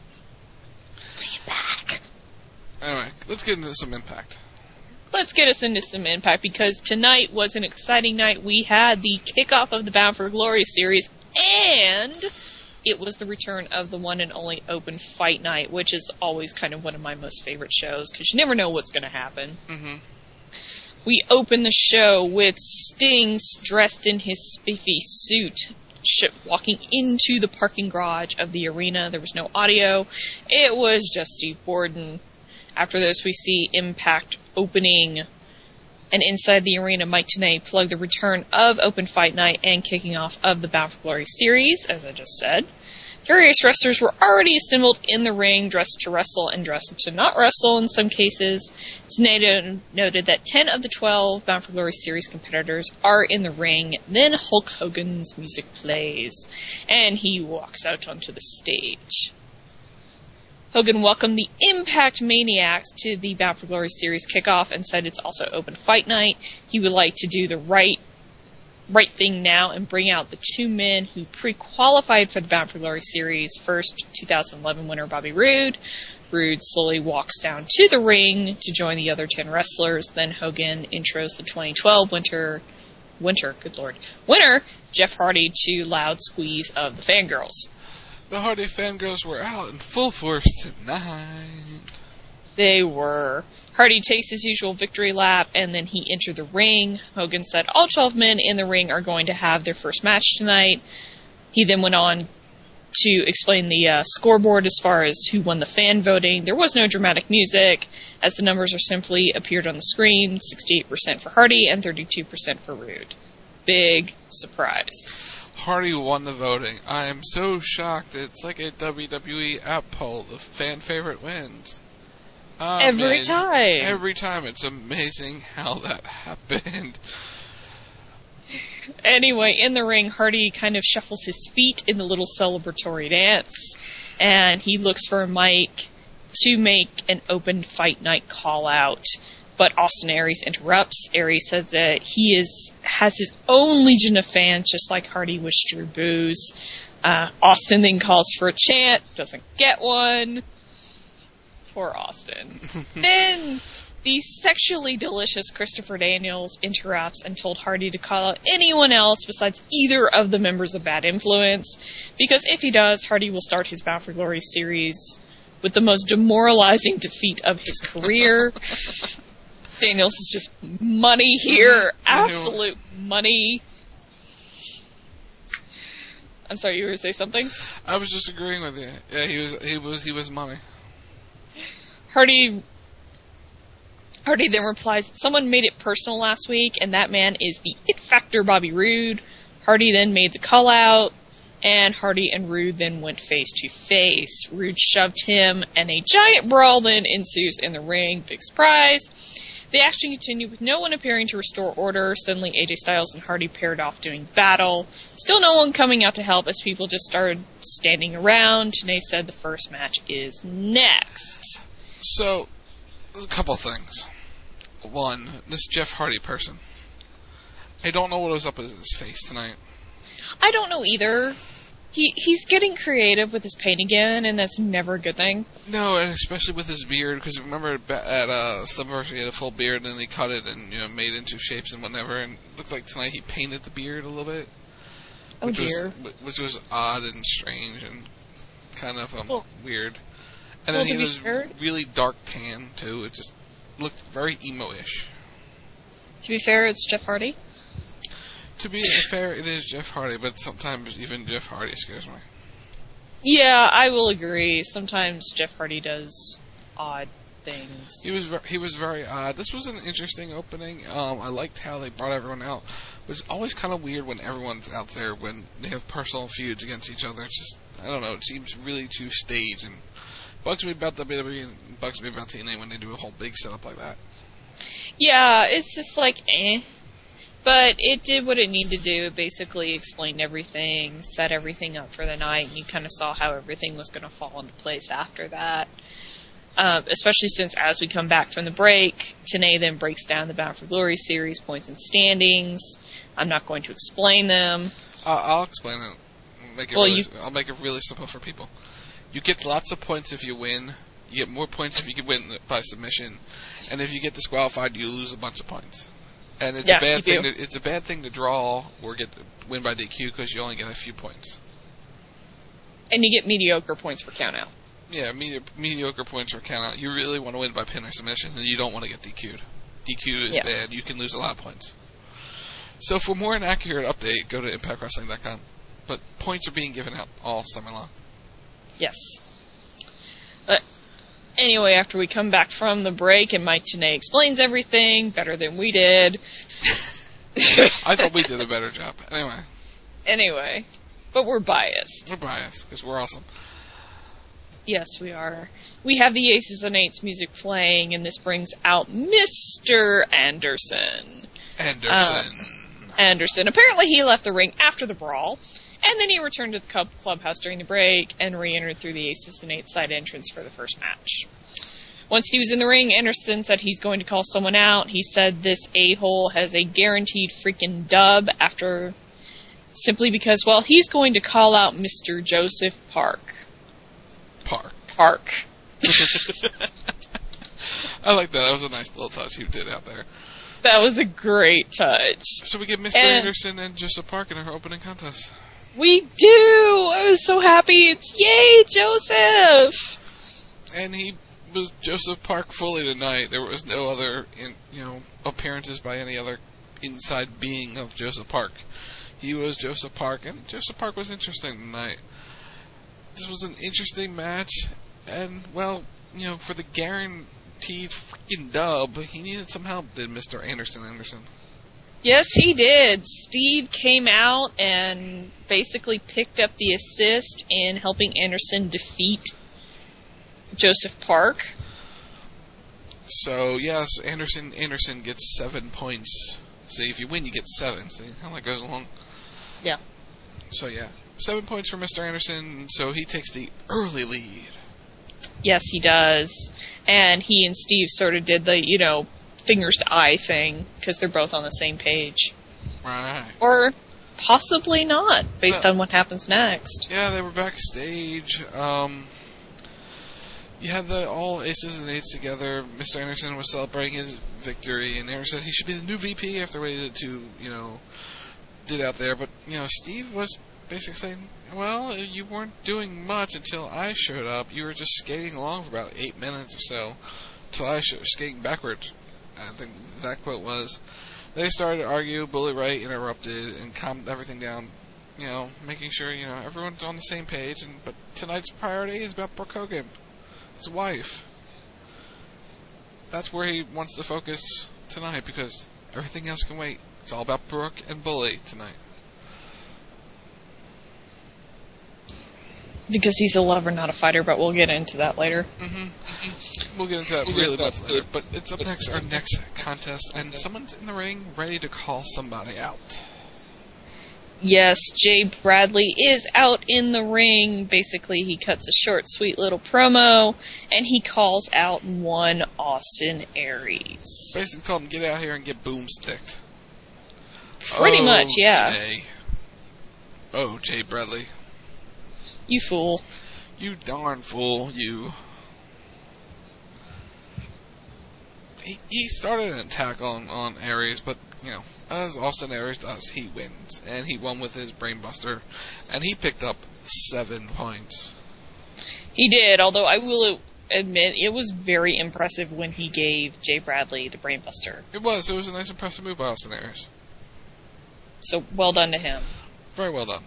Back. Anyway, let's get into some Impact. Let's get us into some Impact, because tonight was an exciting night. We had the kickoff of the Bound for Glory series, and it was the return of the one and only Open Fight Night, which is always kind of one of my most favorite shows, because you never know what's going to happen. Mm-hmm. We opened the show with Sting dressed in his spiffy suit, walking into the parking garage of the arena. There was no audio. It was just Steve Borden. After this, we see Impact opening, and inside the arena, Mike Tenay plugged the return of Open Fight Night and kicking off of the Bound for Glory series, as I just said. Various wrestlers were already assembled in the ring, dressed to wrestle and dressed to not wrestle in some cases. Tenay noted that ten of the twelve Bound for Glory series competitors are in the ring. Then Hulk Hogan's music plays, and he walks out onto the stage. Hogan welcomed the Impact Maniacs to the Bound for Glory series kickoff and said it's also Open Fight Night. He would like to do the right right thing now and bring out the two men who pre-qualified for the Bound for Glory series. First, two thousand eleven winner Bobby Roode. Roode slowly walks down to the ring to join the other ten wrestlers. Then Hogan intros the twenty twelve winter, winter, good lord, winner, Jeff Hardy, to loud squeeze of the fangirls. The Hardy fangirls were out in full force tonight. They were. Hardy takes his usual victory lap, and then he entered the ring. Hogan said all twelve men in the ring are going to have their first match tonight. He then went on to explain the uh, scoreboard as far as who won the fan voting. There was no dramatic music, as the numbers are simply appeared on the screen, sixty-eight percent for Hardy and thirty-two percent for Roode. Big surprise. Hardy won the voting. I am so shocked. It's like a W W E app poll. The fan favorite wins. Oh, every man. time. Every time. It's amazing how that happened. Anyway, in the ring, Hardy kind of shuffles his feet in the little celebratory dance, and he looks for Mike to make an open fight night call out. But Austin Aries interrupts. Aries says that he is has his own legion of fans, just like Hardy was Drew Booze. Uh, Austin then calls for a chant, doesn't get one. Poor Austin. Then the sexually delicious Christopher Daniels interrupts and told Hardy to call out anyone else besides either of the members of Bad Influence, because if he does, Hardy will start his Bound for Glory series with the most demoralizing defeat of his career. Daniels is just money here. Absolute money. I'm sorry, you were going to say something? I was just agreeing with you. Yeah, he was he was he was money. Hardy Hardy then replies, someone made it personal last week, and that man is the It Factor Bobby Roode. Hardy then made the call out, and Hardy and Roode then went face to face. Roode shoved him, and a giant brawl then ensues in the ring. Big surprise. The action continued with no one appearing to restore order. Suddenly A J Styles and Hardy paired off doing battle. Still no one coming out to help as people just started standing around. Tenay said the first match is next. So, a couple things. One, this Jeff Hardy person. I don't know what was up with his face tonight. I don't know either. He he's getting creative with his paint again, and that's never a good thing. No, and especially with his beard, because remember at uh, Slammiversary he had a full beard, and then he cut it and you know made it into shapes and whatever, and it looked like tonight he painted the beard a little bit. Oh which dear. Was, which was odd and strange and kind of um, well, weird. And well, then he was fair, really dark tan, too. It just looked very emo-ish. To be fair, it's Jeff Hardy. To be fair, it is Jeff Hardy, but sometimes even Jeff Hardy scares me. Yeah, I will agree. Sometimes Jeff Hardy does odd things. He was he was very odd. This was an interesting opening. Um, I liked how they brought everyone out. But it's always kind of weird when everyone's out there when they have personal feuds against each other. It's just, I don't know, it seems really too staged, and bugs me about W W E and bugs me about T N A when they do a whole big setup like that. Yeah, it's just like, eh. But it did what it needed to do. It basically explained everything, set everything up for the night, and you kind of saw how everything was going to fall into place after that. Uh, especially since as we come back from the break, Tenay then breaks down the Bound for Glory series points and standings. I'm not going to explain them. Uh, I'll explain it. Make it well, really, you, I'll make it really simple for people. You get lots of points if you win. You get more points if you can win by submission. And if you get disqualified, you lose a bunch of points. And it's yeah, a bad thing. Do. To, it's a bad thing to draw or get win by D Q because you only get a few points. And you get mediocre points for count out. Yeah, medi- mediocre points for count out. You really want to win by pin or submission, and you don't want to get D Q'd. D Q is yeah. bad. You can lose a lot of points. So for more an accurate update, go to impact wrestling dot com. But points are being given out all summer long. Yes. But anyway, after we come back from the break and Mike Tenay explains everything better than we did. I thought we did a better job. Anyway. Anyway. But we're biased. We're biased, because we're awesome. Yes, we are. We have the Aces and Eights music playing, and this brings out Mister Anderson. Anderson. Uh, Anderson. Apparently he left the ring after the brawl, and then he returned to the club clubhouse during the break and re-entered through the Aces and Eights side entrance for the first match. Once he was in the ring, Anderson said he's going to call someone out. He said this a-hole has a guaranteed freaking dub after, simply because, well, he's going to call out Mister Joseph Park. Park. Park. I like that. That was a nice little touch he did out there. That was a great touch. So we get Mister And Anderson and Joseph Park in our opening contest. We do! I was so happy. It's yay, Joseph! And he was Joseph Park fully tonight. There was no other, in, you know, appearances by any other inside being of Joseph Park. He was Joseph Park, and Joseph Park was interesting tonight. This was an interesting match, and, well, you know, for the guaranteed freaking dub, he needed some help, did Mister Anderson Anderson. Yes, he did. Steve came out and basically picked up the assist in helping Anderson defeat Joseph Park. So, yes, Anderson Anderson gets seven points. See, if you win, you get seven. See how that goes along? Yeah. So, yeah. Seven points for Mister Anderson, so he takes the early lead. Yes, he does. And he and Steve sort of did the, you know, fingers to eye thing, because they're both on the same page. Right. Or possibly not, based Uh, on what happens next. Yeah, they were backstage. Um, you had the all aces and eights together. Mister Anderson was celebrating his victory, and Anderson said he should be the new V P after what he did to, you know, did out there. But, you know, Steve was basically saying, well, you weren't doing much until I showed up. You were just skating along for about eight minutes or so, until I was skating backwards. I think the exact quote was. They started to argue. Bully Ray interrupted and calmed everything down, you know, making sure, you know, everyone's on the same page. And but tonight's priority is about Brooke Hogan, his wife. That's where he wants to focus tonight, because everything else can wait. It's all about Brooke and Bully tonight. Because he's a lover, not a fighter, but we'll get into that later. Mm-hmm. We'll get into that really much later. But it's up next, our next contest, and someone's in the ring ready to call somebody out. Yes, Jay Bradley is out in the ring. Basically, he cuts a short, sweet little promo, and he calls out one Austin Aries. Basically told him, get out here and get boomsticked. Pretty oh, much, yeah. Jay. Oh, Jay Bradley. You fool. You darn fool, you. He, he started an attack on, on Aries, but, you know, as Austin Aries does, he wins. And he won with his brainbuster, and he picked up seven points. He did, although I will admit, it was very impressive when he gave Jay Bradley the brainbuster. It was. It was a nice, impressive move by Austin Aries. So, well done to him. Very well done.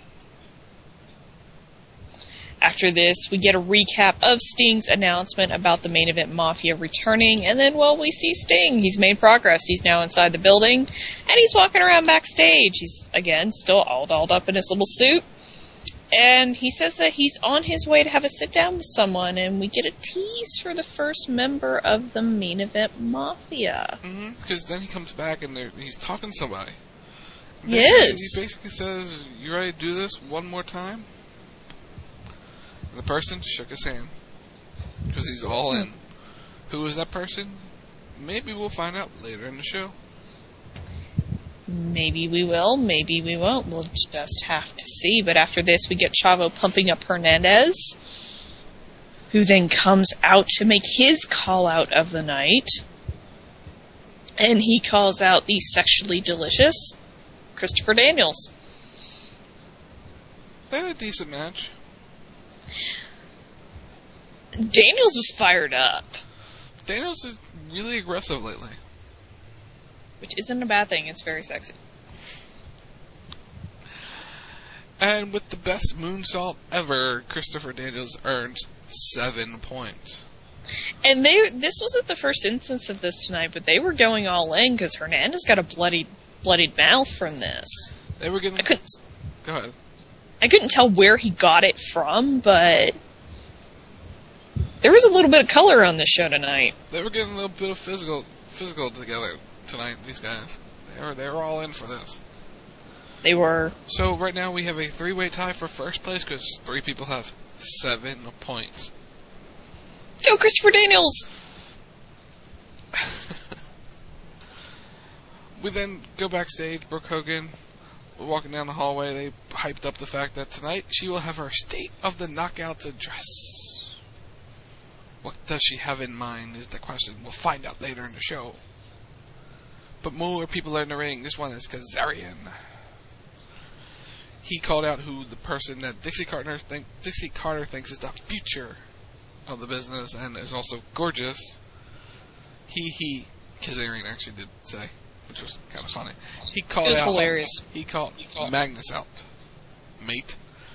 After this, we get a recap of Sting's announcement about the Main Event Mafia returning, and then, well, we see Sting. He's made progress. He's now inside the building, and he's walking around backstage. He's, again, still all dolled up in his little suit, and he says that he's on his way to have a sit-down with someone, and we get a tease for the first member of the Main Event Mafia. Mm-hmm, because then he comes back, and he's talking to somebody. Yes. He basically says, you ready to do this one more time? The person shook his hand, because he's all in. Who is that person? Maybe we'll find out later in the show. Maybe we will, maybe we won't. We'll just have to see. But after this, we get Chavo pumping up Hernandez, who then comes out to make his call out of the night. And he calls out the sexually delicious Christopher Daniels. They had a decent match. Daniels was fired up. Daniels is really aggressive lately. Which isn't a bad thing. It's very sexy. And with the best moonsault ever, Christopher Daniels earns seven points. And they this wasn't the first instance of this tonight, but they were going all in because Hernandez got a bloodied, bloodied mouth from this. They were getting... I couldn't... Go ahead. I couldn't tell where he got it from, but there was a little bit of color on this show tonight. They were getting a little bit of physical physical together tonight, these guys. They were, they were all in for this. They were. So right now we have a three-way tie for first place because three people have seven points. Go Christopher Daniels! We then go backstage, Brooke Hogan. We're walking down the hallway. They hyped up the fact that tonight she will have her State of the Knockouts address. What does she have in mind is the question. We'll find out later in the show. But more people are in the ring. This one is Kazarian. He called out who the person that Dixie Carter, think, Dixie Carter thinks is the future of the business and is also gorgeous. He, he, Kazarian actually did say, which was kind of funny. He called it was out. hilarious. He called, he called Magnus out. Mate.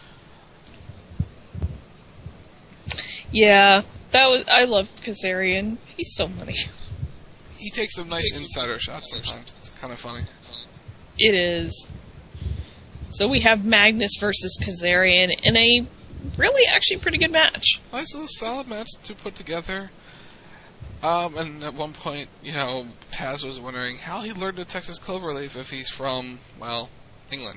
Yeah, that was. I loved Kazarian. He's so funny. He takes some nice insider shots sometimes. It's kind of funny. It is. So we have Magnus versus Kazarian in a really actually pretty good match. Nice little solid match to put together. Um, and at one point, you know, Taz was wondering how he learned the Texas Cloverleaf if he's from, well, England.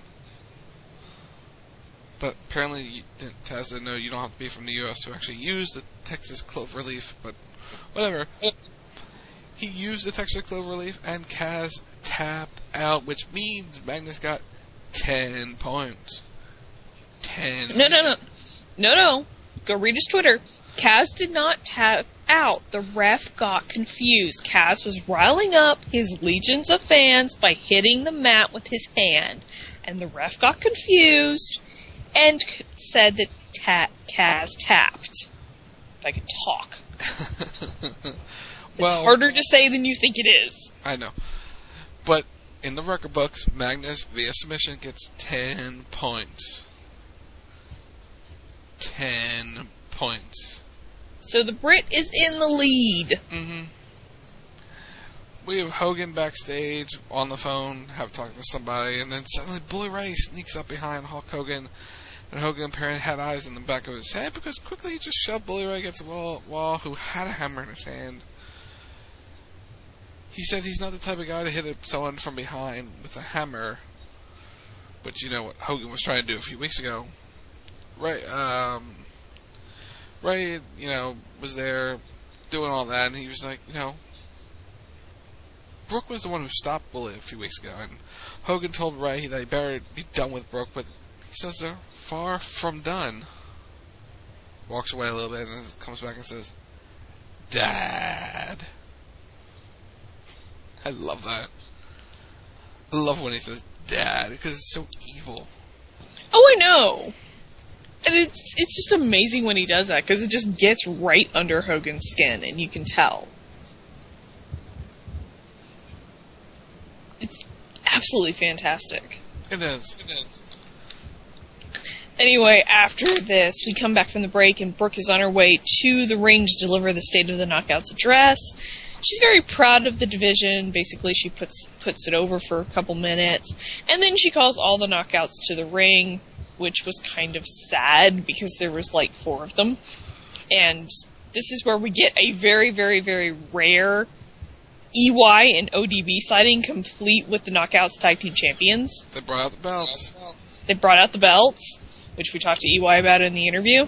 But apparently, you didn't, Taz didn't know you don't have to be from the U S to actually use the Texas Cloverleaf, but whatever. He used the Texas Cloverleaf, and Kaz tapped out, which means Magnus got ten points. Ten. No, no, no. No, no. Go read his Twitter. Kaz did not tap out. The ref got confused. Kaz was riling up his legions of fans by hitting the mat with his hand. And the ref got confused and said that ta- Kaz tapped. If I could talk. Well, it's harder to say than you think it is. I know. But in the record books, Magnus via submission gets ten points. Ten points. So the Brit is in the lead. Mm-hmm. We have Hogan backstage on the phone, have talked with somebody, and then suddenly Bully Ray sneaks up behind Hulk Hogan, and Hogan apparently had eyes in the back of his head because quickly he just shoved Bully Ray against the wall, wall who had a hammer in his hand. He said he's not the type of guy to hit someone from behind with a hammer, but you know what Hogan was trying to do a few weeks ago. Ray, um, Ray, you know, was there doing all that, and he was like, you know, Brooke was the one who stopped Bully a few weeks ago, and Hogan told Ray that he better be done with Brooke, but he says they're far from done. Walks away a little bit, and then comes back and says, Dad. I love that. I love when he says Dad, because it's so evil. Oh, I know. And it's it's just amazing when he does that, because it just gets right under Hogan's skin, and you can tell. It's absolutely fantastic. It is. It is. Anyway, after this, we come back from the break, and Brooke is on her way to the ring to deliver the State of the Knockouts address. She's very proud of the division. Basically, she puts puts it over for a couple minutes, and then she calls all the Knockouts to the ring, which was kind of sad because there was like four of them. And this is where we get a very, very, very rare E Y and O D B sighting, complete with the Knockouts Tag Team Champions. They brought out the belts. They brought out the belts, which we talked to E Y about in the interview.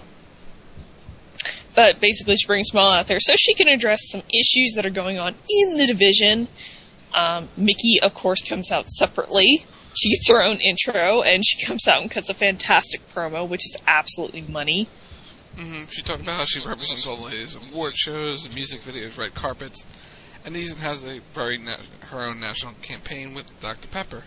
But basically, she brings them all out there so she can address some issues that are going on in the division. Um, Mickey, of course, comes out separately. She gets her own intro, and she comes out and cuts a fantastic promo, which is absolutely money. Mm-hmm. She talked about how she represents all these award shows, music videos, red carpets, and even has a very na- her own national campaign with Doctor Pepper.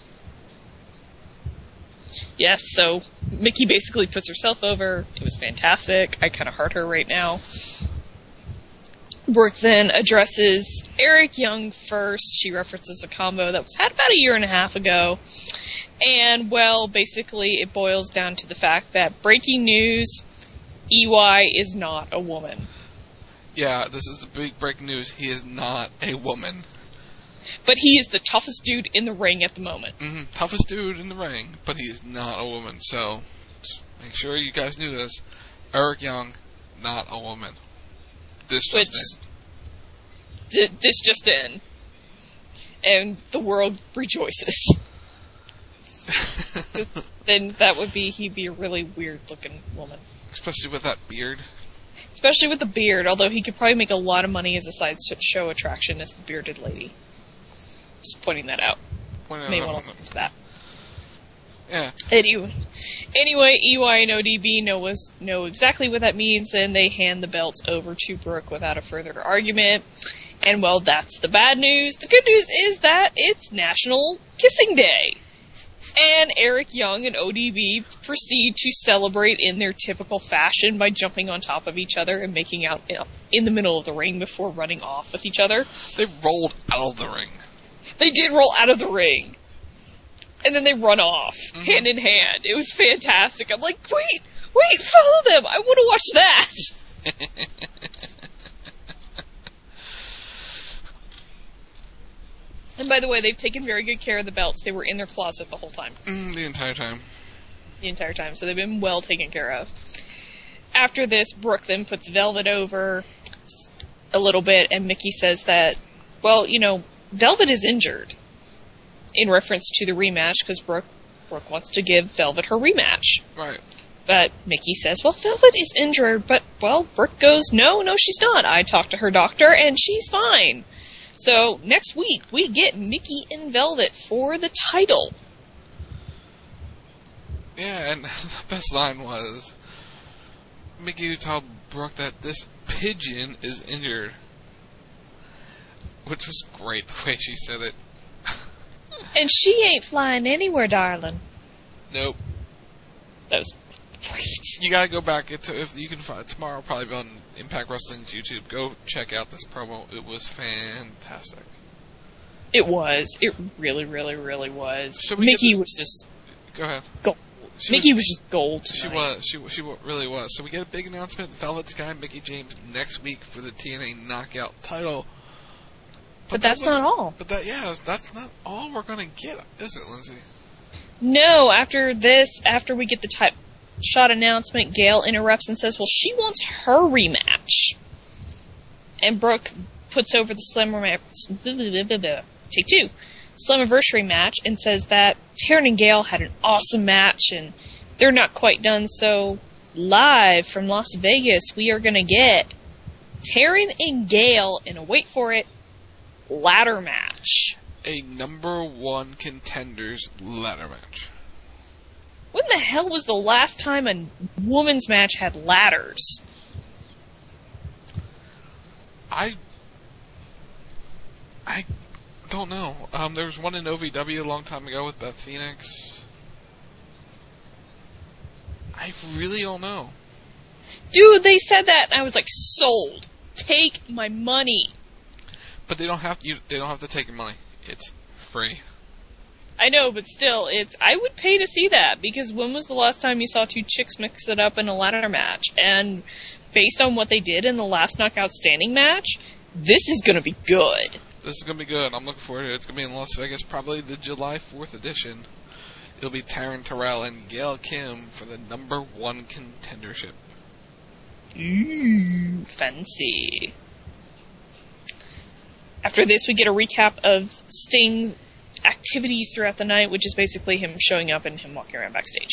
Yes, so Mickey basically puts herself over. It was fantastic. I kind of heart her right now. Brooke then addresses Eric Young first. She references a combo that was had about a year and a half ago. And, well, basically it boils down to the fact that breaking news, E Y is not a woman. Yeah, this is the big breaking news. He is not a woman. But he is the toughest dude in the ring at the moment. Mm-hmm. Toughest dude in the ring, but he is not a woman. So, make sure you guys knew this. Eric Young, not a woman. This just Which, in. Th- this just in. And the world rejoices. Then that would be, he'd be a really weird looking woman. Especially with that beard. Especially with the beard, although he could probably make a lot of money as a side show attraction as the bearded lady. Just pointing that out. Pointing May out want to look into that. Yeah. Anyway, anyway, E Y and O D B know, was, know exactly what that means, and they hand the belts over to Brooke without a further argument. And, well, that's the bad news. The good news is that it's National Kissing Day. And Eric Young and O D B proceed to celebrate in their typical fashion by jumping on top of each other and making out in the middle of the ring before running off with each other. They rolled out of the ring. They did roll out of the ring. And then they run off, mm-hmm. hand in hand. It was fantastic. I'm like, wait, wait, follow them. I want to watch that. And by the way, they've taken very good care of the belts. They were in their closet the whole time. Mm, the entire time. The entire time. So they've been well taken care of. After this, Brooke then puts Velvet over. a little bit, and Mickey says that, well, you know, Velvet is injured, in reference to the rematch, because Brooke, Brooke wants to give Velvet her rematch. Right. But Mickey says, well, Velvet is injured, but, well, Brooke goes, no, no, she's not. I talked to her doctor, and she's fine. So, next week, we get Mickey and Velvet for the title. Yeah, and the best line was, Mickey told Brooke that this pigeon is injured. Which was great, the way she said it. And she ain't flying anywhere, darling. Nope. That was great. You gotta go back, it's, if you can find tomorrow, probably on Impact Wrestling's YouTube, go check out this promo. It was fantastic. It was. It really, really, really was. So we Mickey the, was just... Go ahead. Gold. She Mickey was, was just gold tonight. She was. She, she really was. So we get a big announcement, Velvet Sky, Mickey James, next week for the T N A Knockout title. But, but that's that was, not all. But that, yeah, that's not all we're gonna get, is it, Lindsay? No, after this, after we get the type shot announcement, Gail interrupts and says, well, she wants her rematch. And Brooke puts over the Slammiversary, take two, Slammiversary match, and says that Taryn and Gail had an awesome match, and they're not quite done, so live from Las Vegas, we are gonna get Taryn and Gail in a, wait for it, ladder match. A number one contenders ladder match. When the hell was the last time a women's match had ladders? I I don't know. Um, there was one in O V W a long time ago with Beth Phoenix. I really don't know. Dude, they said that, and I was like, sold. Take my money. But they don't have to. You, they don't have to take your money. It's free. I know, but still, it's. I would pay to see that, because when was the last time you saw two chicks mix it up in a ladder match? And based on what they did in the last Knockout Standing match, this is going to be good. This is going to be good. I'm looking forward to it. It's going to be in Las Vegas, probably the July fourth edition. It'll be Taryn Terrell and Gail Kim for the number one contendership. Ooh, fancy. After this, we get a recap of Sting's activities throughout the night, which is basically him showing up and him walking around backstage.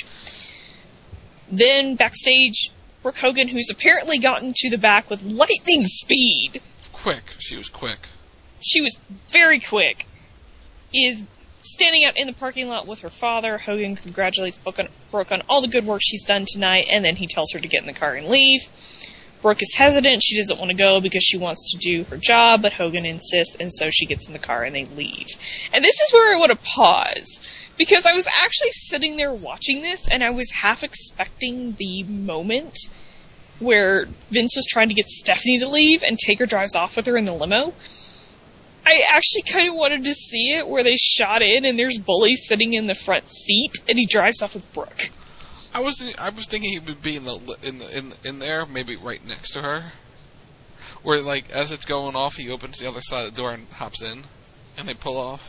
Then, backstage, Brooke Hogan, who's apparently gotten to the back with lightning speed. Quick. She was quick. She was very quick. Is standing out in the parking lot with her father. Hogan congratulates Brooke on all the good work she's done tonight, and then he tells her to get in the car and leave. Brooke is hesitant. She doesn't want to go because she wants to do her job, but Hogan insists, and so she gets in the car and they leave. And this is where I want to pause, because I was actually sitting there watching this, and I was half expecting the moment where Vince was trying to get Stephanie to leave, and Taker drives off with her in the limo. I actually kind of wanted to see it, where they shot in, and there's Bully sitting in the front seat, and he drives off with Brooke. I was I was thinking he would be in the in the, in in there, maybe right next to her, where like as it's going off, he opens the other side of the door and hops in, and they pull off.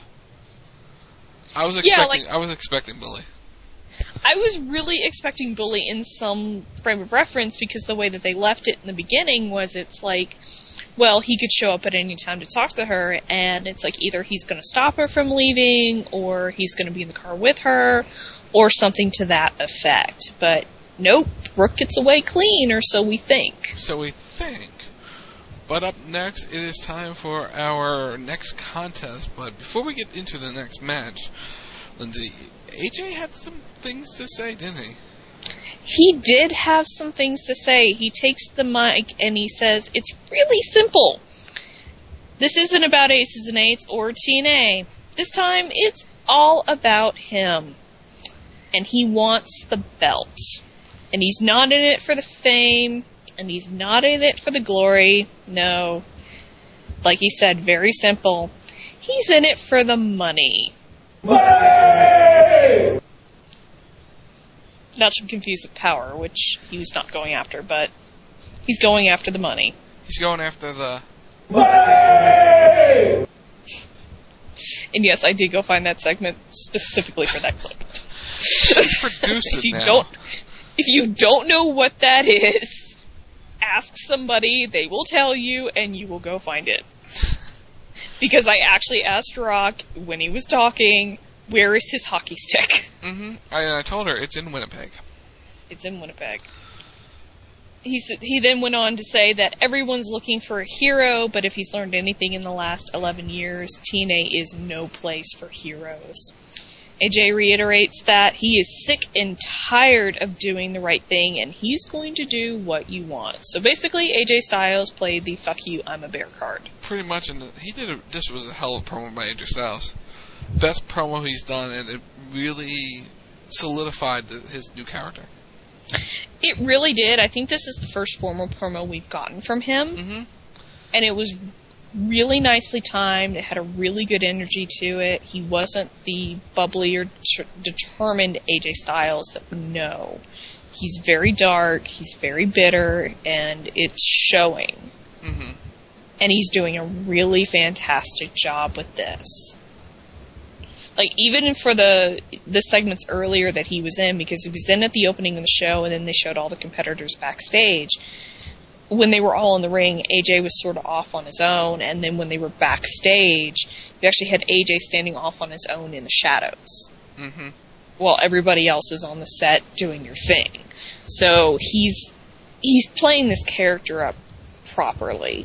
I was expecting yeah, like, I was expecting Bully. I was really expecting Bully in some frame of reference, because the way that they left it in the beginning was it's like, well, he could show up at any time to talk to her, and it's like either he's going to stop her from leaving, or he's going to be in the car with her, or something to that effect. But nope, Brooke gets away clean, or so we think. So we think. But up next, it is time for our next contest. But before we get into the next match, Lindsay, A J had some things to say, didn't he? He did have some things to say. He takes the mic and he says, it's really simple. This isn't about Aces and Eights or T N A. This time, it's all about him. And he wants the belt. And he's not in it for the fame, and he's not in it for the glory. No. Like he said, very simple. He's in it for the money. Money! Not to be confused with power, which he was not going after, but he's going after the money. He's going after the money! And yes, I did go find that segment specifically for that clip. Let's produce it if you now. Don't, if you don't know what that is, ask somebody, they will tell you, and you will go find it. Because I actually asked Rock, when he was talking, where is his hockey stick? Mm-hmm. I, I told her, it's in Winnipeg. It's in Winnipeg. He, he then went on to say that everyone's looking for a hero, but if he's learned anything in the last eleven years, T N A is no place for heroes. A J reiterates that he is sick and tired of doing the right thing, and he's going to do what you want. So basically, A J Styles played the "fuck you, I'm a bear" card. Pretty much, and he did. A, this was a hell of a promo by A J Styles. Best promo he's done, and it really solidified the, his new character. It really did. I think this is the first formal promo we've gotten from him, mm-hmm. and it was really nicely timed. It had a really good energy to it. He wasn't the bubbly or t- determined A J Styles that we know. He's very dark, he's very bitter, and it's showing. Mm-hmm. And he's doing a really fantastic job with this. Like, even for the the segments earlier that he was in, because he was in at the opening of the show, and then they showed all the competitors backstage. When they were all in the ring, A J was sort of off on his own, and then when they were backstage, you actually had A J standing off on his own in the shadows. Mm-hmm. While everybody else is on the set doing their thing. So he's he's playing this character up properly.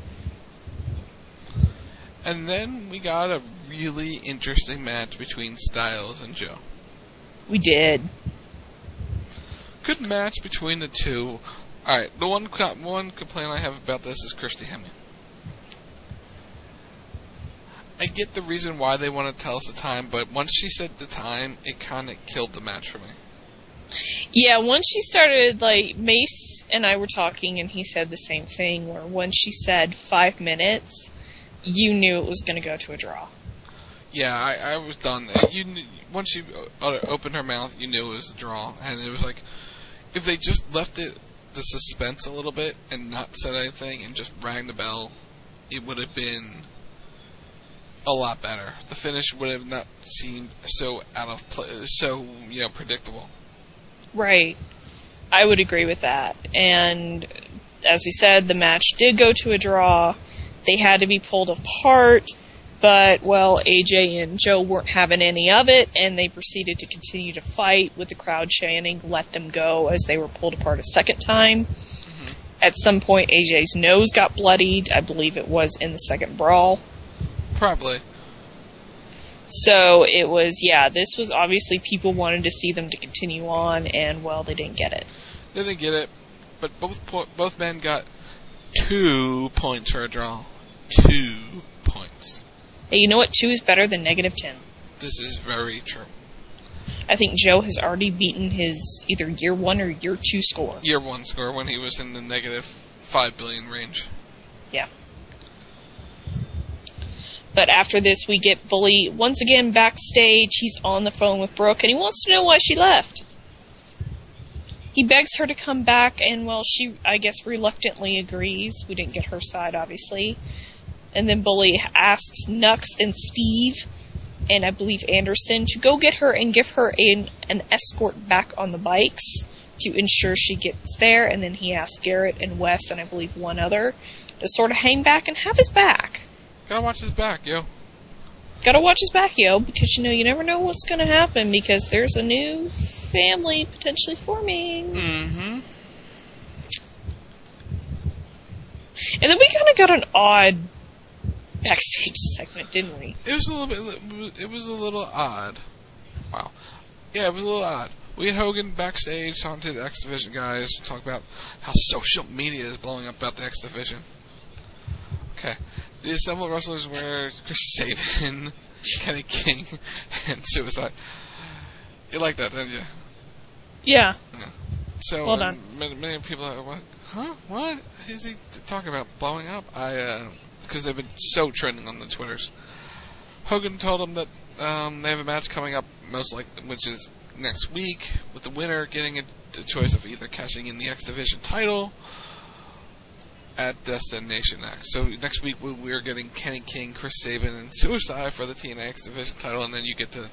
And then we got a really interesting match between Styles and Joe. We did. Good match between the two. Alright, the one one complaint I have about this is Christy Hemme. I get the reason why they want to tell us the time, but once she said the time, it kind of killed the match for me. Yeah, once she started, like, Mace and I were talking, and he said the same thing, where when she said five minutes, you knew it was going to go to a draw. Yeah, I, I was done. You knew, once she opened her mouth, you knew it was a draw, and it was like, if they just left it, the suspense a little bit, and not said anything, and just rang the bell, it would have been a lot better. The finish would have not seemed so out of play, so, you know, predictable. Right. I would agree with that. And as we said, the match did go to a draw. They had to be pulled apart, but, well, A J and Joe weren't having any of it, and they proceeded to continue to fight with the crowd chanting, "Let them go," as they were pulled apart a second time. Mm-hmm. At some point, A J's nose got bloodied. I believe it was in the second brawl. Probably. So it was, yeah, this was obviously people wanted to see them to continue on, and, well, they didn't get it. They didn't get it, but both po- both men got two points for a draw. Two points. Hey, you know what? Two is better than negative ten. This is very true. I think Joe has already beaten his either year one or year two score. Year one score when he was in the negative five billion range. Yeah. But after this, we get Bully once again backstage. He's on the phone with Brooke, and he wants to know why she left. He begs her to come back, and, well, she, I guess, reluctantly agrees. We didn't get her side, obviously. And then Bully asks Nux and Steve, and I believe Anderson, to go get her and give her an, an escort back on the bikes to ensure she gets there. And then he asks Garrett and Wes, and I believe one other, to sort of hang back and have his back. Gotta watch his back, yo. Gotta watch his back, yo, because, you know, you never know what's gonna happen, because there's a new family potentially forming. Mm-hmm. And then we kind of got an odd backstage segment, didn't we? It was a little bit, it was a little odd. Wow. Yeah, it was a little odd. We had Hogan backstage talking to the X Division guys, talk about how social media is blowing up about the X Division. Okay. The assembled wrestlers were Chris Sabin, Kenny King, and Suicide. You like that, didn't you? Yeah. yeah. So, well done. Many, many people are like, huh? What is he talking about blowing up? I, uh, because they've been so trending on the Twitters. Hogan told them that um, they have a match coming up, most likely, which is next week, with the winner getting a, a choice of either cashing in the X Division title at Destination X. So next week we, we're getting Kenny King, Chris Sabin, and Suicide for the T N A X Division title, and then you get to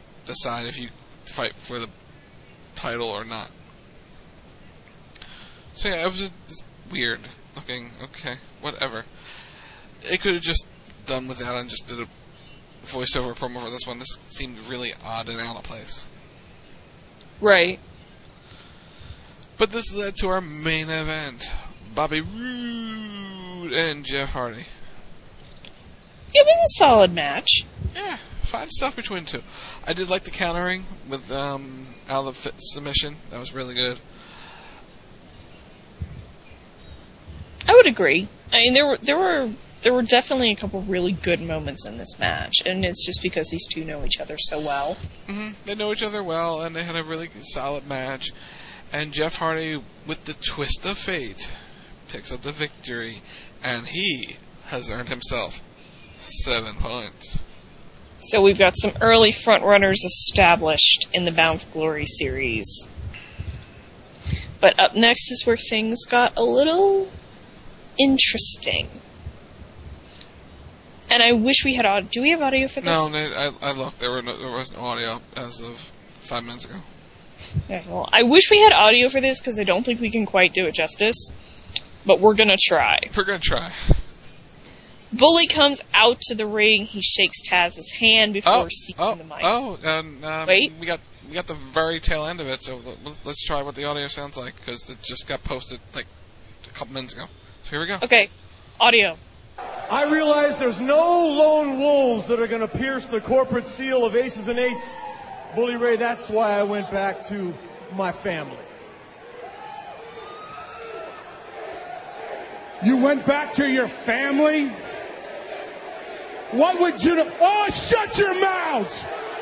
decide if you fight for the title or not. So yeah, it was just weird looking. Okay, whatever. It could have just done without and just did a voiceover promo for this one. This seemed really odd and out of place. Right. But this led to our main event. Bobby Roode and Jeff Hardy. It was a solid match. Yeah, fine stuff between the two. I did like the countering with um, out of the submission. That was really good. I would agree. I mean, there were there were there were definitely a couple really good moments in this match, and it's just because these two know each other so well. Mm-hmm. They know each other well, and they had a really solid match. And Jeff Hardy, with the twist of fate, picks up the victory, and he has earned himself seven points. So we've got some early front runners established in the Bound for Glory series. But up next is where things got a little interesting. And I wish we had audio. Do we have audio for this? No, they, I, I looked. There, were no, there was no audio as of five minutes ago. Okay, well, I wish we had audio for this because I don't think we can quite do it justice. But we're going to try. We're going to try. Bully comes out to the ring. He shakes Taz's hand before oh, seeking oh, the mic. Oh, and um, Wait. we got we got the very tail end of it. So let's, let's try what the audio sounds like because it just got posted like a couple minutes ago. So here we go. Okay, audio. I realize there's no lone wolves that are going to pierce the corporate seal of aces and eights. Bully Ray, that's why I went back to my family. You went back to your family? What would you do? Oh, shut your mouths!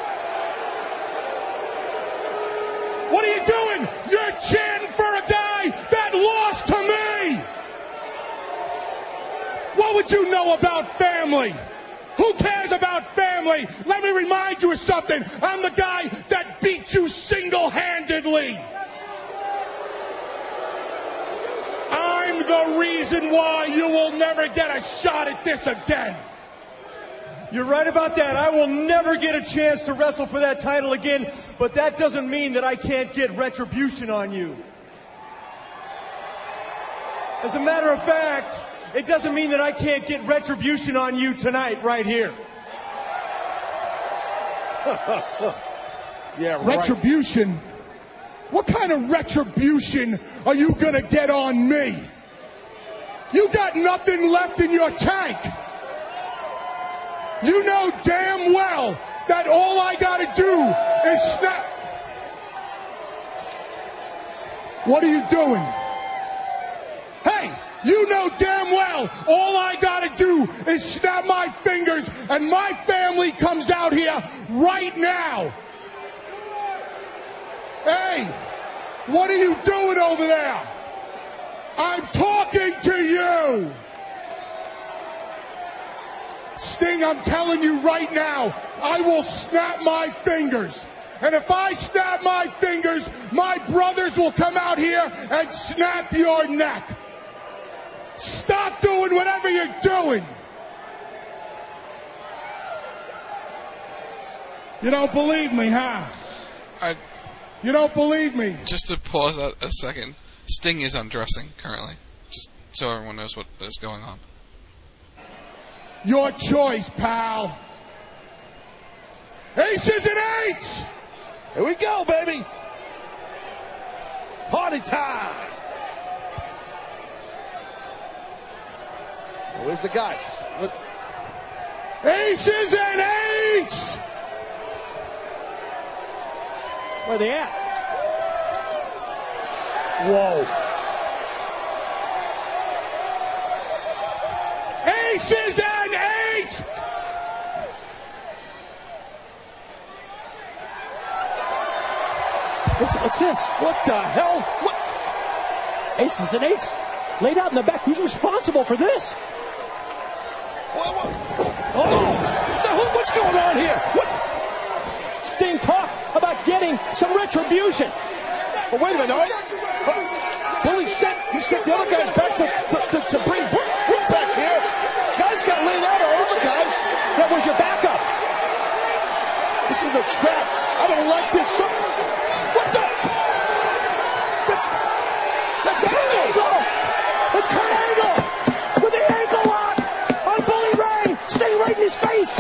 What are you doing? You're chanting for a guy that lost to me! What would you know about family? Who cares about family? Let me remind you of something. I'm the guy that beat you single-handedly. I'm the reason why you will never get a shot at this again. You're right about that. I will never get a chance to wrestle for that title again, but that doesn't mean that I can't get retribution on you. As a matter of fact, it doesn't mean that I can't get retribution on you tonight, right here. Yeah, right. Retribution? What kind of retribution are you gonna get on me? You got nothing left in your tank. You know damn well that all I gotta do is snap. What are you doing? Hey, you know damn well all I gotta do is snap my fingers and my family comes out here right now. Hey, what are you doing over there? I'm talking to you. Sting, I'm telling you right now, I will snap my fingers. And if I snap my fingers, my brothers will come out here and snap your neck. Stop doing whatever you're doing. You don't believe me, huh? I, you don't believe me. Just to pause a, a second, Sting is undressing currently, just so everyone knows what is going on. Your choice, pal. Aces and eights! Here we go, baby! Party time! Where's the guys? Look. Aces and eights! Where are they at? Whoa. Aces and eights! What's, what's this? What the hell? What? Aces and eights laid out in the back. Who's responsible for this? Whoa, whoa. Oh, what's going on here? What? Sting talk about getting some retribution. Oh, wait a minute. Uh, Bully sent, he sent the other guys back to, to, to, to bring Brooke, Brooke back here. Guys got laid out, all the guys. That was your backup. This is a trap. I don't like this. What the? That's, that's Angle. It's Kurt Angle with the ankle lock on Bully Ray. Stay right in his face.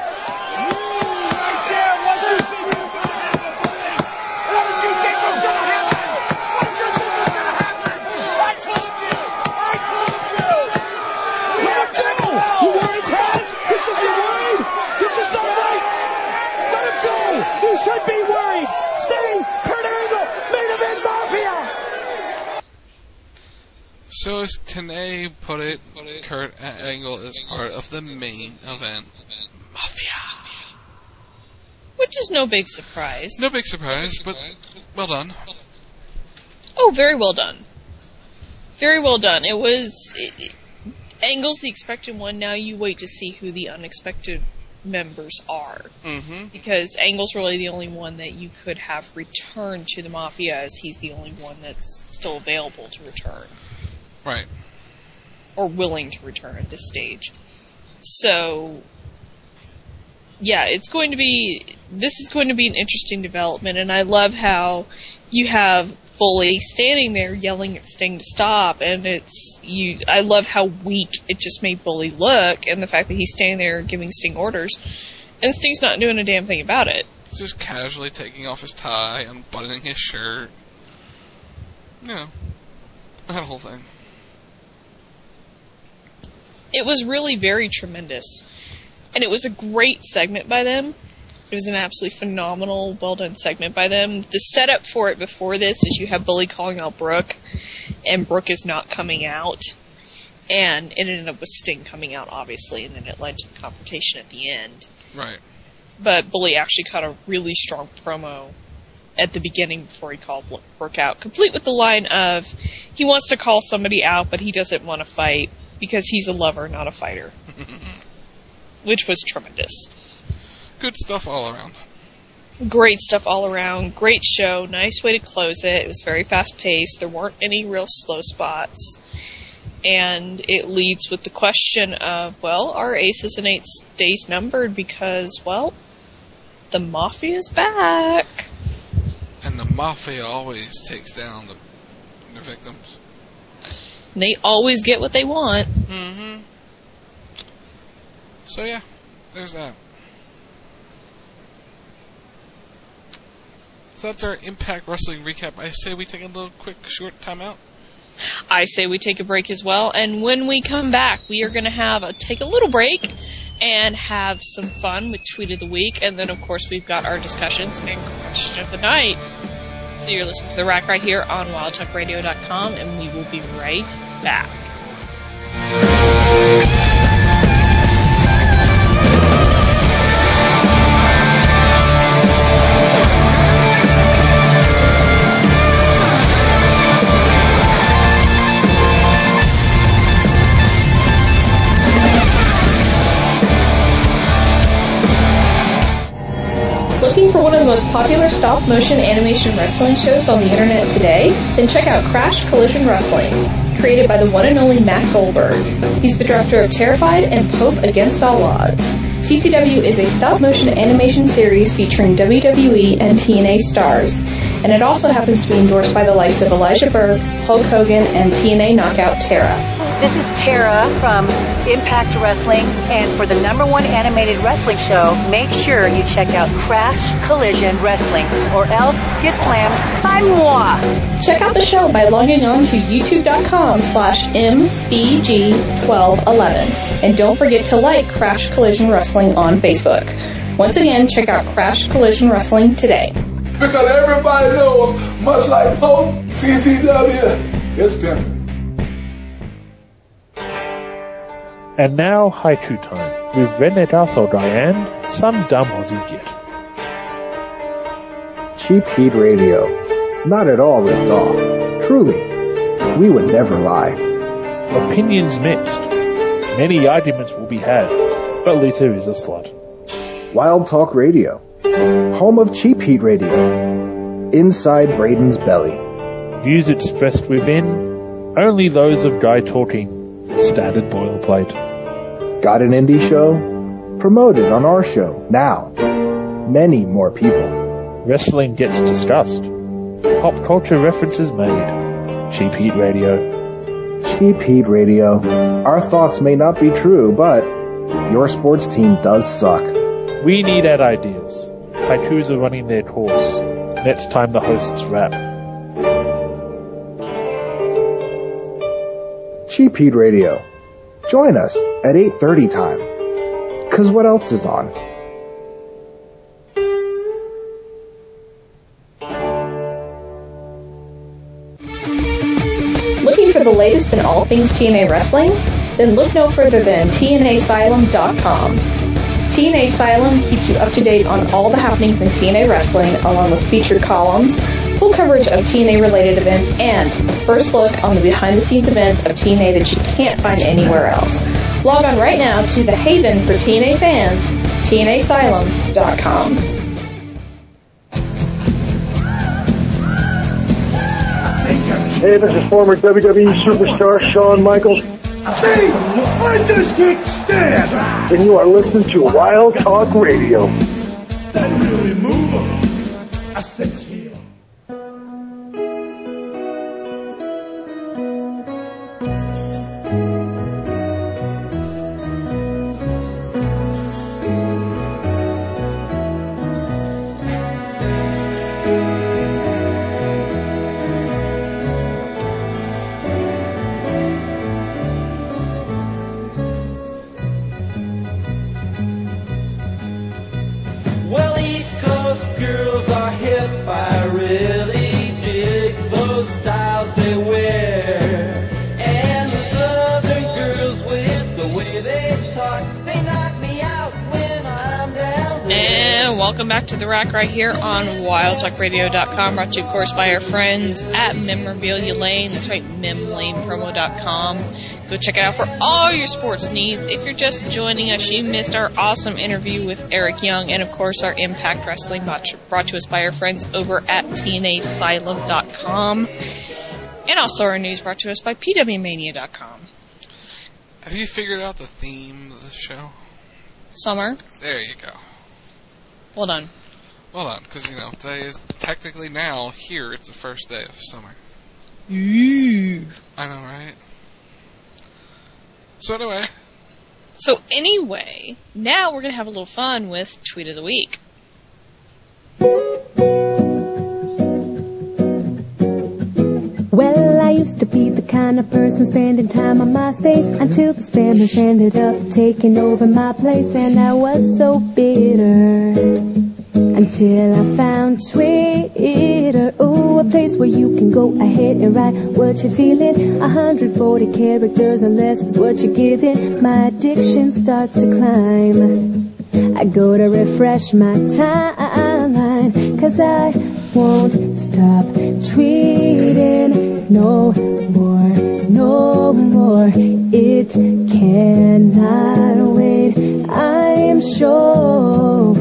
You should be worried. Sting, Kurt Angle, main event Mafia. So as Tenay put it, Kurt Angle is part of the main event Mafia. Which is no big surprise. No big surprise, but well done. Oh, very well done. Very well done. It was... It, it, Angle's the expected one. Now you wait to see who the unexpected members are. Mm-hmm. Because Angle's really the only one that you could have return to the Mafia, as he's the only one that's still available to return. Right. Or willing to return at this stage. So, yeah, it's going to be, this is going to be an interesting development, and I love how you have Bully standing there yelling at Sting to stop, and it's, you, I love how weak it just made Bully look, and the fact that he's standing there giving Sting orders, and Sting's not doing a damn thing about it. He's just casually taking off his tie and buttoning his shirt. You know, that whole thing. It was really very tremendous. And it was a great segment by them. It was an absolutely phenomenal, well-done segment by them. The setup for it before this is you have Bully calling out Brooke, and Brooke is not coming out. And it ended up with Sting coming out, obviously, and then it led to the confrontation at the end. Right. But Bully actually cut a really strong promo at the beginning before he called Brooke out, complete with the line of, he wants to call somebody out, but he doesn't want to fight because he's a lover, not a fighter. Which was tremendous. Good stuff all around. Great stuff all around. Great show. Nice way to close it. It was very fast-paced. There weren't any real slow spots. And it leads with the question of, well, are Aces and Eights days numbered? Because, well, the Mafia's back. And the Mafia always takes down the, the victims. And they always get what they want. Mm-hmm. So, yeah, there's that. So that's our Impact Wrestling recap. I say we take a little quick, short timeout. I say we take a break as well. And when we come back, we are going to have a take a little break and have some fun with Tweet of the Week. And then, of course, we've got our discussions and question of the night. So you're listening to The Rack right here on wild talk radio dot com, and we will be right back. Looking for one of the most popular stop-motion animation wrestling shows on the internet today? Then check out Crash Collision Wrestling, created by the one and only Matt Goldberg. He's the director of Terrified and Pope Against All Odds. C C W is a stop-motion animation series featuring W W E and T N A stars, and it also happens to be endorsed by the likes of Elijah Burke, Hulk Hogan, and T N A knockout Tara. This is Tara from Impact Wrestling, and for the number one animated wrestling show, make sure you check out Crash Collision Wrestling, or else get slammed by moi. Check out the show by logging on to youtube.com slash mbg1211, and don't forget to like Crash Collision Wrestling on Facebook. Once again, check out Crash Collision Wrestling today. Because everybody knows, much like Pope, C C W is pimping. And now, haiku time, with Renegasso Diane, some dumb Aussie git. Cheap Heat Radio. Not at all ripped off. Truly. We would never lie. Opinions mixed. Many arguments will be had, but Lita is a slut. Wild Talk Radio. Home of Cheap Heat Radio. Inside Braden's belly. Views expressed within, only those of Guy talking. Standard boilerplate. Got an indie show? Promote it on our show, now. Many more people. Wrestling gets discussed. Pop culture references made. Cheap Heat Radio. Cheap Heat Radio. Our thoughts may not be true, but your sports team does suck. We need ad ideas. Haikus are running their course. Next time the hosts rap. Cheap Heat Radio. Join us at eight thirty time. 'Cause what else is on? Looking for the latest in all things T N A wrestling? Then look no further than T N A Asylum dot com. T N A Asylum keeps you up to date on all the happenings in T N A wrestling, along with featured columns, full coverage of T N A related events, and a first look on the behind the scenes events of T N A that you can't find anywhere else. Log on right now to the haven for T N A fans, T N A Asylum dot com. Hey, this is former W W E superstar Shawn Michaels. Hey, I just can't stand! And you are listening to Wild Talk Radio. That really move 'em. I said chill. Well, East Coast girls are hip. I really dig those styles they wear. And the Southern girls with the way they talk, they knock me out when I'm down there. And welcome back to The Rack right here on wild talk radio dot com, brought to you, of course, by our friends at Memorabilia Lane. That's right, mem lane promo dot com. Go check it out for all your sports needs. If you're just joining us, you missed our awesome interview with Eric Young, and of course our Impact Wrestling brought to us by our friends over at T N A Asylum dot com, and also our news brought to us by P W Mania dot com. Have you figured out the theme of the show? Summer. There you go. Well done. Well done, because, you know, today is technically now, here, it's the first day of summer. Ooh. I know, right? So anyway. So anyway, now we're going to have a little fun with Tweet of the Week. Well, I used to be the kind of person spending time on MySpace until the spammers ended up taking over my place, and I was so bitter until I found Twitter. Oh, a place where you can go ahead and write what you're feeling. one hundred forty characters or less is what you're giving. My addiction starts to climb. I go to refresh my timeline, 'cause I won't stop tweeting no more, no more. It cannot wait, I am sure.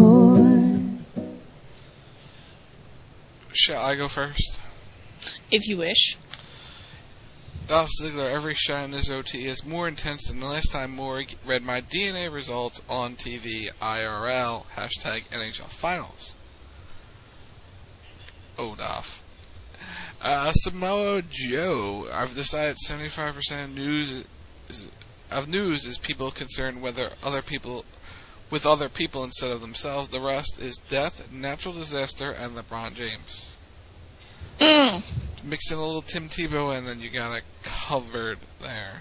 Shall I go first? If you wish. Dolph Ziggler, every shot in his O T is more intense than the last time Maury read my D N A results on T V, I R L, hashtag N H L Finals. Oh, Dolph. Uh, Samoa Joe, I've decided seventy-five percent of news is, of news is people concerned whether other people, with other people instead of themselves. The rest is death, natural disaster, and LeBron James. Mm. Mix in a little Tim Tebow, and then you got it covered there.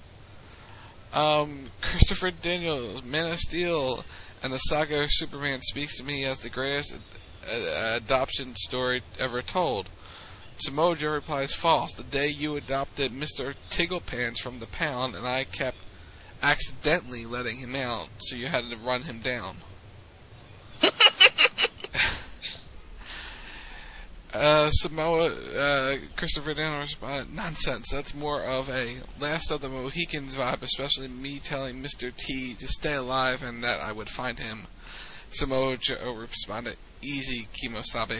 Um, Christopher Daniels, Man of Steel, and the saga of Superman speaks to me as the greatest ad- adoption story ever told. Samoa Joe replies, false. The day you adopted Mister Tigglepants from the pound, and I kept accidentally letting him out, so you had to run him down. uh, Samoa, uh, Christopher Daniels responded, nonsense. That's more of a Last of the Mohicans vibe, especially me telling Mister T to stay alive and that I would find him. Samoa Joe responded, easy, Kimosabe.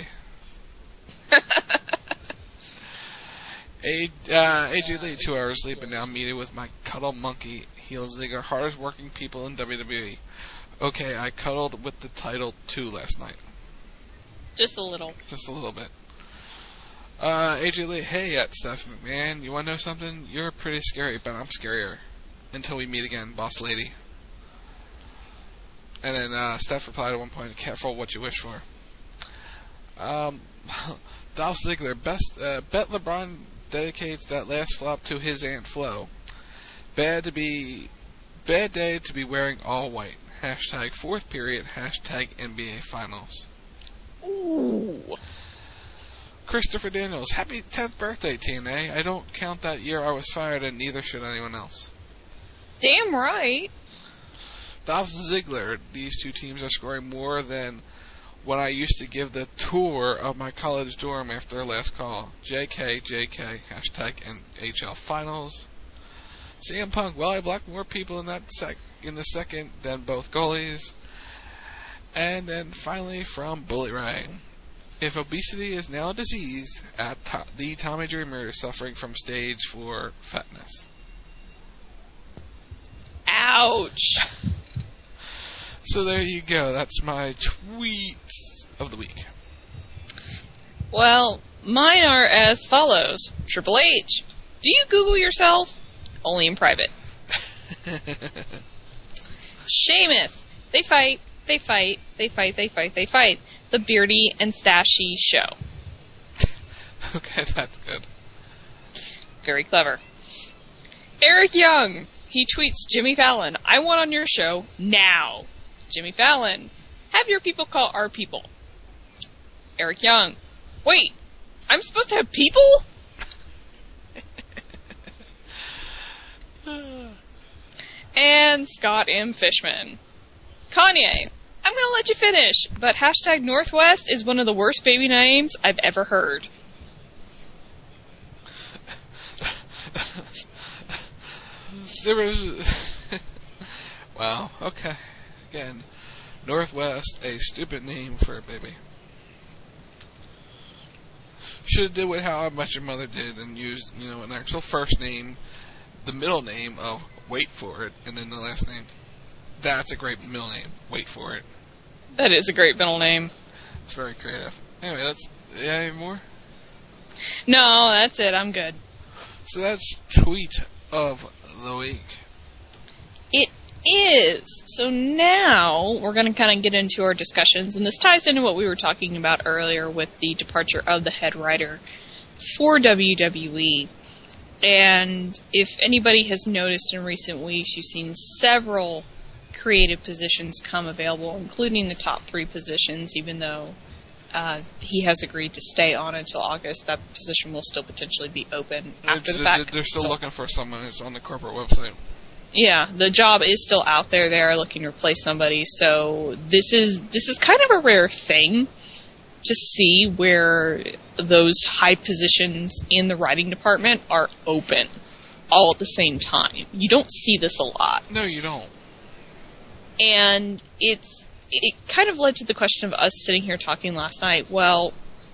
A, uh, A J Lee, two hours sleep, and now meeting with my cuddle monkey, Heel Ziggler, hardest working people in W W E. Okay, I cuddled with the title too last night. Just a little. Just a little bit. Uh, A J Lee, hey, at Steph McMahon, you want to know something? You're pretty scary, but I'm scarier. Until we meet again, boss lady. And then uh, Steph replied at one point, careful what you wish for. Um, Dolph Ziggler, best, uh, bet LeBron dedicates that last flop to his Aunt Flo. Bad to be, bad day to be wearing all white. Hashtag fourth period, hashtag N B A Finals. Ooh. Christopher Daniels, happy tenth birthday, T N A. I don't count that year I was fired, and neither should anyone else. Damn right. Dolph Ziggler, these two teams are scoring more than when I used to give the tour of my college dorm after our last call. J K, J K, hashtag N H L Finals. C M Punk, well, I blocked more people in that sec in the second than both goalies. And then finally from Bullet Ray. If obesity is now a disease, at to- the Tommy Dreamer is suffering from stage four fatness. Ouch. So there you go. That's my tweets of the week. Well, mine are as follows. Triple H, do you Google yourself? Only in private. Sheamus, they fight, they fight, they fight, they fight, they fight. The Beardy and Stashy Show. Okay, that's good. Very clever. Eric Young, he tweets Jimmy Fallon, I want on your show now. Jimmy Fallon, have your people call our people. Eric Young, wait, I'm supposed to have people? And Scott M. Fishman. Kanye, I'm going to let you finish, but hashtag Northwest is one of the worst baby names I've ever heard. There was... Wow, okay. Again, Northwest, a stupid name for a baby. Should have did what How I Met Your Mother did and used, you know, an actual first name, the middle name of Wait For It, and then the last name. That's a great middle name. Wait For It. That is a great middle name. It's very creative. Anyway, that's... Yeah, any more? No, that's it. I'm good. So that's tweet of the week. It is. So now we're going to kind of get into our discussions, and this ties into what we were talking about earlier with the departure of the head writer for W W E. And if anybody has noticed in recent weeks, you've seen several creative positions come available, including the top three positions, even though uh, he has agreed to stay on until August. That position will still potentially be open after it's, the fact. They're still so, looking for someone who's on the corporate website. Yeah, the job is still out there. They are looking to replace somebody. So this is this is kind of a rare thing to see where those high positions in the writing department are open all at the same time. You don't see this a lot. No, you don't. And it's it kind of led to the question of us sitting here talking last night. Well,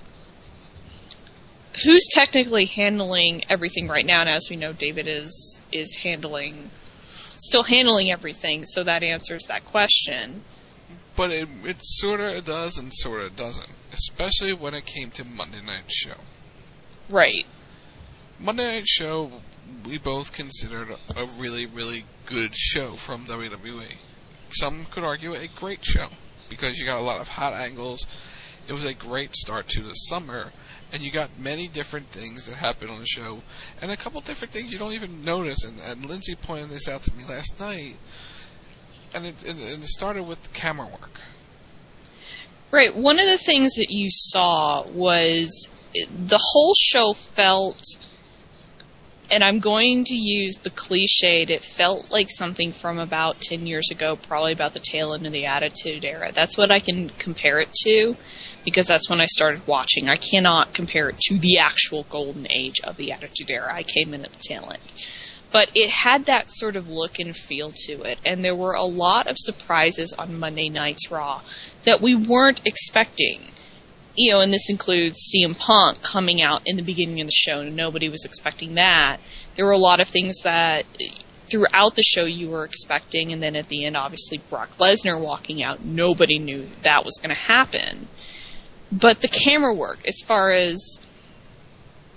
who's technically handling everything right now? And as we know, David is is handling, still handling everything. So that answers that question. But it, it sort of does and sort of doesn't, especially when it came to Monday Night Show. Right. Monday Night Show, we both considered a really, really good show from W W E. Some could argue a great show, because you got a lot of hot angles. It was a great start to the summer, and you got many different things that happened on the show, and a couple different things you don't even notice, and, and Lindsay pointed this out to me last night, and it, and it started with the camera work. Right, one of the things that you saw was the whole show felt, and I'm going to use the cliched, it felt like something from about ten years ago, probably about the tail end of the Attitude Era. That's what I can compare it to, because that's when I started watching. I cannot compare it to the actual golden age of the Attitude Era. I came in at the tail end. But it had that sort of look and feel to it, and there were a lot of surprises on Monday Night's Raw that we weren't expecting. You know, and this includes C M Punk coming out in the beginning of the show, and nobody was expecting that. There were a lot of things that throughout the show you were expecting, and then at the end, obviously, Brock Lesnar walking out. Nobody knew that was going to happen. But the camera work, as far as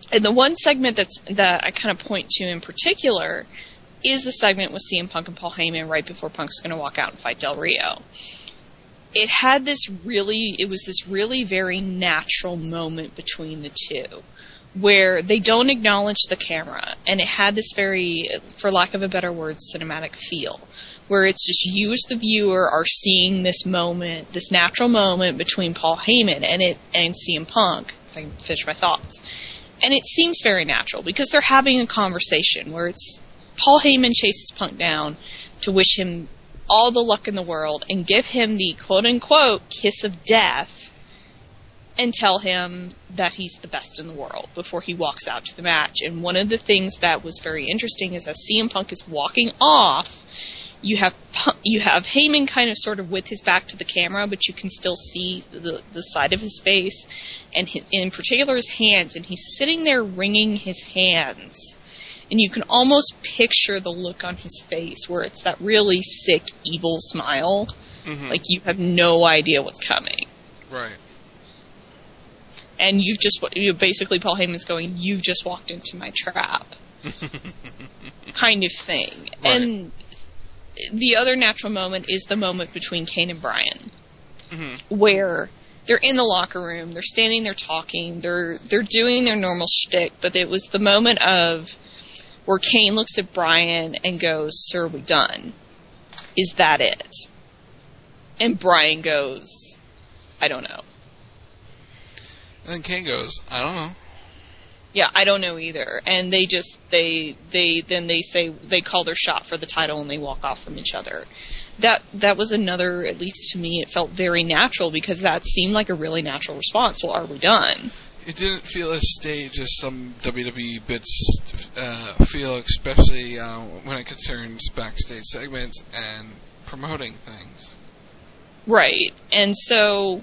And the one segment that's that I kind of point to in particular is the segment with C M Punk and Paul Heyman right before Punk's going to walk out and fight Del Rio. It had this really, it was this really very natural moment between the two, where they don't acknowledge the camera, and it had this very, for lack of a better word, cinematic feel, where it's just you as the viewer are seeing this moment, this natural moment between Paul Heyman and it and C M Punk, if I can finish my thoughts. And it seems very natural, because they're having a conversation where it's Paul Heyman chases Punk down to wish him all the luck in the world and give him the quote-unquote kiss of death and tell him that he's the best in the world before he walks out to the match. And one of the things that was very interesting is as C M Punk is walking off, you have you have Heyman kind of sort of with his back to the camera, but you can still see the, the side of his face, and his, in particular his hands, and he's sitting there wringing his hands. And you can almost picture the look on his face where it's that really sick, evil smile. Mm-hmm. Like you have no idea what's coming. Right. And you've just, you know, basically Paul Heyman's going, you just walked into my trap. Kind of thing. Right. And the other natural moment is the moment between Kane and Bryan. Mm-hmm. Where they're in the locker room, they're standing there talking, they're, they're doing their normal shtick, but it was the moment of, where Kane looks at Bryan and goes, "Sir, are we done? Is that it?" And Bryan goes, "I don't know." And then Kane goes, "I don't know." Yeah, I don't know either. And they just, they, they, then they say, they call their shot for the title and they walk off from each other. That, that was another, at least to me, it felt very natural because that seemed like a really natural response. Well, are we done? It didn't feel as staged as some W W E bits uh, feel, especially uh, when it concerns backstage segments and promoting things. Right, and so...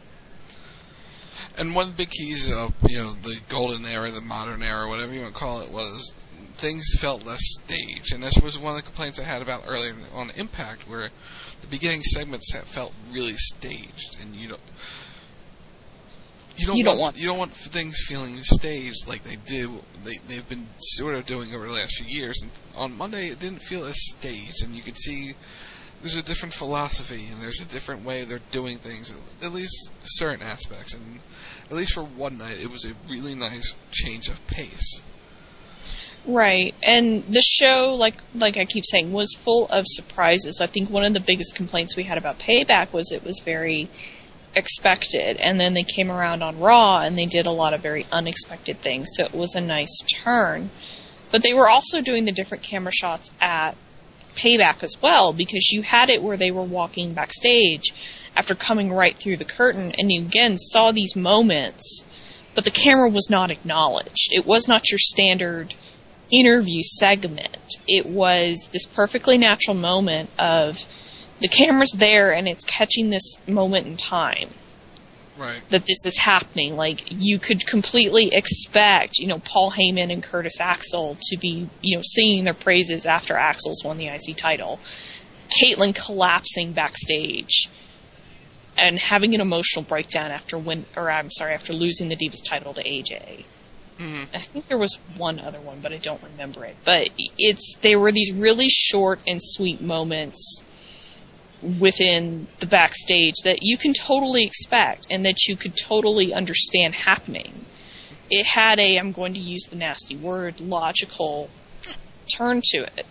And one of the big keys of, you know, the golden era, the modern era, whatever you want to call it, was things felt less staged. And this was one of the complaints I had about earlier on Impact, where the beginning segments have felt really staged, and you don't... You don't, you want, don't want you don't want things feeling staged like they do. They they've been sort of doing over the last few years. And on Monday, it didn't feel as staged, and you could see there's a different philosophy and there's a different way they're doing things. At least certain aspects, and at least for one night, it was a really nice change of pace. Right, and the show, like like I keep saying, was full of surprises. I think one of the biggest complaints we had about Payback was it was very expected, and then they came around on Raw and they did a lot of very unexpected things, so it was a nice turn. But they were also doing the different camera shots at Payback as well, because you had it where they were walking backstage after coming right through the curtain, and you again saw these moments, but the camera was not acknowledged. It was not your standard interview segment. It was this perfectly natural moment of the camera's there and it's catching this moment in time. Right. That this is happening. Like, you could completely expect, you know, Paul Heyman and Curtis Axel to be, you know, singing their praises after Axel's won the I C title. Caitlyn collapsing backstage and having an emotional breakdown after win, or I'm sorry, after losing the Divas title to A J. Mm-hmm. I think there was one other one, but I don't remember it. But it's, they were these really short and sweet moments within the backstage that you can totally expect and that you could totally understand happening. It had a, I'm going to use the nasty word, logical turn to it.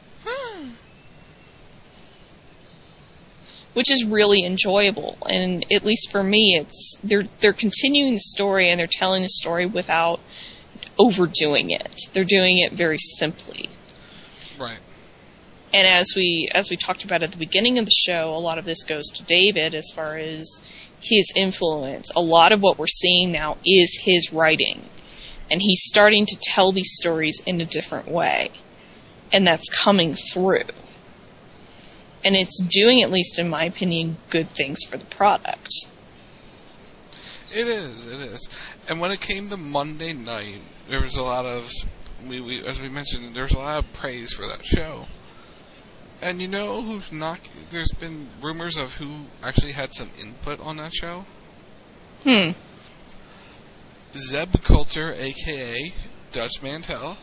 Which is really enjoyable, and at least for me, it's they're they're continuing the story and they're telling the story without overdoing it. They're doing it very simply. Right. And as we as we talked about at the beginning of the show, a lot of this goes to David as far as his influence. A lot of what we're seeing now is his writing, and he's starting to tell these stories in a different way, and that's coming through. And it's doing, at least in my opinion, good things for the product. It is, it is. And when it came to Monday night, there was a lot of, we, we as we mentioned, there was a lot of praise for that show. And you know who's not, there's been rumors of who actually had some input on that show? Hmm. Zeb Coulter, a k a. Dutch Mantel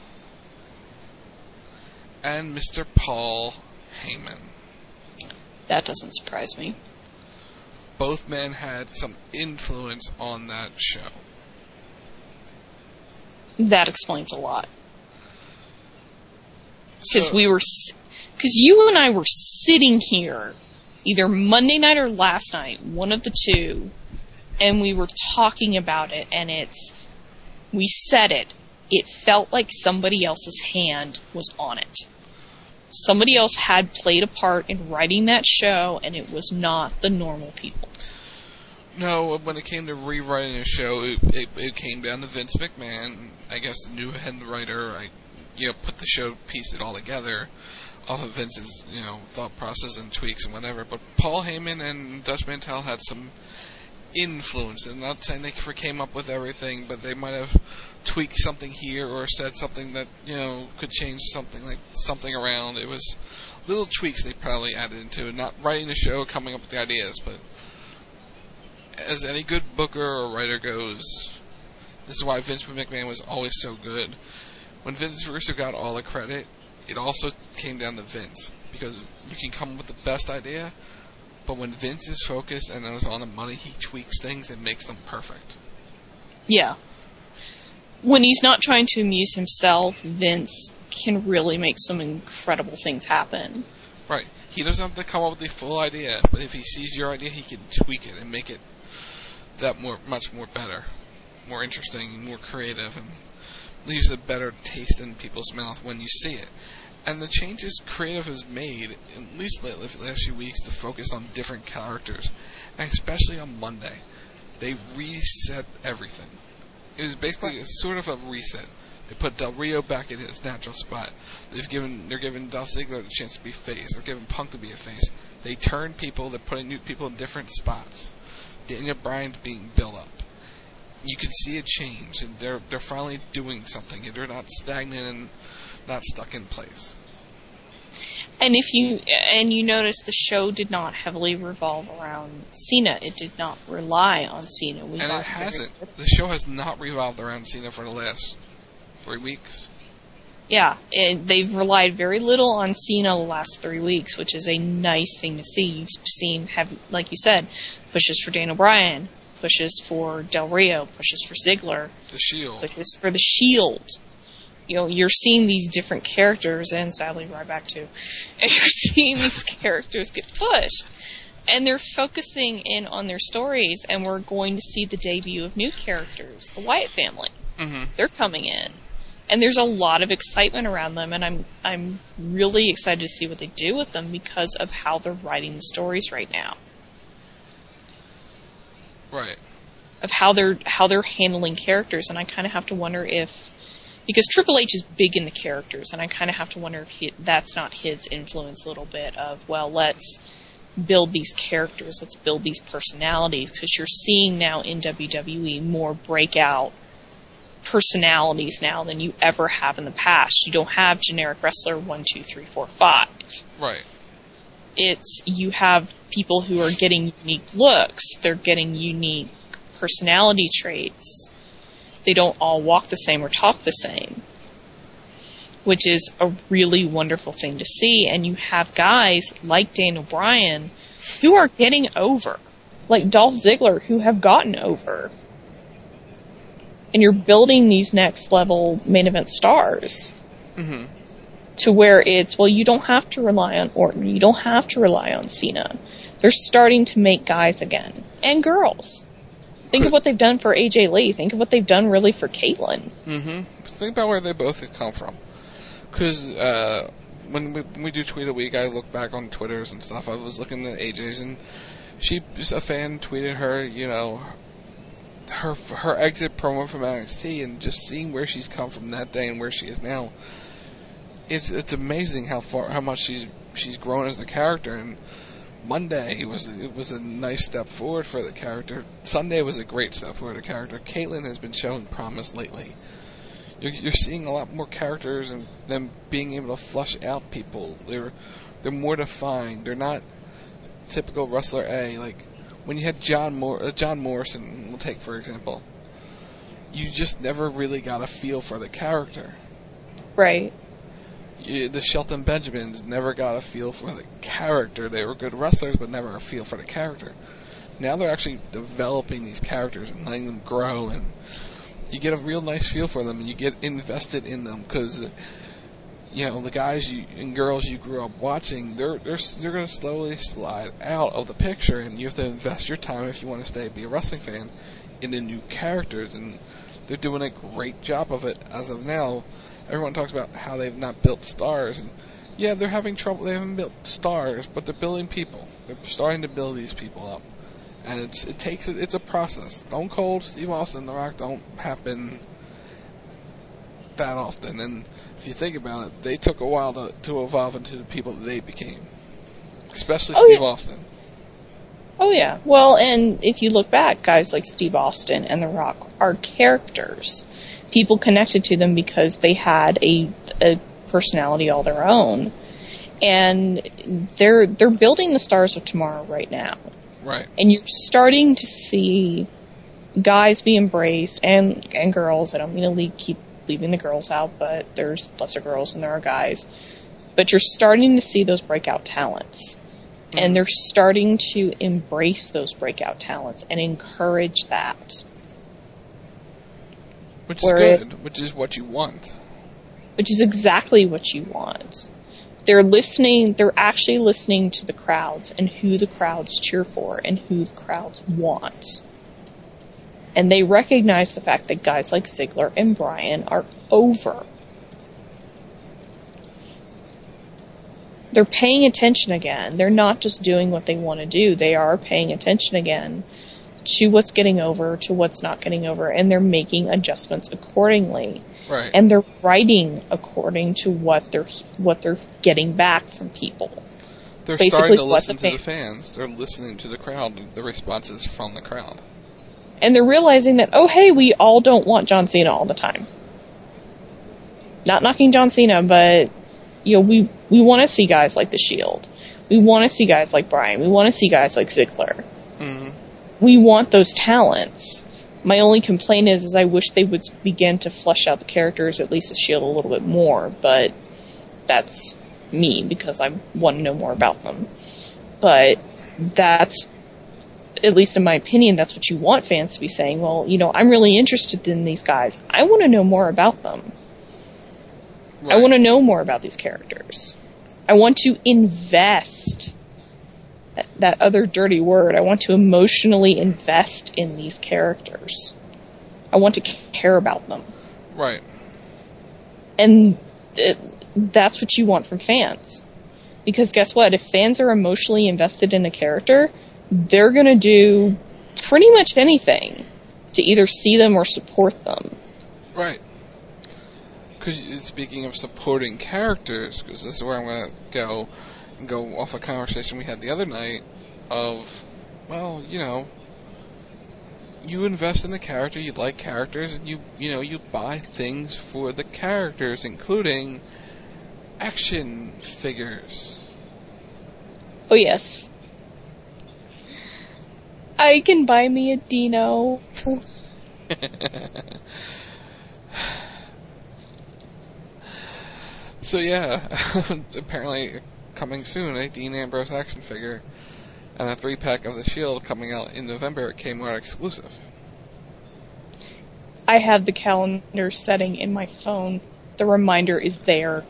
and Mister Paul Heyman. That doesn't surprise me. Both men had some influence on that show. That explains a lot. Because So- we were, because you and I were sitting here, either Monday night or last night, one of the two, and we were talking about it, and it's, we said it, it felt like somebody else's hand was on it. Somebody else had played a part in writing that show, and it was not the normal people. No, when it came to rewriting a show, it, it, it came down to Vince McMahon. I guess the new head writer, I, you know, put the show, pieced it all together off of Vince's, you know, thought process and tweaks and whatever. But Paul Heyman and Dutch Mantel had some influence. I'm not saying they came up with everything, but they might have tweaked something here or said something that, you know, could change something like something around. It was little tweaks they probably added into it. Not writing the show, coming up with the ideas, but as any good booker or writer goes, this is why Vince McMahon was always so good. When Vince Russo got all the credit, it also came down to Vince, because you can come up with the best idea, but when Vince is focused and is on the money, he tweaks things and makes them perfect. Yeah. When he's not trying to amuse himself, Vince can really make some incredible things happen. Right. He doesn't have to come up with the full idea, but if he sees your idea, he can tweak it and make it that more, much more better, more interesting, more creative, and leaves a better taste in people's mouth when you see it. And the changes Creative has made, at least lately, for the last few weeks, to focus on different characters, and especially on Monday, they've reset everything. It was basically a sort of a reset. They put Del Rio back in his natural spot. They've given, they're giving Dolph Ziggler the chance to be face. They're giving Punk to be a face. They turn people. They're putting new people in different spots. Daniel Bryan's being built up. You can see a change, and they're they're finally doing something. They're not stagnant and not stuck in place. And if you and you notice, the show did not heavily revolve around Cena. It did not rely on Cena. We and got it hasn't. The show has not revolved around Cena for the last three weeks. Yeah, and they've relied very little on Cena the last three weeks, which is a nice thing to see. You've seen, have, like you said, pushes for Daniel Bryan, pushes for Del Rio, pushes for Ziggler, The Shield, pushes for the Shield. You know, you're seeing these different characters, and sadly Ryback too, and you're seeing these characters get pushed. And they're focusing in on their stories, and we're going to see the debut of new characters, the Wyatt family. Mm-hmm. They're coming in. And there's a lot of excitement around them, and I'm I'm really excited to see what they do with them because of how they're writing the stories right now. Right. Of how they're how they're handling characters, and I kind of have to wonder if, because Triple H is big in the characters, and I kind of have to wonder if he, that's not his influence a little bit of, well, let's build these characters, let's build these personalities, because you're seeing now in W W E more breakout personalities now than you ever have in the past. You don't have generic wrestler one, two, three, four, five. Right. It's, you have people who are getting unique looks, they're getting unique personality traits. They don't all walk the same or talk the same, which is a really wonderful thing to see. And you have guys like Daniel Bryan who are getting over, like Dolph Ziggler, who have gotten over. And you're building these next level main event stars. Mm-hmm. To where it's, well, you don't have to rely on Orton. You don't have to rely on Cena. They're starting to make guys again. And girls. Think of what they've done for A J Lee. Think of what they've done really for Caitlyn. Mm-hmm. Think about where they both have come from. Because uh, when, we, when we do Tweet a Week, I look back on Twitters and stuff. I was looking at A J's, and she, a fan tweeted her, you know, her her exit promo from N X T, and just seeing where she's come from that day and where she is now. It's it's amazing how far, how much she's she's grown as a character. And Monday was it was a nice step forward for the character. Sunday was a great step forward for the character. Caitlyn has been showing promise lately. You're, you're seeing a lot more characters and them being able to flush out people. They're they're more defined. They're not typical wrestler A. Like when you had John Mor- uh, John Morrison, we'll take for example. you just never really got a feel for the character. Right. You, the Shelton Benjamins never got a feel for the character. They were good wrestlers, but never a feel for the character. Now they're actually developing these characters and letting them grow, and you get a real nice feel for them, and you get invested in them, because, you know, the guys you, and girls you grew up watching, they're they're they're going to slowly slide out of the picture, and you have to invest your time if you want to stay be a wrestling fan into new characters, and they're doing a great job of it as of now. Everyone talks about how they've not built stars, and yeah, they're having trouble. They haven't built stars, but they're building people. They're starting to build these people up, and it's it takes it's a process. Stone Cold, Steve Austin, The Rock don't happen that often, and if you think about it, they took a while to to evolve into the people that they became, especially oh, Steve yeah. Austin. Oh yeah, well, and if you look back, guys like Steve Austin and The Rock are characters. People connected to them because they had a, a personality all their own, and they're they're building the stars of tomorrow right now. Right. And you're starting to see guys be embraced, and and girls. I don't mean to leave, keep leaving the girls out, but there's lesser girls than there are guys. But you're starting to see those breakout talents, mm-hmm. and they're starting to embrace those breakout talents and encourage that. Which is good, it, which is what you want. Which is exactly what you want. They're listening, they're actually listening to the crowds and who the crowds cheer for and who the crowds want. And they recognize the fact that guys like Ziggler and Bryan are over. They're paying attention again. They're not just doing what they want to do. They are paying attention again to what's getting over, to what's not getting over, and they're making adjustments accordingly. Right. And they're writing according to what they're what they're getting back from people. They're Basically, starting to listen the to the fans. They're listening to the crowd, the responses from the crowd. And they're realizing that, oh hey, we all don't want John Cena all the time. Not knocking John Cena, but you know, we we want to see guys like The Shield. We want to see guys like Bryan. We want to see guys like Ziggler. Mm-hmm. We want those talents. My only complaint is, is I wish they would begin to flesh out the characters, at least the Shield, a little bit more, but that's me, because I want to know more about them. But that's, at least in my opinion, that's what you want fans to be saying. Well, you know, I'm really interested in these guys. I want to know more about them. Right. I want to know more about these characters. I want to invest. That other dirty word. I want to emotionally invest in these characters. I want to care about them. Right. And it, that's what you want from fans. Because guess what? If fans are emotionally invested in a character, they're going to do pretty much anything to either see them or support them. Right. Because speaking of supporting characters, because this is where I'm going to go, and go off a conversation we had the other night of, well, you know, you invest in the character, you like characters, and you, you know, you buy things for the characters, including action figures. Oh, yes. I can buy me a Dino. So, yeah, apparently coming soon, a Dean Ambrose action figure and a three-pack of The Shield coming out in November. It came out exclusive. I have the calendar setting in my phone. The reminder is there.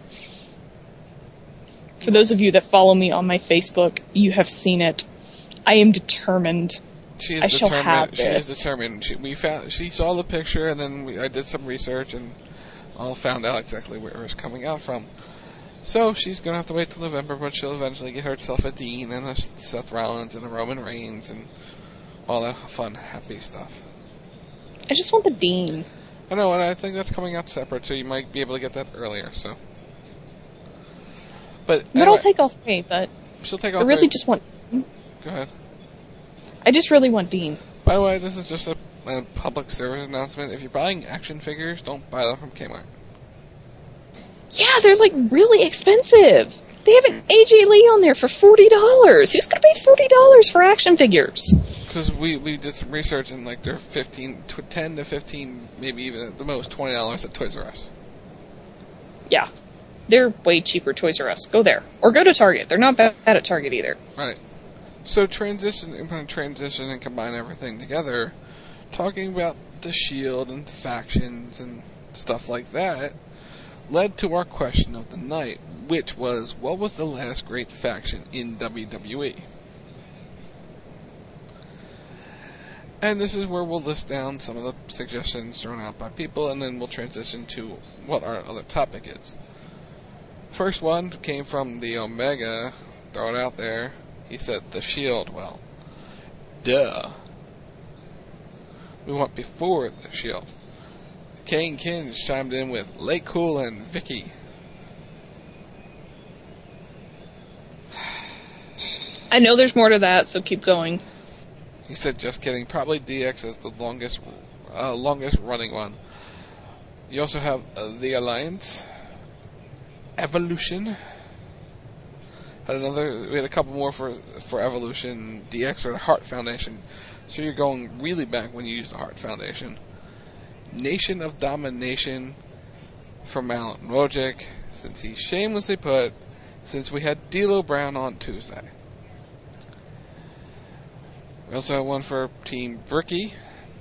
For those of you that follow me on my Facebook, you have seen it. I am determined. She is I determined. shall have She this. is determined. She, we found, she saw the picture, and then we, I did some research, and all found out exactly where it was coming out from. So she's going to have to wait till November, but she'll eventually get herself a Dean and a Seth Rollins and a Roman Reigns and all that fun, happy stuff. I just want the Dean. I know, and I think that's coming out separate, so you might be able to get that earlier. So, But But anyway, I'll take all three, but she'll take all I really three. just want... Go ahead. I just really want Dean. By the way, this is just a, a public service announcement. If you're buying action figures, don't buy them from Kmart. Yeah, they're like really expensive. They have an A J Lee on there for forty dollars. Who's going to pay forty dollars for action figures? Because we, we did some research, and like they're fifteen, ten to fifteen, maybe even at the most twenty dollars at Toys R Us. Yeah. They're way cheaper Toys R Us. Go there. Or go to Target. They're not bad at Target either. Right. So transition, I'm going to transition and combine everything together, talking about the Shield and the factions and stuff like that, led to our question of the night, which was, what was the last great faction in W W E? And this is where we'll list down some of the suggestions thrown out by people, and then we'll transition to what our other topic is. First one came from the Omega, throw it out there. He said, the Shield. Well, duh. We went before the Shield. Kane Kinge chimed in with Lake Cool and Vicky. I know there's more to that, so keep going. He said, just kidding. Probably D X is the longest uh, longest running one. You also have uh, the Alliance. Evolution. Had another, we had a couple more for for Evolution, D X, or the Heart Foundation. So you're going really back when you use the Heart Foundation. Nation of Domination from Alan Wojcik, since he shamelessly put, since we had D'Lo Brown on Tuesday. We also have one for Team Bricky.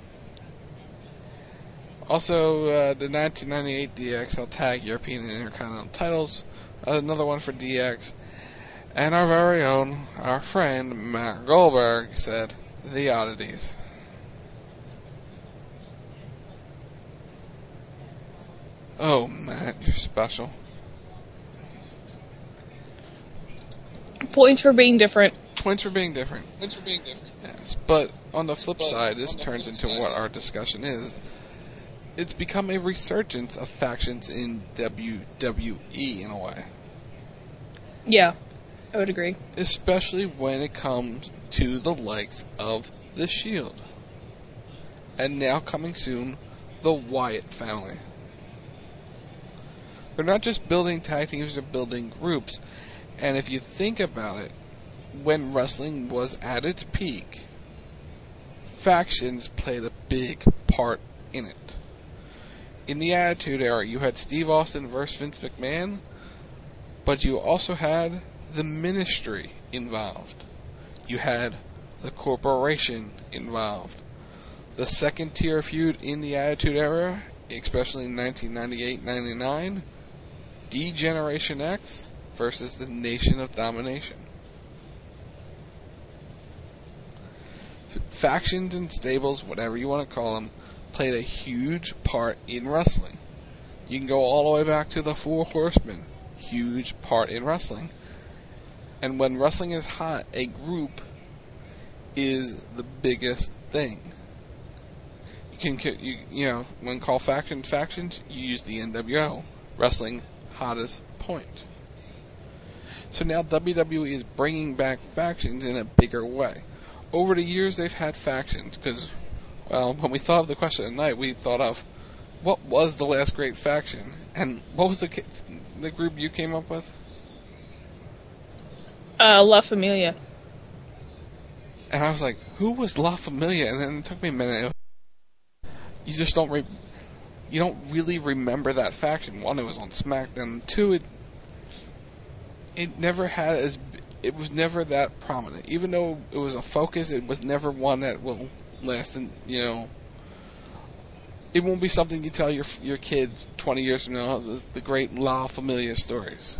Also, uh, the nineteen ninety-eight D X L Tag European and Intercontinental titles. Another one for D X. And our very own, our friend, Matt Goldberg, said, the Oddities. Oh, Matt, you're special. Points for being different. Points for being different. Points for being different. Yes, but on the flip side, this turns into what our discussion is. It's become a resurgence of factions in W W E in a way. Yeah, I would agree. Especially when it comes to the likes of the Shield. And now coming soon, the Wyatt family. They're not just building tag teams, they're building groups. And if you think about it, when wrestling was at its peak, factions played a big part in it. In the Attitude Era, you had Steve Austin versus Vince McMahon, but you also had the Ministry involved. You had the Corporation involved. The second tier feud in the Attitude Era, especially in nineteen ninety-eight ninety-nine, D-Generation X versus the Nation of Domination. Factions and stables, whatever you want to call them, played a huge part in wrestling. You can go all the way back to the Four Horsemen. Huge part in wrestling. And when wrestling is hot, a group is the biggest thing. You can, you, you know, when call factions factions, you use the N W O. Wrestling, hottest point. So now W W E is bringing back factions in a bigger way. Over the years, they've had factions because, well, when we thought of the question at night, we thought of what was the last great faction, and what was the the group you came up with? Uh, La Familia. And I was like, who was La Familia? And then it took me a minute. You just don't re- you don't really remember that faction. One, it was on SmackDown. Two, it it never had as it was never that prominent. Even though it was a focus, it was never one that will last. And you know, it won't be something you tell your your kids twenty years from now. The great La Familia stories.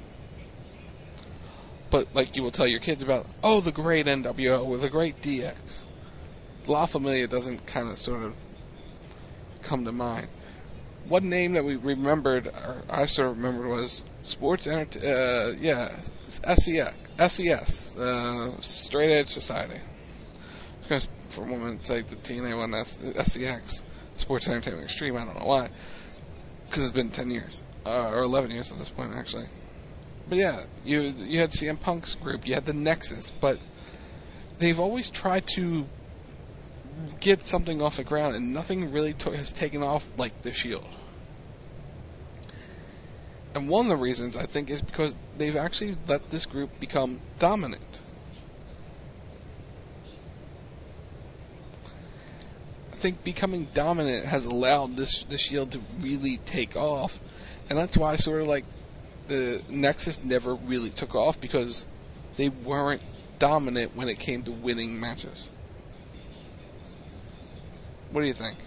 But like you will tell your kids about, oh, the great N W O or the great D X. La Familia doesn't kind of sort of come to mind. One name that we remembered, or I sort of remembered, was Sports Enter- uh, yeah, S E X, S E S, uh, Straight Edge Society. Because for a moment, it's like the T N A one, S E X, Sports Entertainment Extreme. I don't know why, because it's been ten years uh, or eleven years at this point, actually. But yeah, you you had C M Punk's group, you had the Nexus, but they've always tried to get something off the ground, and nothing really to- has taken off like the Shield. And one of the reasons, I think, is because they've actually let this group become dominant. I think becoming dominant has allowed this the Shield to really take off. And that's why sort of like the Nexus never really took off, because they weren't dominant when it came to winning matches. What do you think?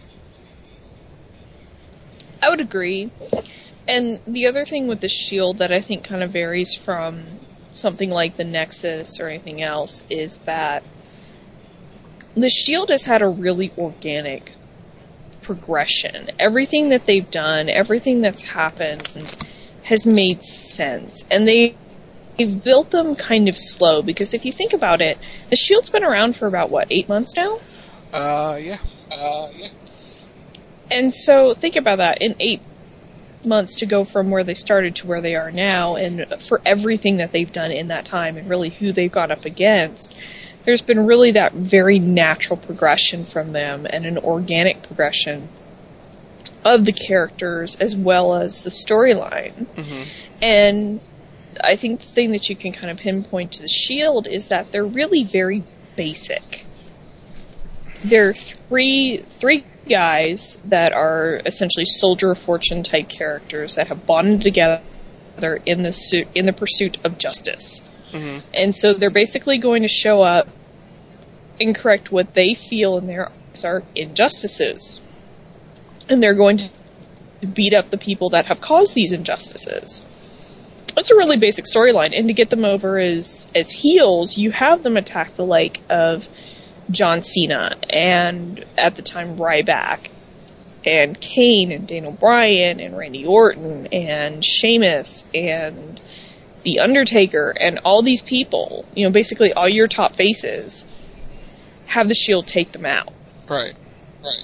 I would agree. And the other thing with the Shield that I think kind of varies from something like the Nexus or anything else is that the Shield has had a really organic progression. Everything that they've done, everything that's happened has made sense. And they, they've built them kind of slow, because if you think about it, the Shield's been around for about, what, eight months now? Uh, yeah. Uh, yeah. And so think about that. In eight months to go from where they started to where they are now, and for everything that they've done in that time and really who they've gone up against, there's been really that very natural progression from them and an organic progression of the characters as well as the storyline. Mm-hmm. And I think the thing that you can kind of pinpoint to the Shield is that they're really very basic. They're three three guys that are essentially Soldier of Fortune type characters that have bonded together in the suit in the pursuit of justice. Mm-hmm. And so they're basically going to show up and correct what they feel in their eyes are injustices. And they're going to beat up the people that have caused these injustices. That's a really basic storyline. And to get them over as, as heels, you have them attack the like of John Cena and, at the time, Ryback and Kane and Daniel Bryan and Randy Orton and Sheamus and The Undertaker and all these people, you know, basically all your top faces, have the Shield take them out. Right. Right.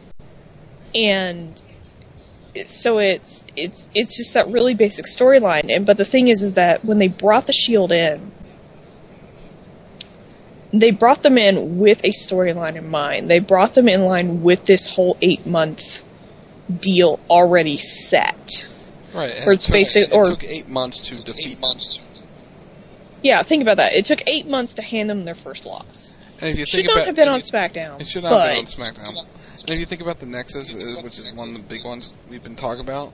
And so it's it's it's just that really basic storyline. And but the thing is, is that when they brought the Shield in, they brought them in with a storyline in mind. They brought them in line with this whole eight month deal already set. Right. And or it's it, took, basic, it or, took eight months to defeat eight months to Yeah, think about that. It took eight months to hand them their first loss. And if you should think not about, have been you, on SmackDown. It should not but, have been on SmackDown. And if you think about the Nexus, which is one of the big ones we've been talking about,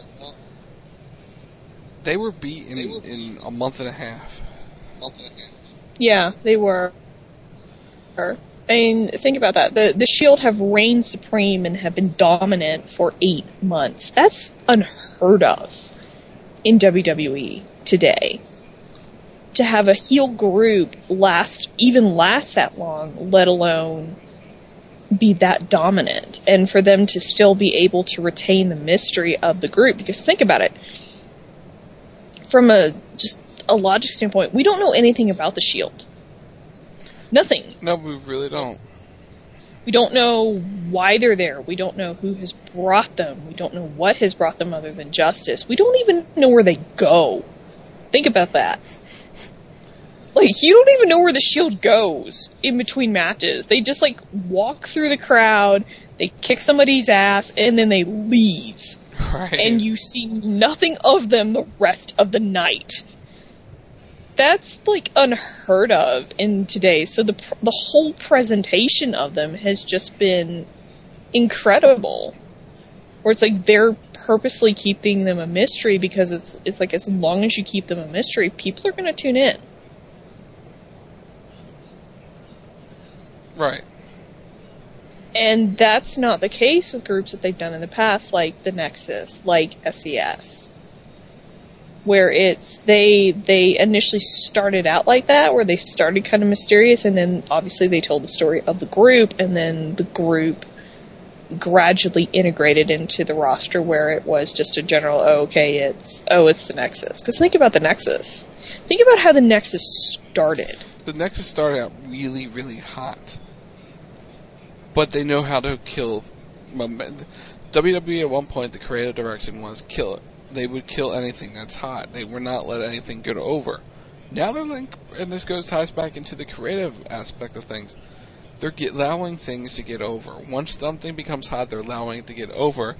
they were beat in, in a month and a half. Month and a half. Yeah, they were. I mean, think about that. The the Shield have reigned supreme and have been dominant for eight months. That's unheard of in W W E today. To have a heel group last, even last that long, let alone be that dominant, and for them to still be able to retain the mystery of the group. Because think about it, from a just a logic standpoint, we don't know anything about the Shield. Nothing. No, we really don't. We don't know why they're there. We don't know who has brought them. We don't know what has brought them other than justice. We don't even know where they go. Think about that. Like, you don't even know where the Shield goes in between matches. They just, like, walk through the crowd, they kick somebody's ass, and then they leave. Right. And you see nothing of them the rest of the night. That's, like, unheard of in today. So the the whole presentation of them has just been incredible. Where it's like they're purposely keeping them a mystery because it's it's like as long as you keep them a mystery, people are going to tune in. Right. And that's not the case with groups that they've done in the past, like the Nexus, like S E S. Where it's, they they initially started out like that, where they started kind of mysterious, and then obviously they told the story of the group, and then the group gradually integrated into the roster where it was just a general, oh, okay, it's, oh, it's the Nexus. Because think about the Nexus. Think about how the Nexus started. The Nexus started out really, really hot. But they know how to kill momentum. W W E at one point, the creative direction was kill it. They would kill anything that's hot. They would not let anything get over. Now they're like, and this goes ties back into the creative aspect of things. They're get, allowing things to get over. Once something becomes hot, they're allowing it to get over.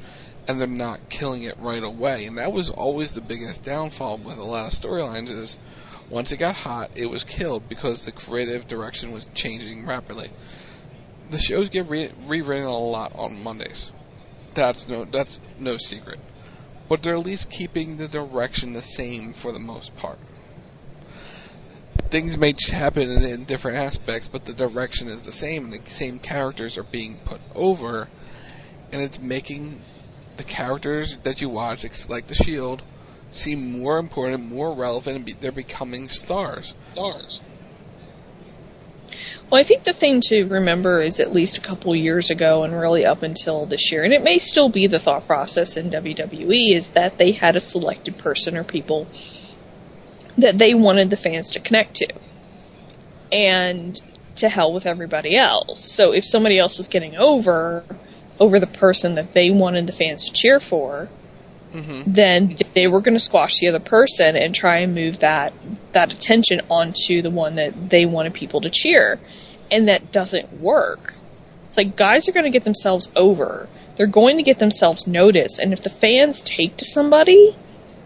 and they're not killing it right away. And that was always the biggest downfall with a lot of storylines is once it got hot, it was killed because the creative direction was changing rapidly. The shows get re- rewritten a lot on Mondays. That's no that's no secret. But they're at least keeping the direction the same for the most part. Things may happen in, in different aspects, but the direction is the same, and the same characters are being put over, and it's making the characters that you watch, like The Shield, seem more important, more relevant, and be, they're becoming stars. Stars. Well, I think the thing to remember is at least a couple years ago and really up until this year, and it may still be the thought process in W W E, is that they had a selected person or people that they wanted the fans to connect to. And to hell with everybody else. So if somebody else was getting over, over the person that they wanted the fans to cheer for, mm-hmm. then they were going to squash the other person and try and move that that attention onto the one that they wanted people to cheer. And that doesn't work. It's like guys are going to get themselves over. They're going to get themselves noticed. And if the fans take to somebody,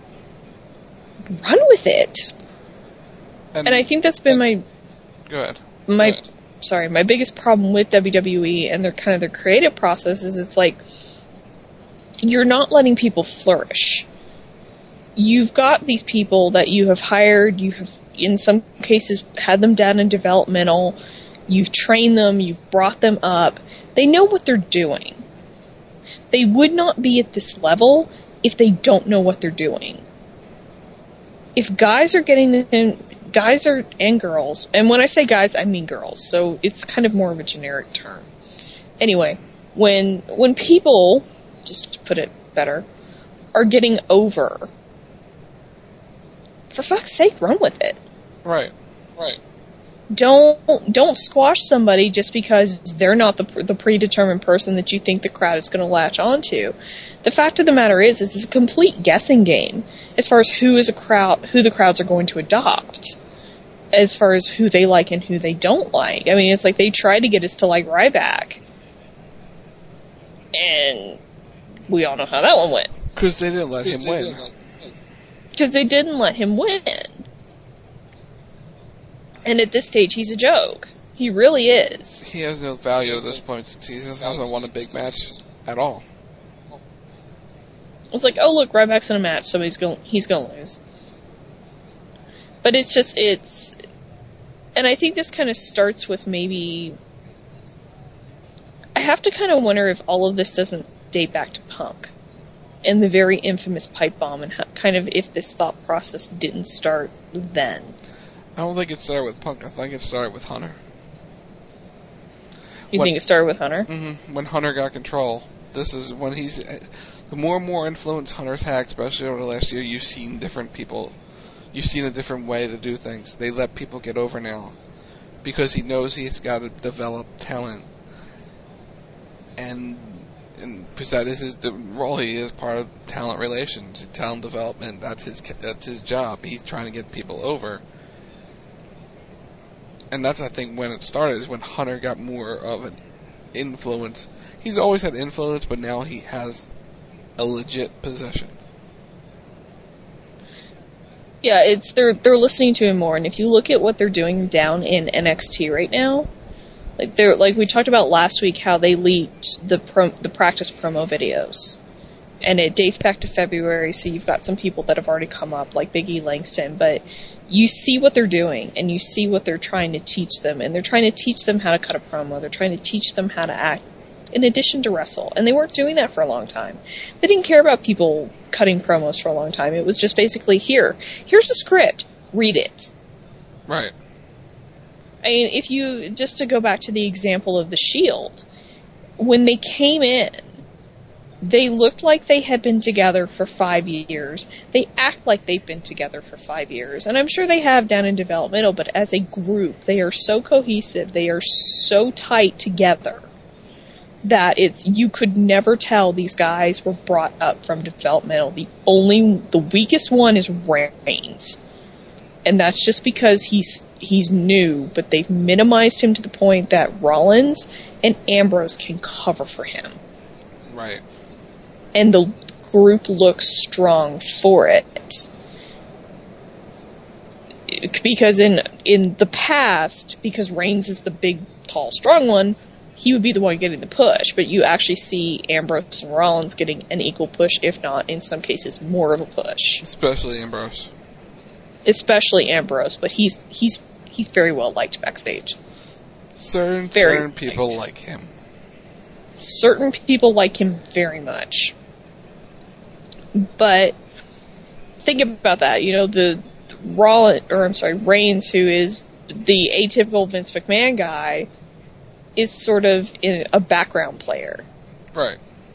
run with it. And, and I think that's been my... Go ahead. My, go ahead. Sorry, my biggest problem with W W E and their kind of their creative process is it's like, you're not letting people flourish. You've got these people that you have hired, you have, in some cases, had them down in developmental, you've trained them, you've brought them up. They know what they're doing. They would not be at this level if they don't know what they're doing. If guys are getting in, guys are, and girls, and when I say guys, I mean girls, so it's kind of more of a generic term. Anyway, when, when people, just to put it better, are getting over, for fuck's sake, run with it. Right, right. Don't don't squash somebody just because they're not the the predetermined person that you think the crowd is going to latch onto. The fact of the matter is, is it's a complete guessing game as far as who is a crowd, who the crowds are going to adopt, as far as who they like and who they don't like. I mean, it's like they tried to get us to like Ryback, and we all know how that one went. Because they didn't let him win. Because they didn't let him win. And at this stage, he's a joke. He really is. He has no value at this point since he hasn't won a big match at all. It's like, oh look, Ryback's in a match, so he's going he's going to lose. But it's just it's, and I think this kind of starts with maybe. I have to kind of wonder if all of this doesn't date back to Punk, and the very infamous pipe bomb, and how, kind of if this thought process didn't start then. I don't think it started with Punk. I think it started with Hunter. You when, think it started with Hunter? Mm-hmm. When Hunter got control. This is when he's... The more and more influence Hunter's had, especially over the last year, you've seen different people... You've seen a different way to do things. They let people get over now. Because he knows he's got to develop talent. And... And because that is his the role, he is part of talent relations, talent development. That's his that's his job. He's trying to get people over. And that's, I think, when it started, is when Hunter got more of an influence. He's always had influence, but now he has a legit position. Yeah, it's they're they're listening to him more, and if you look at what they're doing down in N X T right now, like they're like we talked about last week, how they leaked the pro, the practice promo videos, and it dates back to February, so you've got some people that have already come up, like Big E Langston, but you see what they're doing, and you see what they're trying to teach them, and they're trying to teach them how to cut a promo, they're trying to teach them how to act, in addition to wrestle, and they weren't doing that for a long time. They didn't care about people cutting promos for a long time. It was just basically, here, here's a script, read it. Right. I mean, if you, just to go back to the example of The Shield, when they came in, they looked like they had been together for five years. They act like they've been together for five years. And I'm sure they have down in developmental, but as a group, they are so cohesive, they are so tight together, that it's, you could never tell these guys were brought up from developmental. The only, the weakest one is Reigns. And that's just because he's, he's new, but they've minimized him to the point that Rollins and Ambrose can cover for him. Right. and the group looks strong for it. Because in in the past, because Reigns is the big, tall, strong one, he would be the one getting the push, but you actually see Ambrose and Rollins getting an equal push, if not, in some cases, more of a push. Especially Ambrose. Especially Ambrose, but he's he's he's very well liked backstage. Certain, very certain people liked. like him. Certain people like him very much. But think about that, you know, the Rollins, or I'm sorry, Reigns, who is the atypical Vince McMahon guy, is sort of in a background player. Right.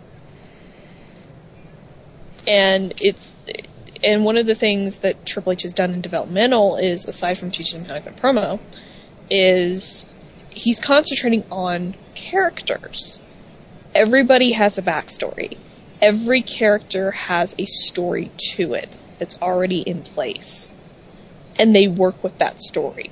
And it's, and one of the things that Triple H has done in developmental is, aside from teaching him how to cut promo, is he's concentrating on characters. Everybody has a backstory. Every character has a story to it that's already in place. And they work with that story.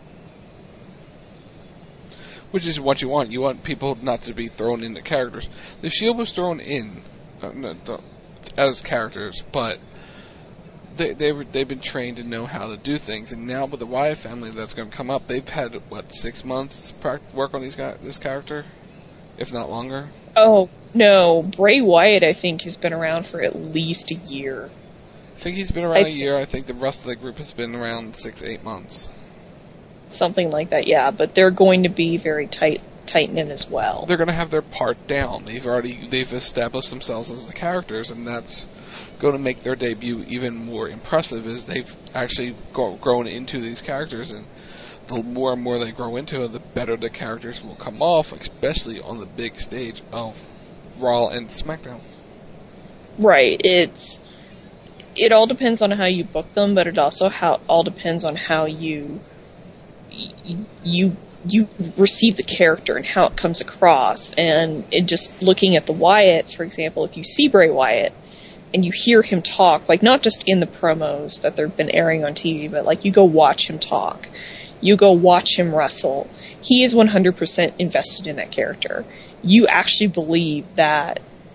Which is what you want. You want people not to be thrown into characters. The Shield was thrown in uh, no, as characters, but they they were they've been trained to know how to do things. And now with the Wyatt family that's going to come up, they've had what six months to practice, work on these guys, this character, if not longer. Oh no, Bray Wyatt I think has been around for at least a year. I think he's been around I, a year. I think the rest of the group has been around six, eight months. Something like that, yeah. But they're going to be very tight, tight in as well. They're going to have their part down. They've already they've established themselves as the characters, and that's going to make their debut even more impressive as they've actually go, grown into these characters. And the more and more they grow into it, the better the characters will come off, especially on the big stage of Raw and SmackDown. Right. It's it all depends on how you book them, but it also how all depends on how you you you receive the character and how it comes across. And in just looking at the Wyatts, for example, if you see Bray Wyatt and you hear him talk, like not just in the promos that they've been airing on T V, but like you go watch him talk, you go watch him wrestle, he is one hundred percent invested in that character. You actually believe that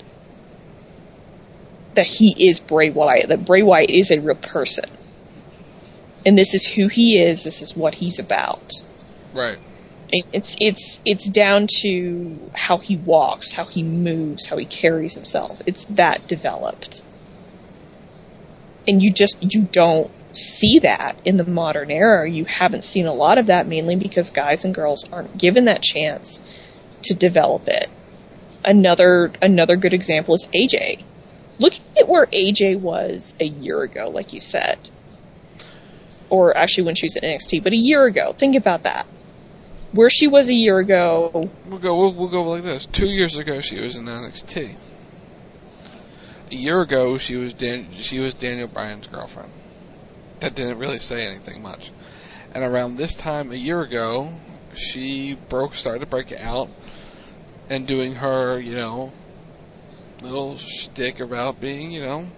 that he is Bray Wyatt, that Bray Wyatt is a real person. And this is who he is, this is what he's about. Right. It's it's it's down to how he walks, how he moves, how he carries himself. It's that developed. And you just, you don't see that in the modern era. You haven't seen a lot of that, mainly because guys and girls aren't given that chance to develop it. Another another good example is A J. Look at where A J was a year ago, like you said. Or actually when she was at N X T, but a year ago. Think about that. Where she was a year ago. We'll go. We'll, we'll go like this. Two years ago, she was in N X T. A year ago, she was Dan, she was Daniel Bryan's girlfriend. That didn't really say anything much. And around this time a year ago, she broke, started to break out, and doing her, you know, little shtick about being, you know,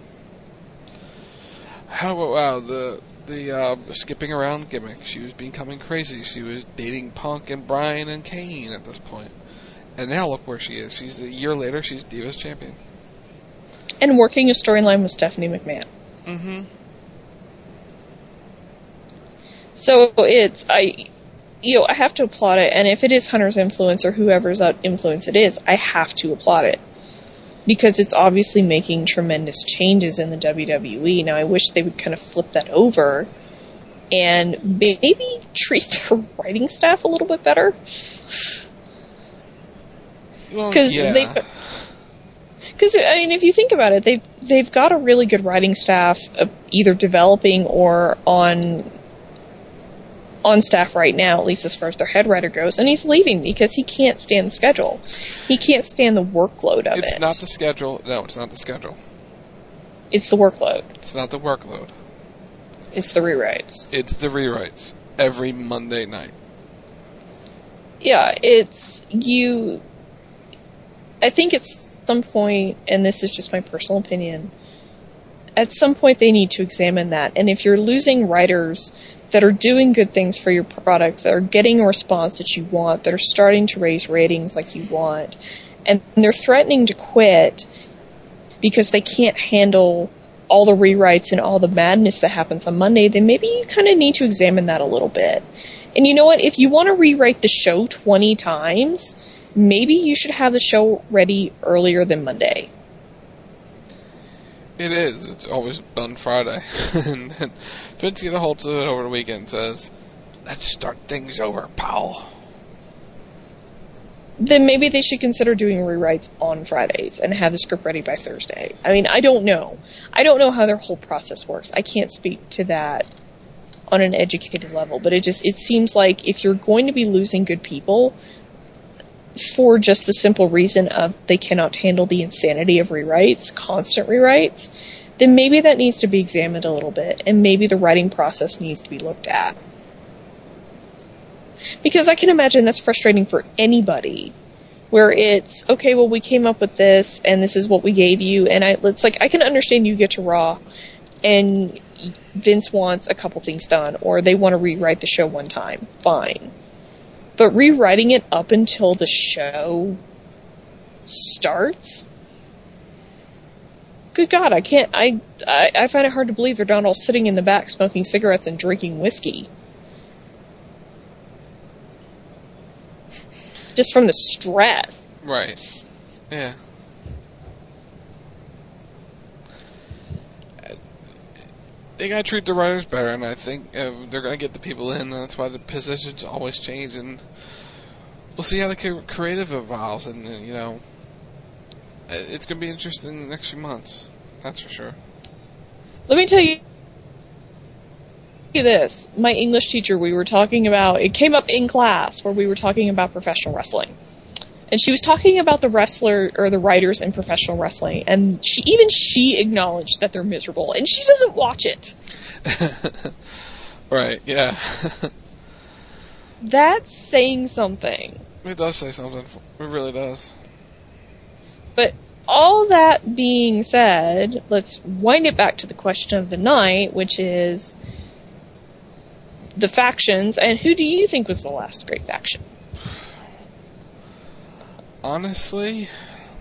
how wow the. The uh, skipping around gimmick. She was becoming crazy. She was dating Punk and Bryan and Kane at this point. And now look where she is. She's a year later, she's Divas champion. And working a storyline with Stephanie McMahon. Mm-hmm. So it's, I, you know, I have to applaud it. And if it is Hunter's influence or whoever's that influence it is, I have to applaud it. Because it's obviously making tremendous changes in the W W E. Now, I wish they would kind of flip that over and maybe treat their writing staff a little bit better. Well, yeah. they, because I mean, if you think about it, they've they've got a really good writing staff, uh, either developing or on on staff right now, at least as far as their head writer goes, and he's leaving because he can't stand the schedule. He can't stand the workload of it's it. It's not the schedule. No, it's not the schedule. It's the workload. It's not the workload. It's the rewrites. It's the rewrites. Every Monday night. Yeah, it's, you, I think at some point, and this is just my personal opinion, at some point they need to examine that. And if you're losing writers that are doing good things for your product, that are getting a response that you want, that are starting to raise ratings like you want, and they're threatening to quit, because they can't handle all the rewrites and all the madness that happens on Monday, then maybe you kind of need to examine that a little bit. And you know what? If you want to rewrite the show twenty times, maybe you should have the show ready earlier than Monday. It is. It's always done Friday. And then Vince gets a hold of it over the weekend and says, let's start things over, pal. Then maybe they should consider doing rewrites on Fridays and have the script ready by Thursday. I mean, I don't know. I don't know how their whole process works. I can't speak to that on an educated level, but it just, it seems like if you're going to be losing good people for just the simple reason of they cannot handle the insanity of rewrites, constant rewrites, then maybe that needs to be examined a little bit, and maybe the writing process needs to be looked at. Because I can imagine that's frustrating for anybody, where it's, okay, well, we came up with this, and this is what we gave you, and I, it's like, I can understand you get to Raw, and Vince wants a couple things done, or they want to rewrite the show one time. Fine. But rewriting it up until the show starts? Good God, I can't, I, I, I find it hard to believe they're not all sitting in the back smoking cigarettes and drinking whiskey. Just from the stress. Right. Yeah. They gotta treat the writers better, and I think uh, they're gonna get the people in, and that's why the positions always change, and we'll see how the creative evolves, and, uh, you know, it's gonna be interesting in the next few months. That's for sure. Let me tell you this. My English teacher, we were talking about, it came up in class where we were talking about professional wrestling. And she was talking about the wrestler, or the writers in professional wrestling, and she, even she acknowledged that they're miserable, and she doesn't watch it. Right, yeah. That's saying something. It does say something. It really does. But all that being said, let's wind it back to the question of the night, which is the factions, and who do you think was the last great faction? Honestly,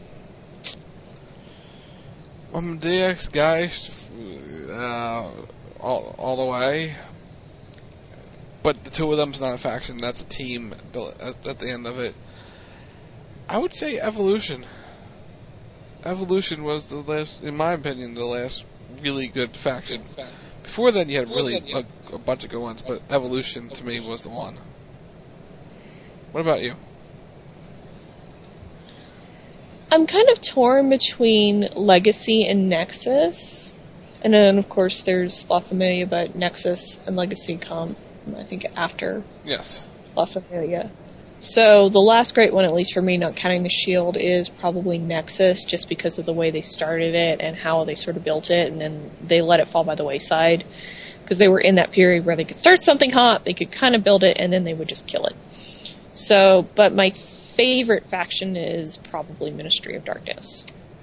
I'm a D X guy uh, all, all the way, but the two of them's not a faction, that's a team at the end of it. I would say Evolution. Evolution was the last, in my opinion, the last really good faction. Before then, you had really a, a bunch of good ones, but Evolution, to me, was the one. What about you? I'm kind of torn between Legacy and Nexus. And then, of course, there's La Familia, but Nexus and Legacy come, I think, after yes. La Familia. So the last great one, at least for me, not counting the Shield, is probably Nexus, just because of the way they started it and how they sort of built it, and then they let it fall by the wayside. Because they were in that period where they could start something hot, they could kind of build it, and then they would just kill it. So, but my favorite faction is probably Ministry of Darkness.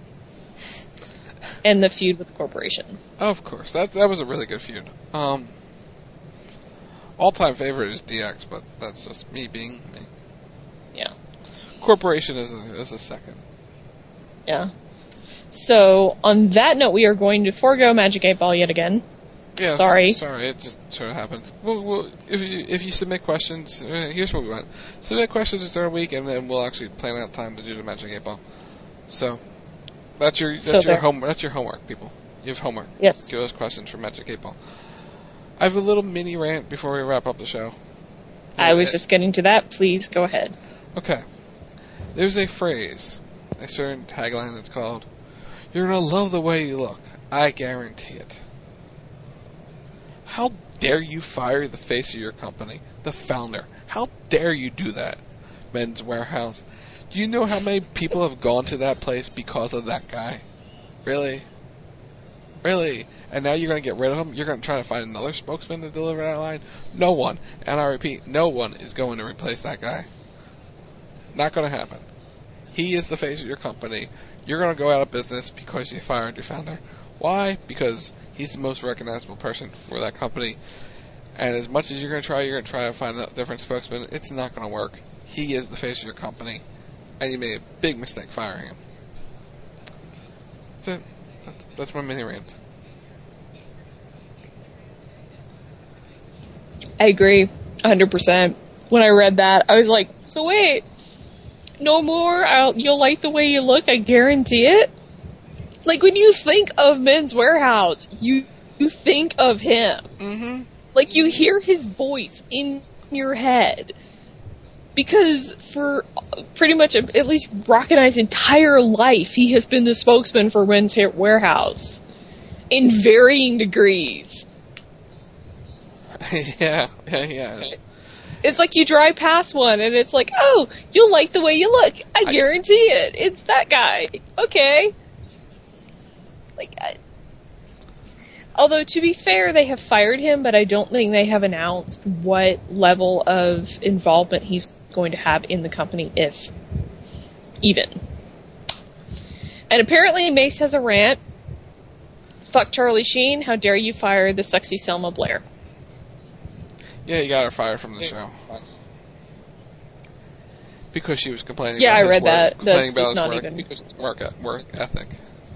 And the feud with the Corporation. Of course. That that was a really good feud. Um, all-time favorite is D X, but that's just me being me. Yeah. Corporation is a, is a second. Yeah. So, on that note, we are going to forego Magic eight Ball yet again. Yeah, sorry. Sorry, it just sort of happens. Well, well, if you if you submit questions, uh, here's what we want: submit questions during the week, and then we'll actually plan out time to do the Magic eight Ball. So that's your that's so your home that's your homework, people. You have homework. Yes. Give us questions for Magic eight Ball. I have a little mini rant before we wrap up the show. I was just getting to that. Please go ahead. Okay. There's a phrase, a certain tagline that's called, "You're gonna love the way you look. I guarantee it." How dare you fire the face of your company, the founder? How dare you do that? Men's Warehouse. Do you know how many people have gone to that place because of that guy? Really? Really? And now you're going to get rid of him? You're going to try to find another spokesman to deliver that line? No one, and I repeat, no one is going to replace that guy. Not going to happen. He is the face of your company. You're going to go out of business because you fired your founder. Why? Because he's the most recognizable person for that company. And as much as you're going to try, you're going to try to find a different spokesman. It's not going to work. He is the face of your company. And you made a big mistake firing him. That's it. That's, that's my mini rant. I agree, one hundred percent. When I read that, I was like, so wait, no more, I'll, you'll like the way you look, I guarantee it? Like, when you think of Men's Warehouse, you, you think of him. Mm-hmm. Like, you hear his voice in your head. Because for pretty much, at least Rock and I's entire life, he has been the spokesman for Men's Warehouse. In varying degrees. yeah, yeah, yeah. It's like you drive past one and it's like, oh, you'll like the way you look. I guarantee it. It's that guy. Okay. Like, I, although to be fair, they have fired him, but I don't think they have announced what level of involvement he's going to have in the company, if even. And apparently Mace has a rant. Fuck Charlie Sheen. How dare you fire the sexy Selma Blair? Yeah, you got her fired from the show. Because she was complaining yeah, about I his read work, that. complaining That's about just his not work, even... work, work ethic.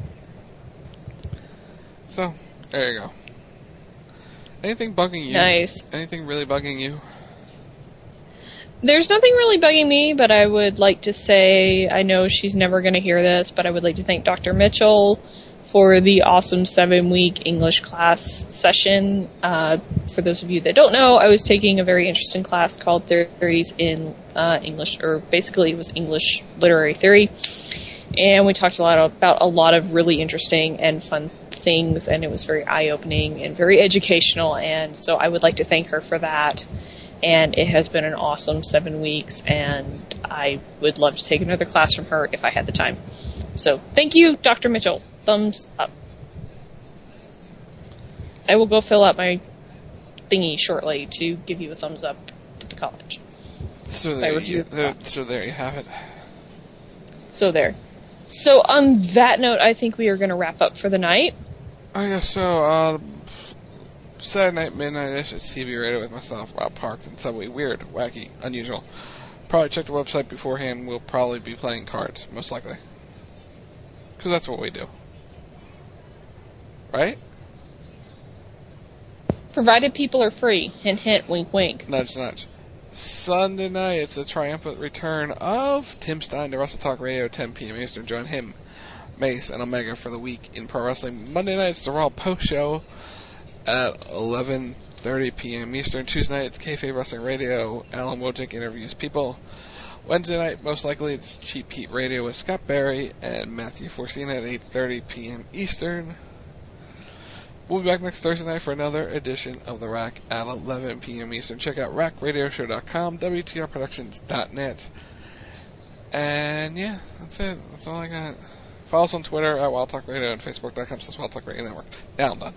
So, there you go. Anything bugging you? Nice. Anything really bugging you? There's nothing really bugging me, but I would like to say, I know she's never going to hear this, but I would like to thank Doctor Mitchell for the awesome seven-week English class session. Uh, for those of you that don't know, I was taking a very interesting class called Theories in uh, English, or basically it was English Literary Theory, and we talked a lot about a lot of really interesting and fun things, and it was very eye-opening and very educational, and so I would like to thank her for that. And it has been an awesome seven weeks, and I would love to take another class from her if I had the time. So, thank you, Doctor Mitchell. Thumbs up. I will go fill out my thingy shortly to give you a thumbs up to the college. So there, you, there, so there you have it. So there. So on that note, I think we are going to wrap up for the night. I guess so. Uh, Saturday night, midnight-ish at C B Radio with myself, Rob Parks, and Subway. Weird, wacky, unusual. Probably check the website beforehand. We'll probably be playing cards, most likely. Because that's what we do. Right? Provided people are free. Hint, hint, wink, wink. Nudge, nudge. Sunday night, it's a triumphant return of Tim Stein to Wrestle Talk Radio, ten p.m. Eastern. Join him, Mace, and Omega for the week in pro wrestling. Monday night, it's the Raw Post Show at eleven thirty p.m. Eastern. Tuesday night, it's Kayfabe Wrestling Radio. Alan Wojcik interviews people. Wednesday night, most likely, it's Cheap Heat Radio with Scott Barry and Matthew Forcina at eight thirty p.m. Eastern. We'll be back next Thursday night for another edition of The Rack at eleven p.m. Eastern. Check out rack radio show dot com, w t r productions dot net. And yeah, that's it. That's all I got. Follow us on Twitter at Wild Talk Radio and facebook dot com slash Wild Talk Radio Network. Now I'm done.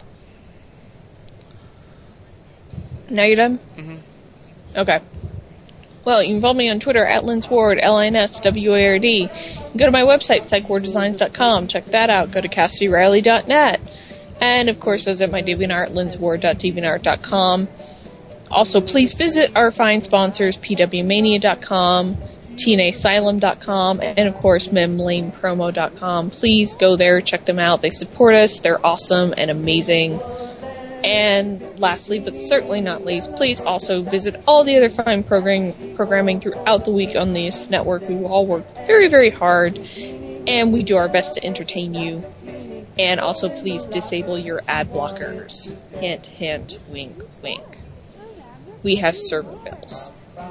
Now you're done? Mm-hmm. Okay. Well, you can follow me on Twitter at Lins Ward, L I N S W A R D. Go to my website, psych ward designs dot com. Check that out. Go to cassidy riley dot net. And, of course, visit my DeviantArt, lins ward dot deviantart dot com. Also, please visit our fine sponsors, p w mania dot com, t n a asylum dot com, and, of course, mem lane promo dot com. Please go there, check them out. They support us. They're awesome and amazing. And lastly, but certainly not least, please also visit all the other fine program, programming throughout the week on this network. We all work very, very hard, and we do our best to entertain you. And also, please disable your ad blockers. Hint, hint, wink, wink. We have server bills.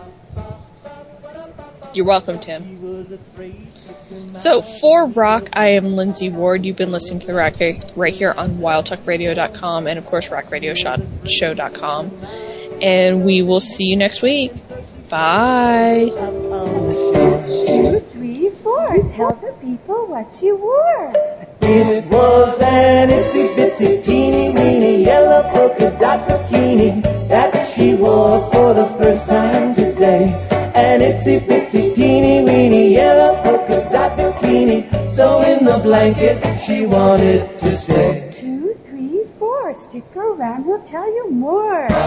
You're welcome, Tim. So, for Rock, I am Lindsay Ward. You've been listening to The Rack right here on wild talk radio dot com and, of course, rack radio show dot com. And we will see you next week. Bye. Two, three, four. Tell the people what you wore. It was an itsy-bitsy, teeny-weeny, yellow polka dot bikini that she wore for the first time today. An itsy-bitsy, teeny-weeny, yellow polka dot bikini, so in the blanket she wanted to stay. Two, three, four. Stick around, we'll tell you more.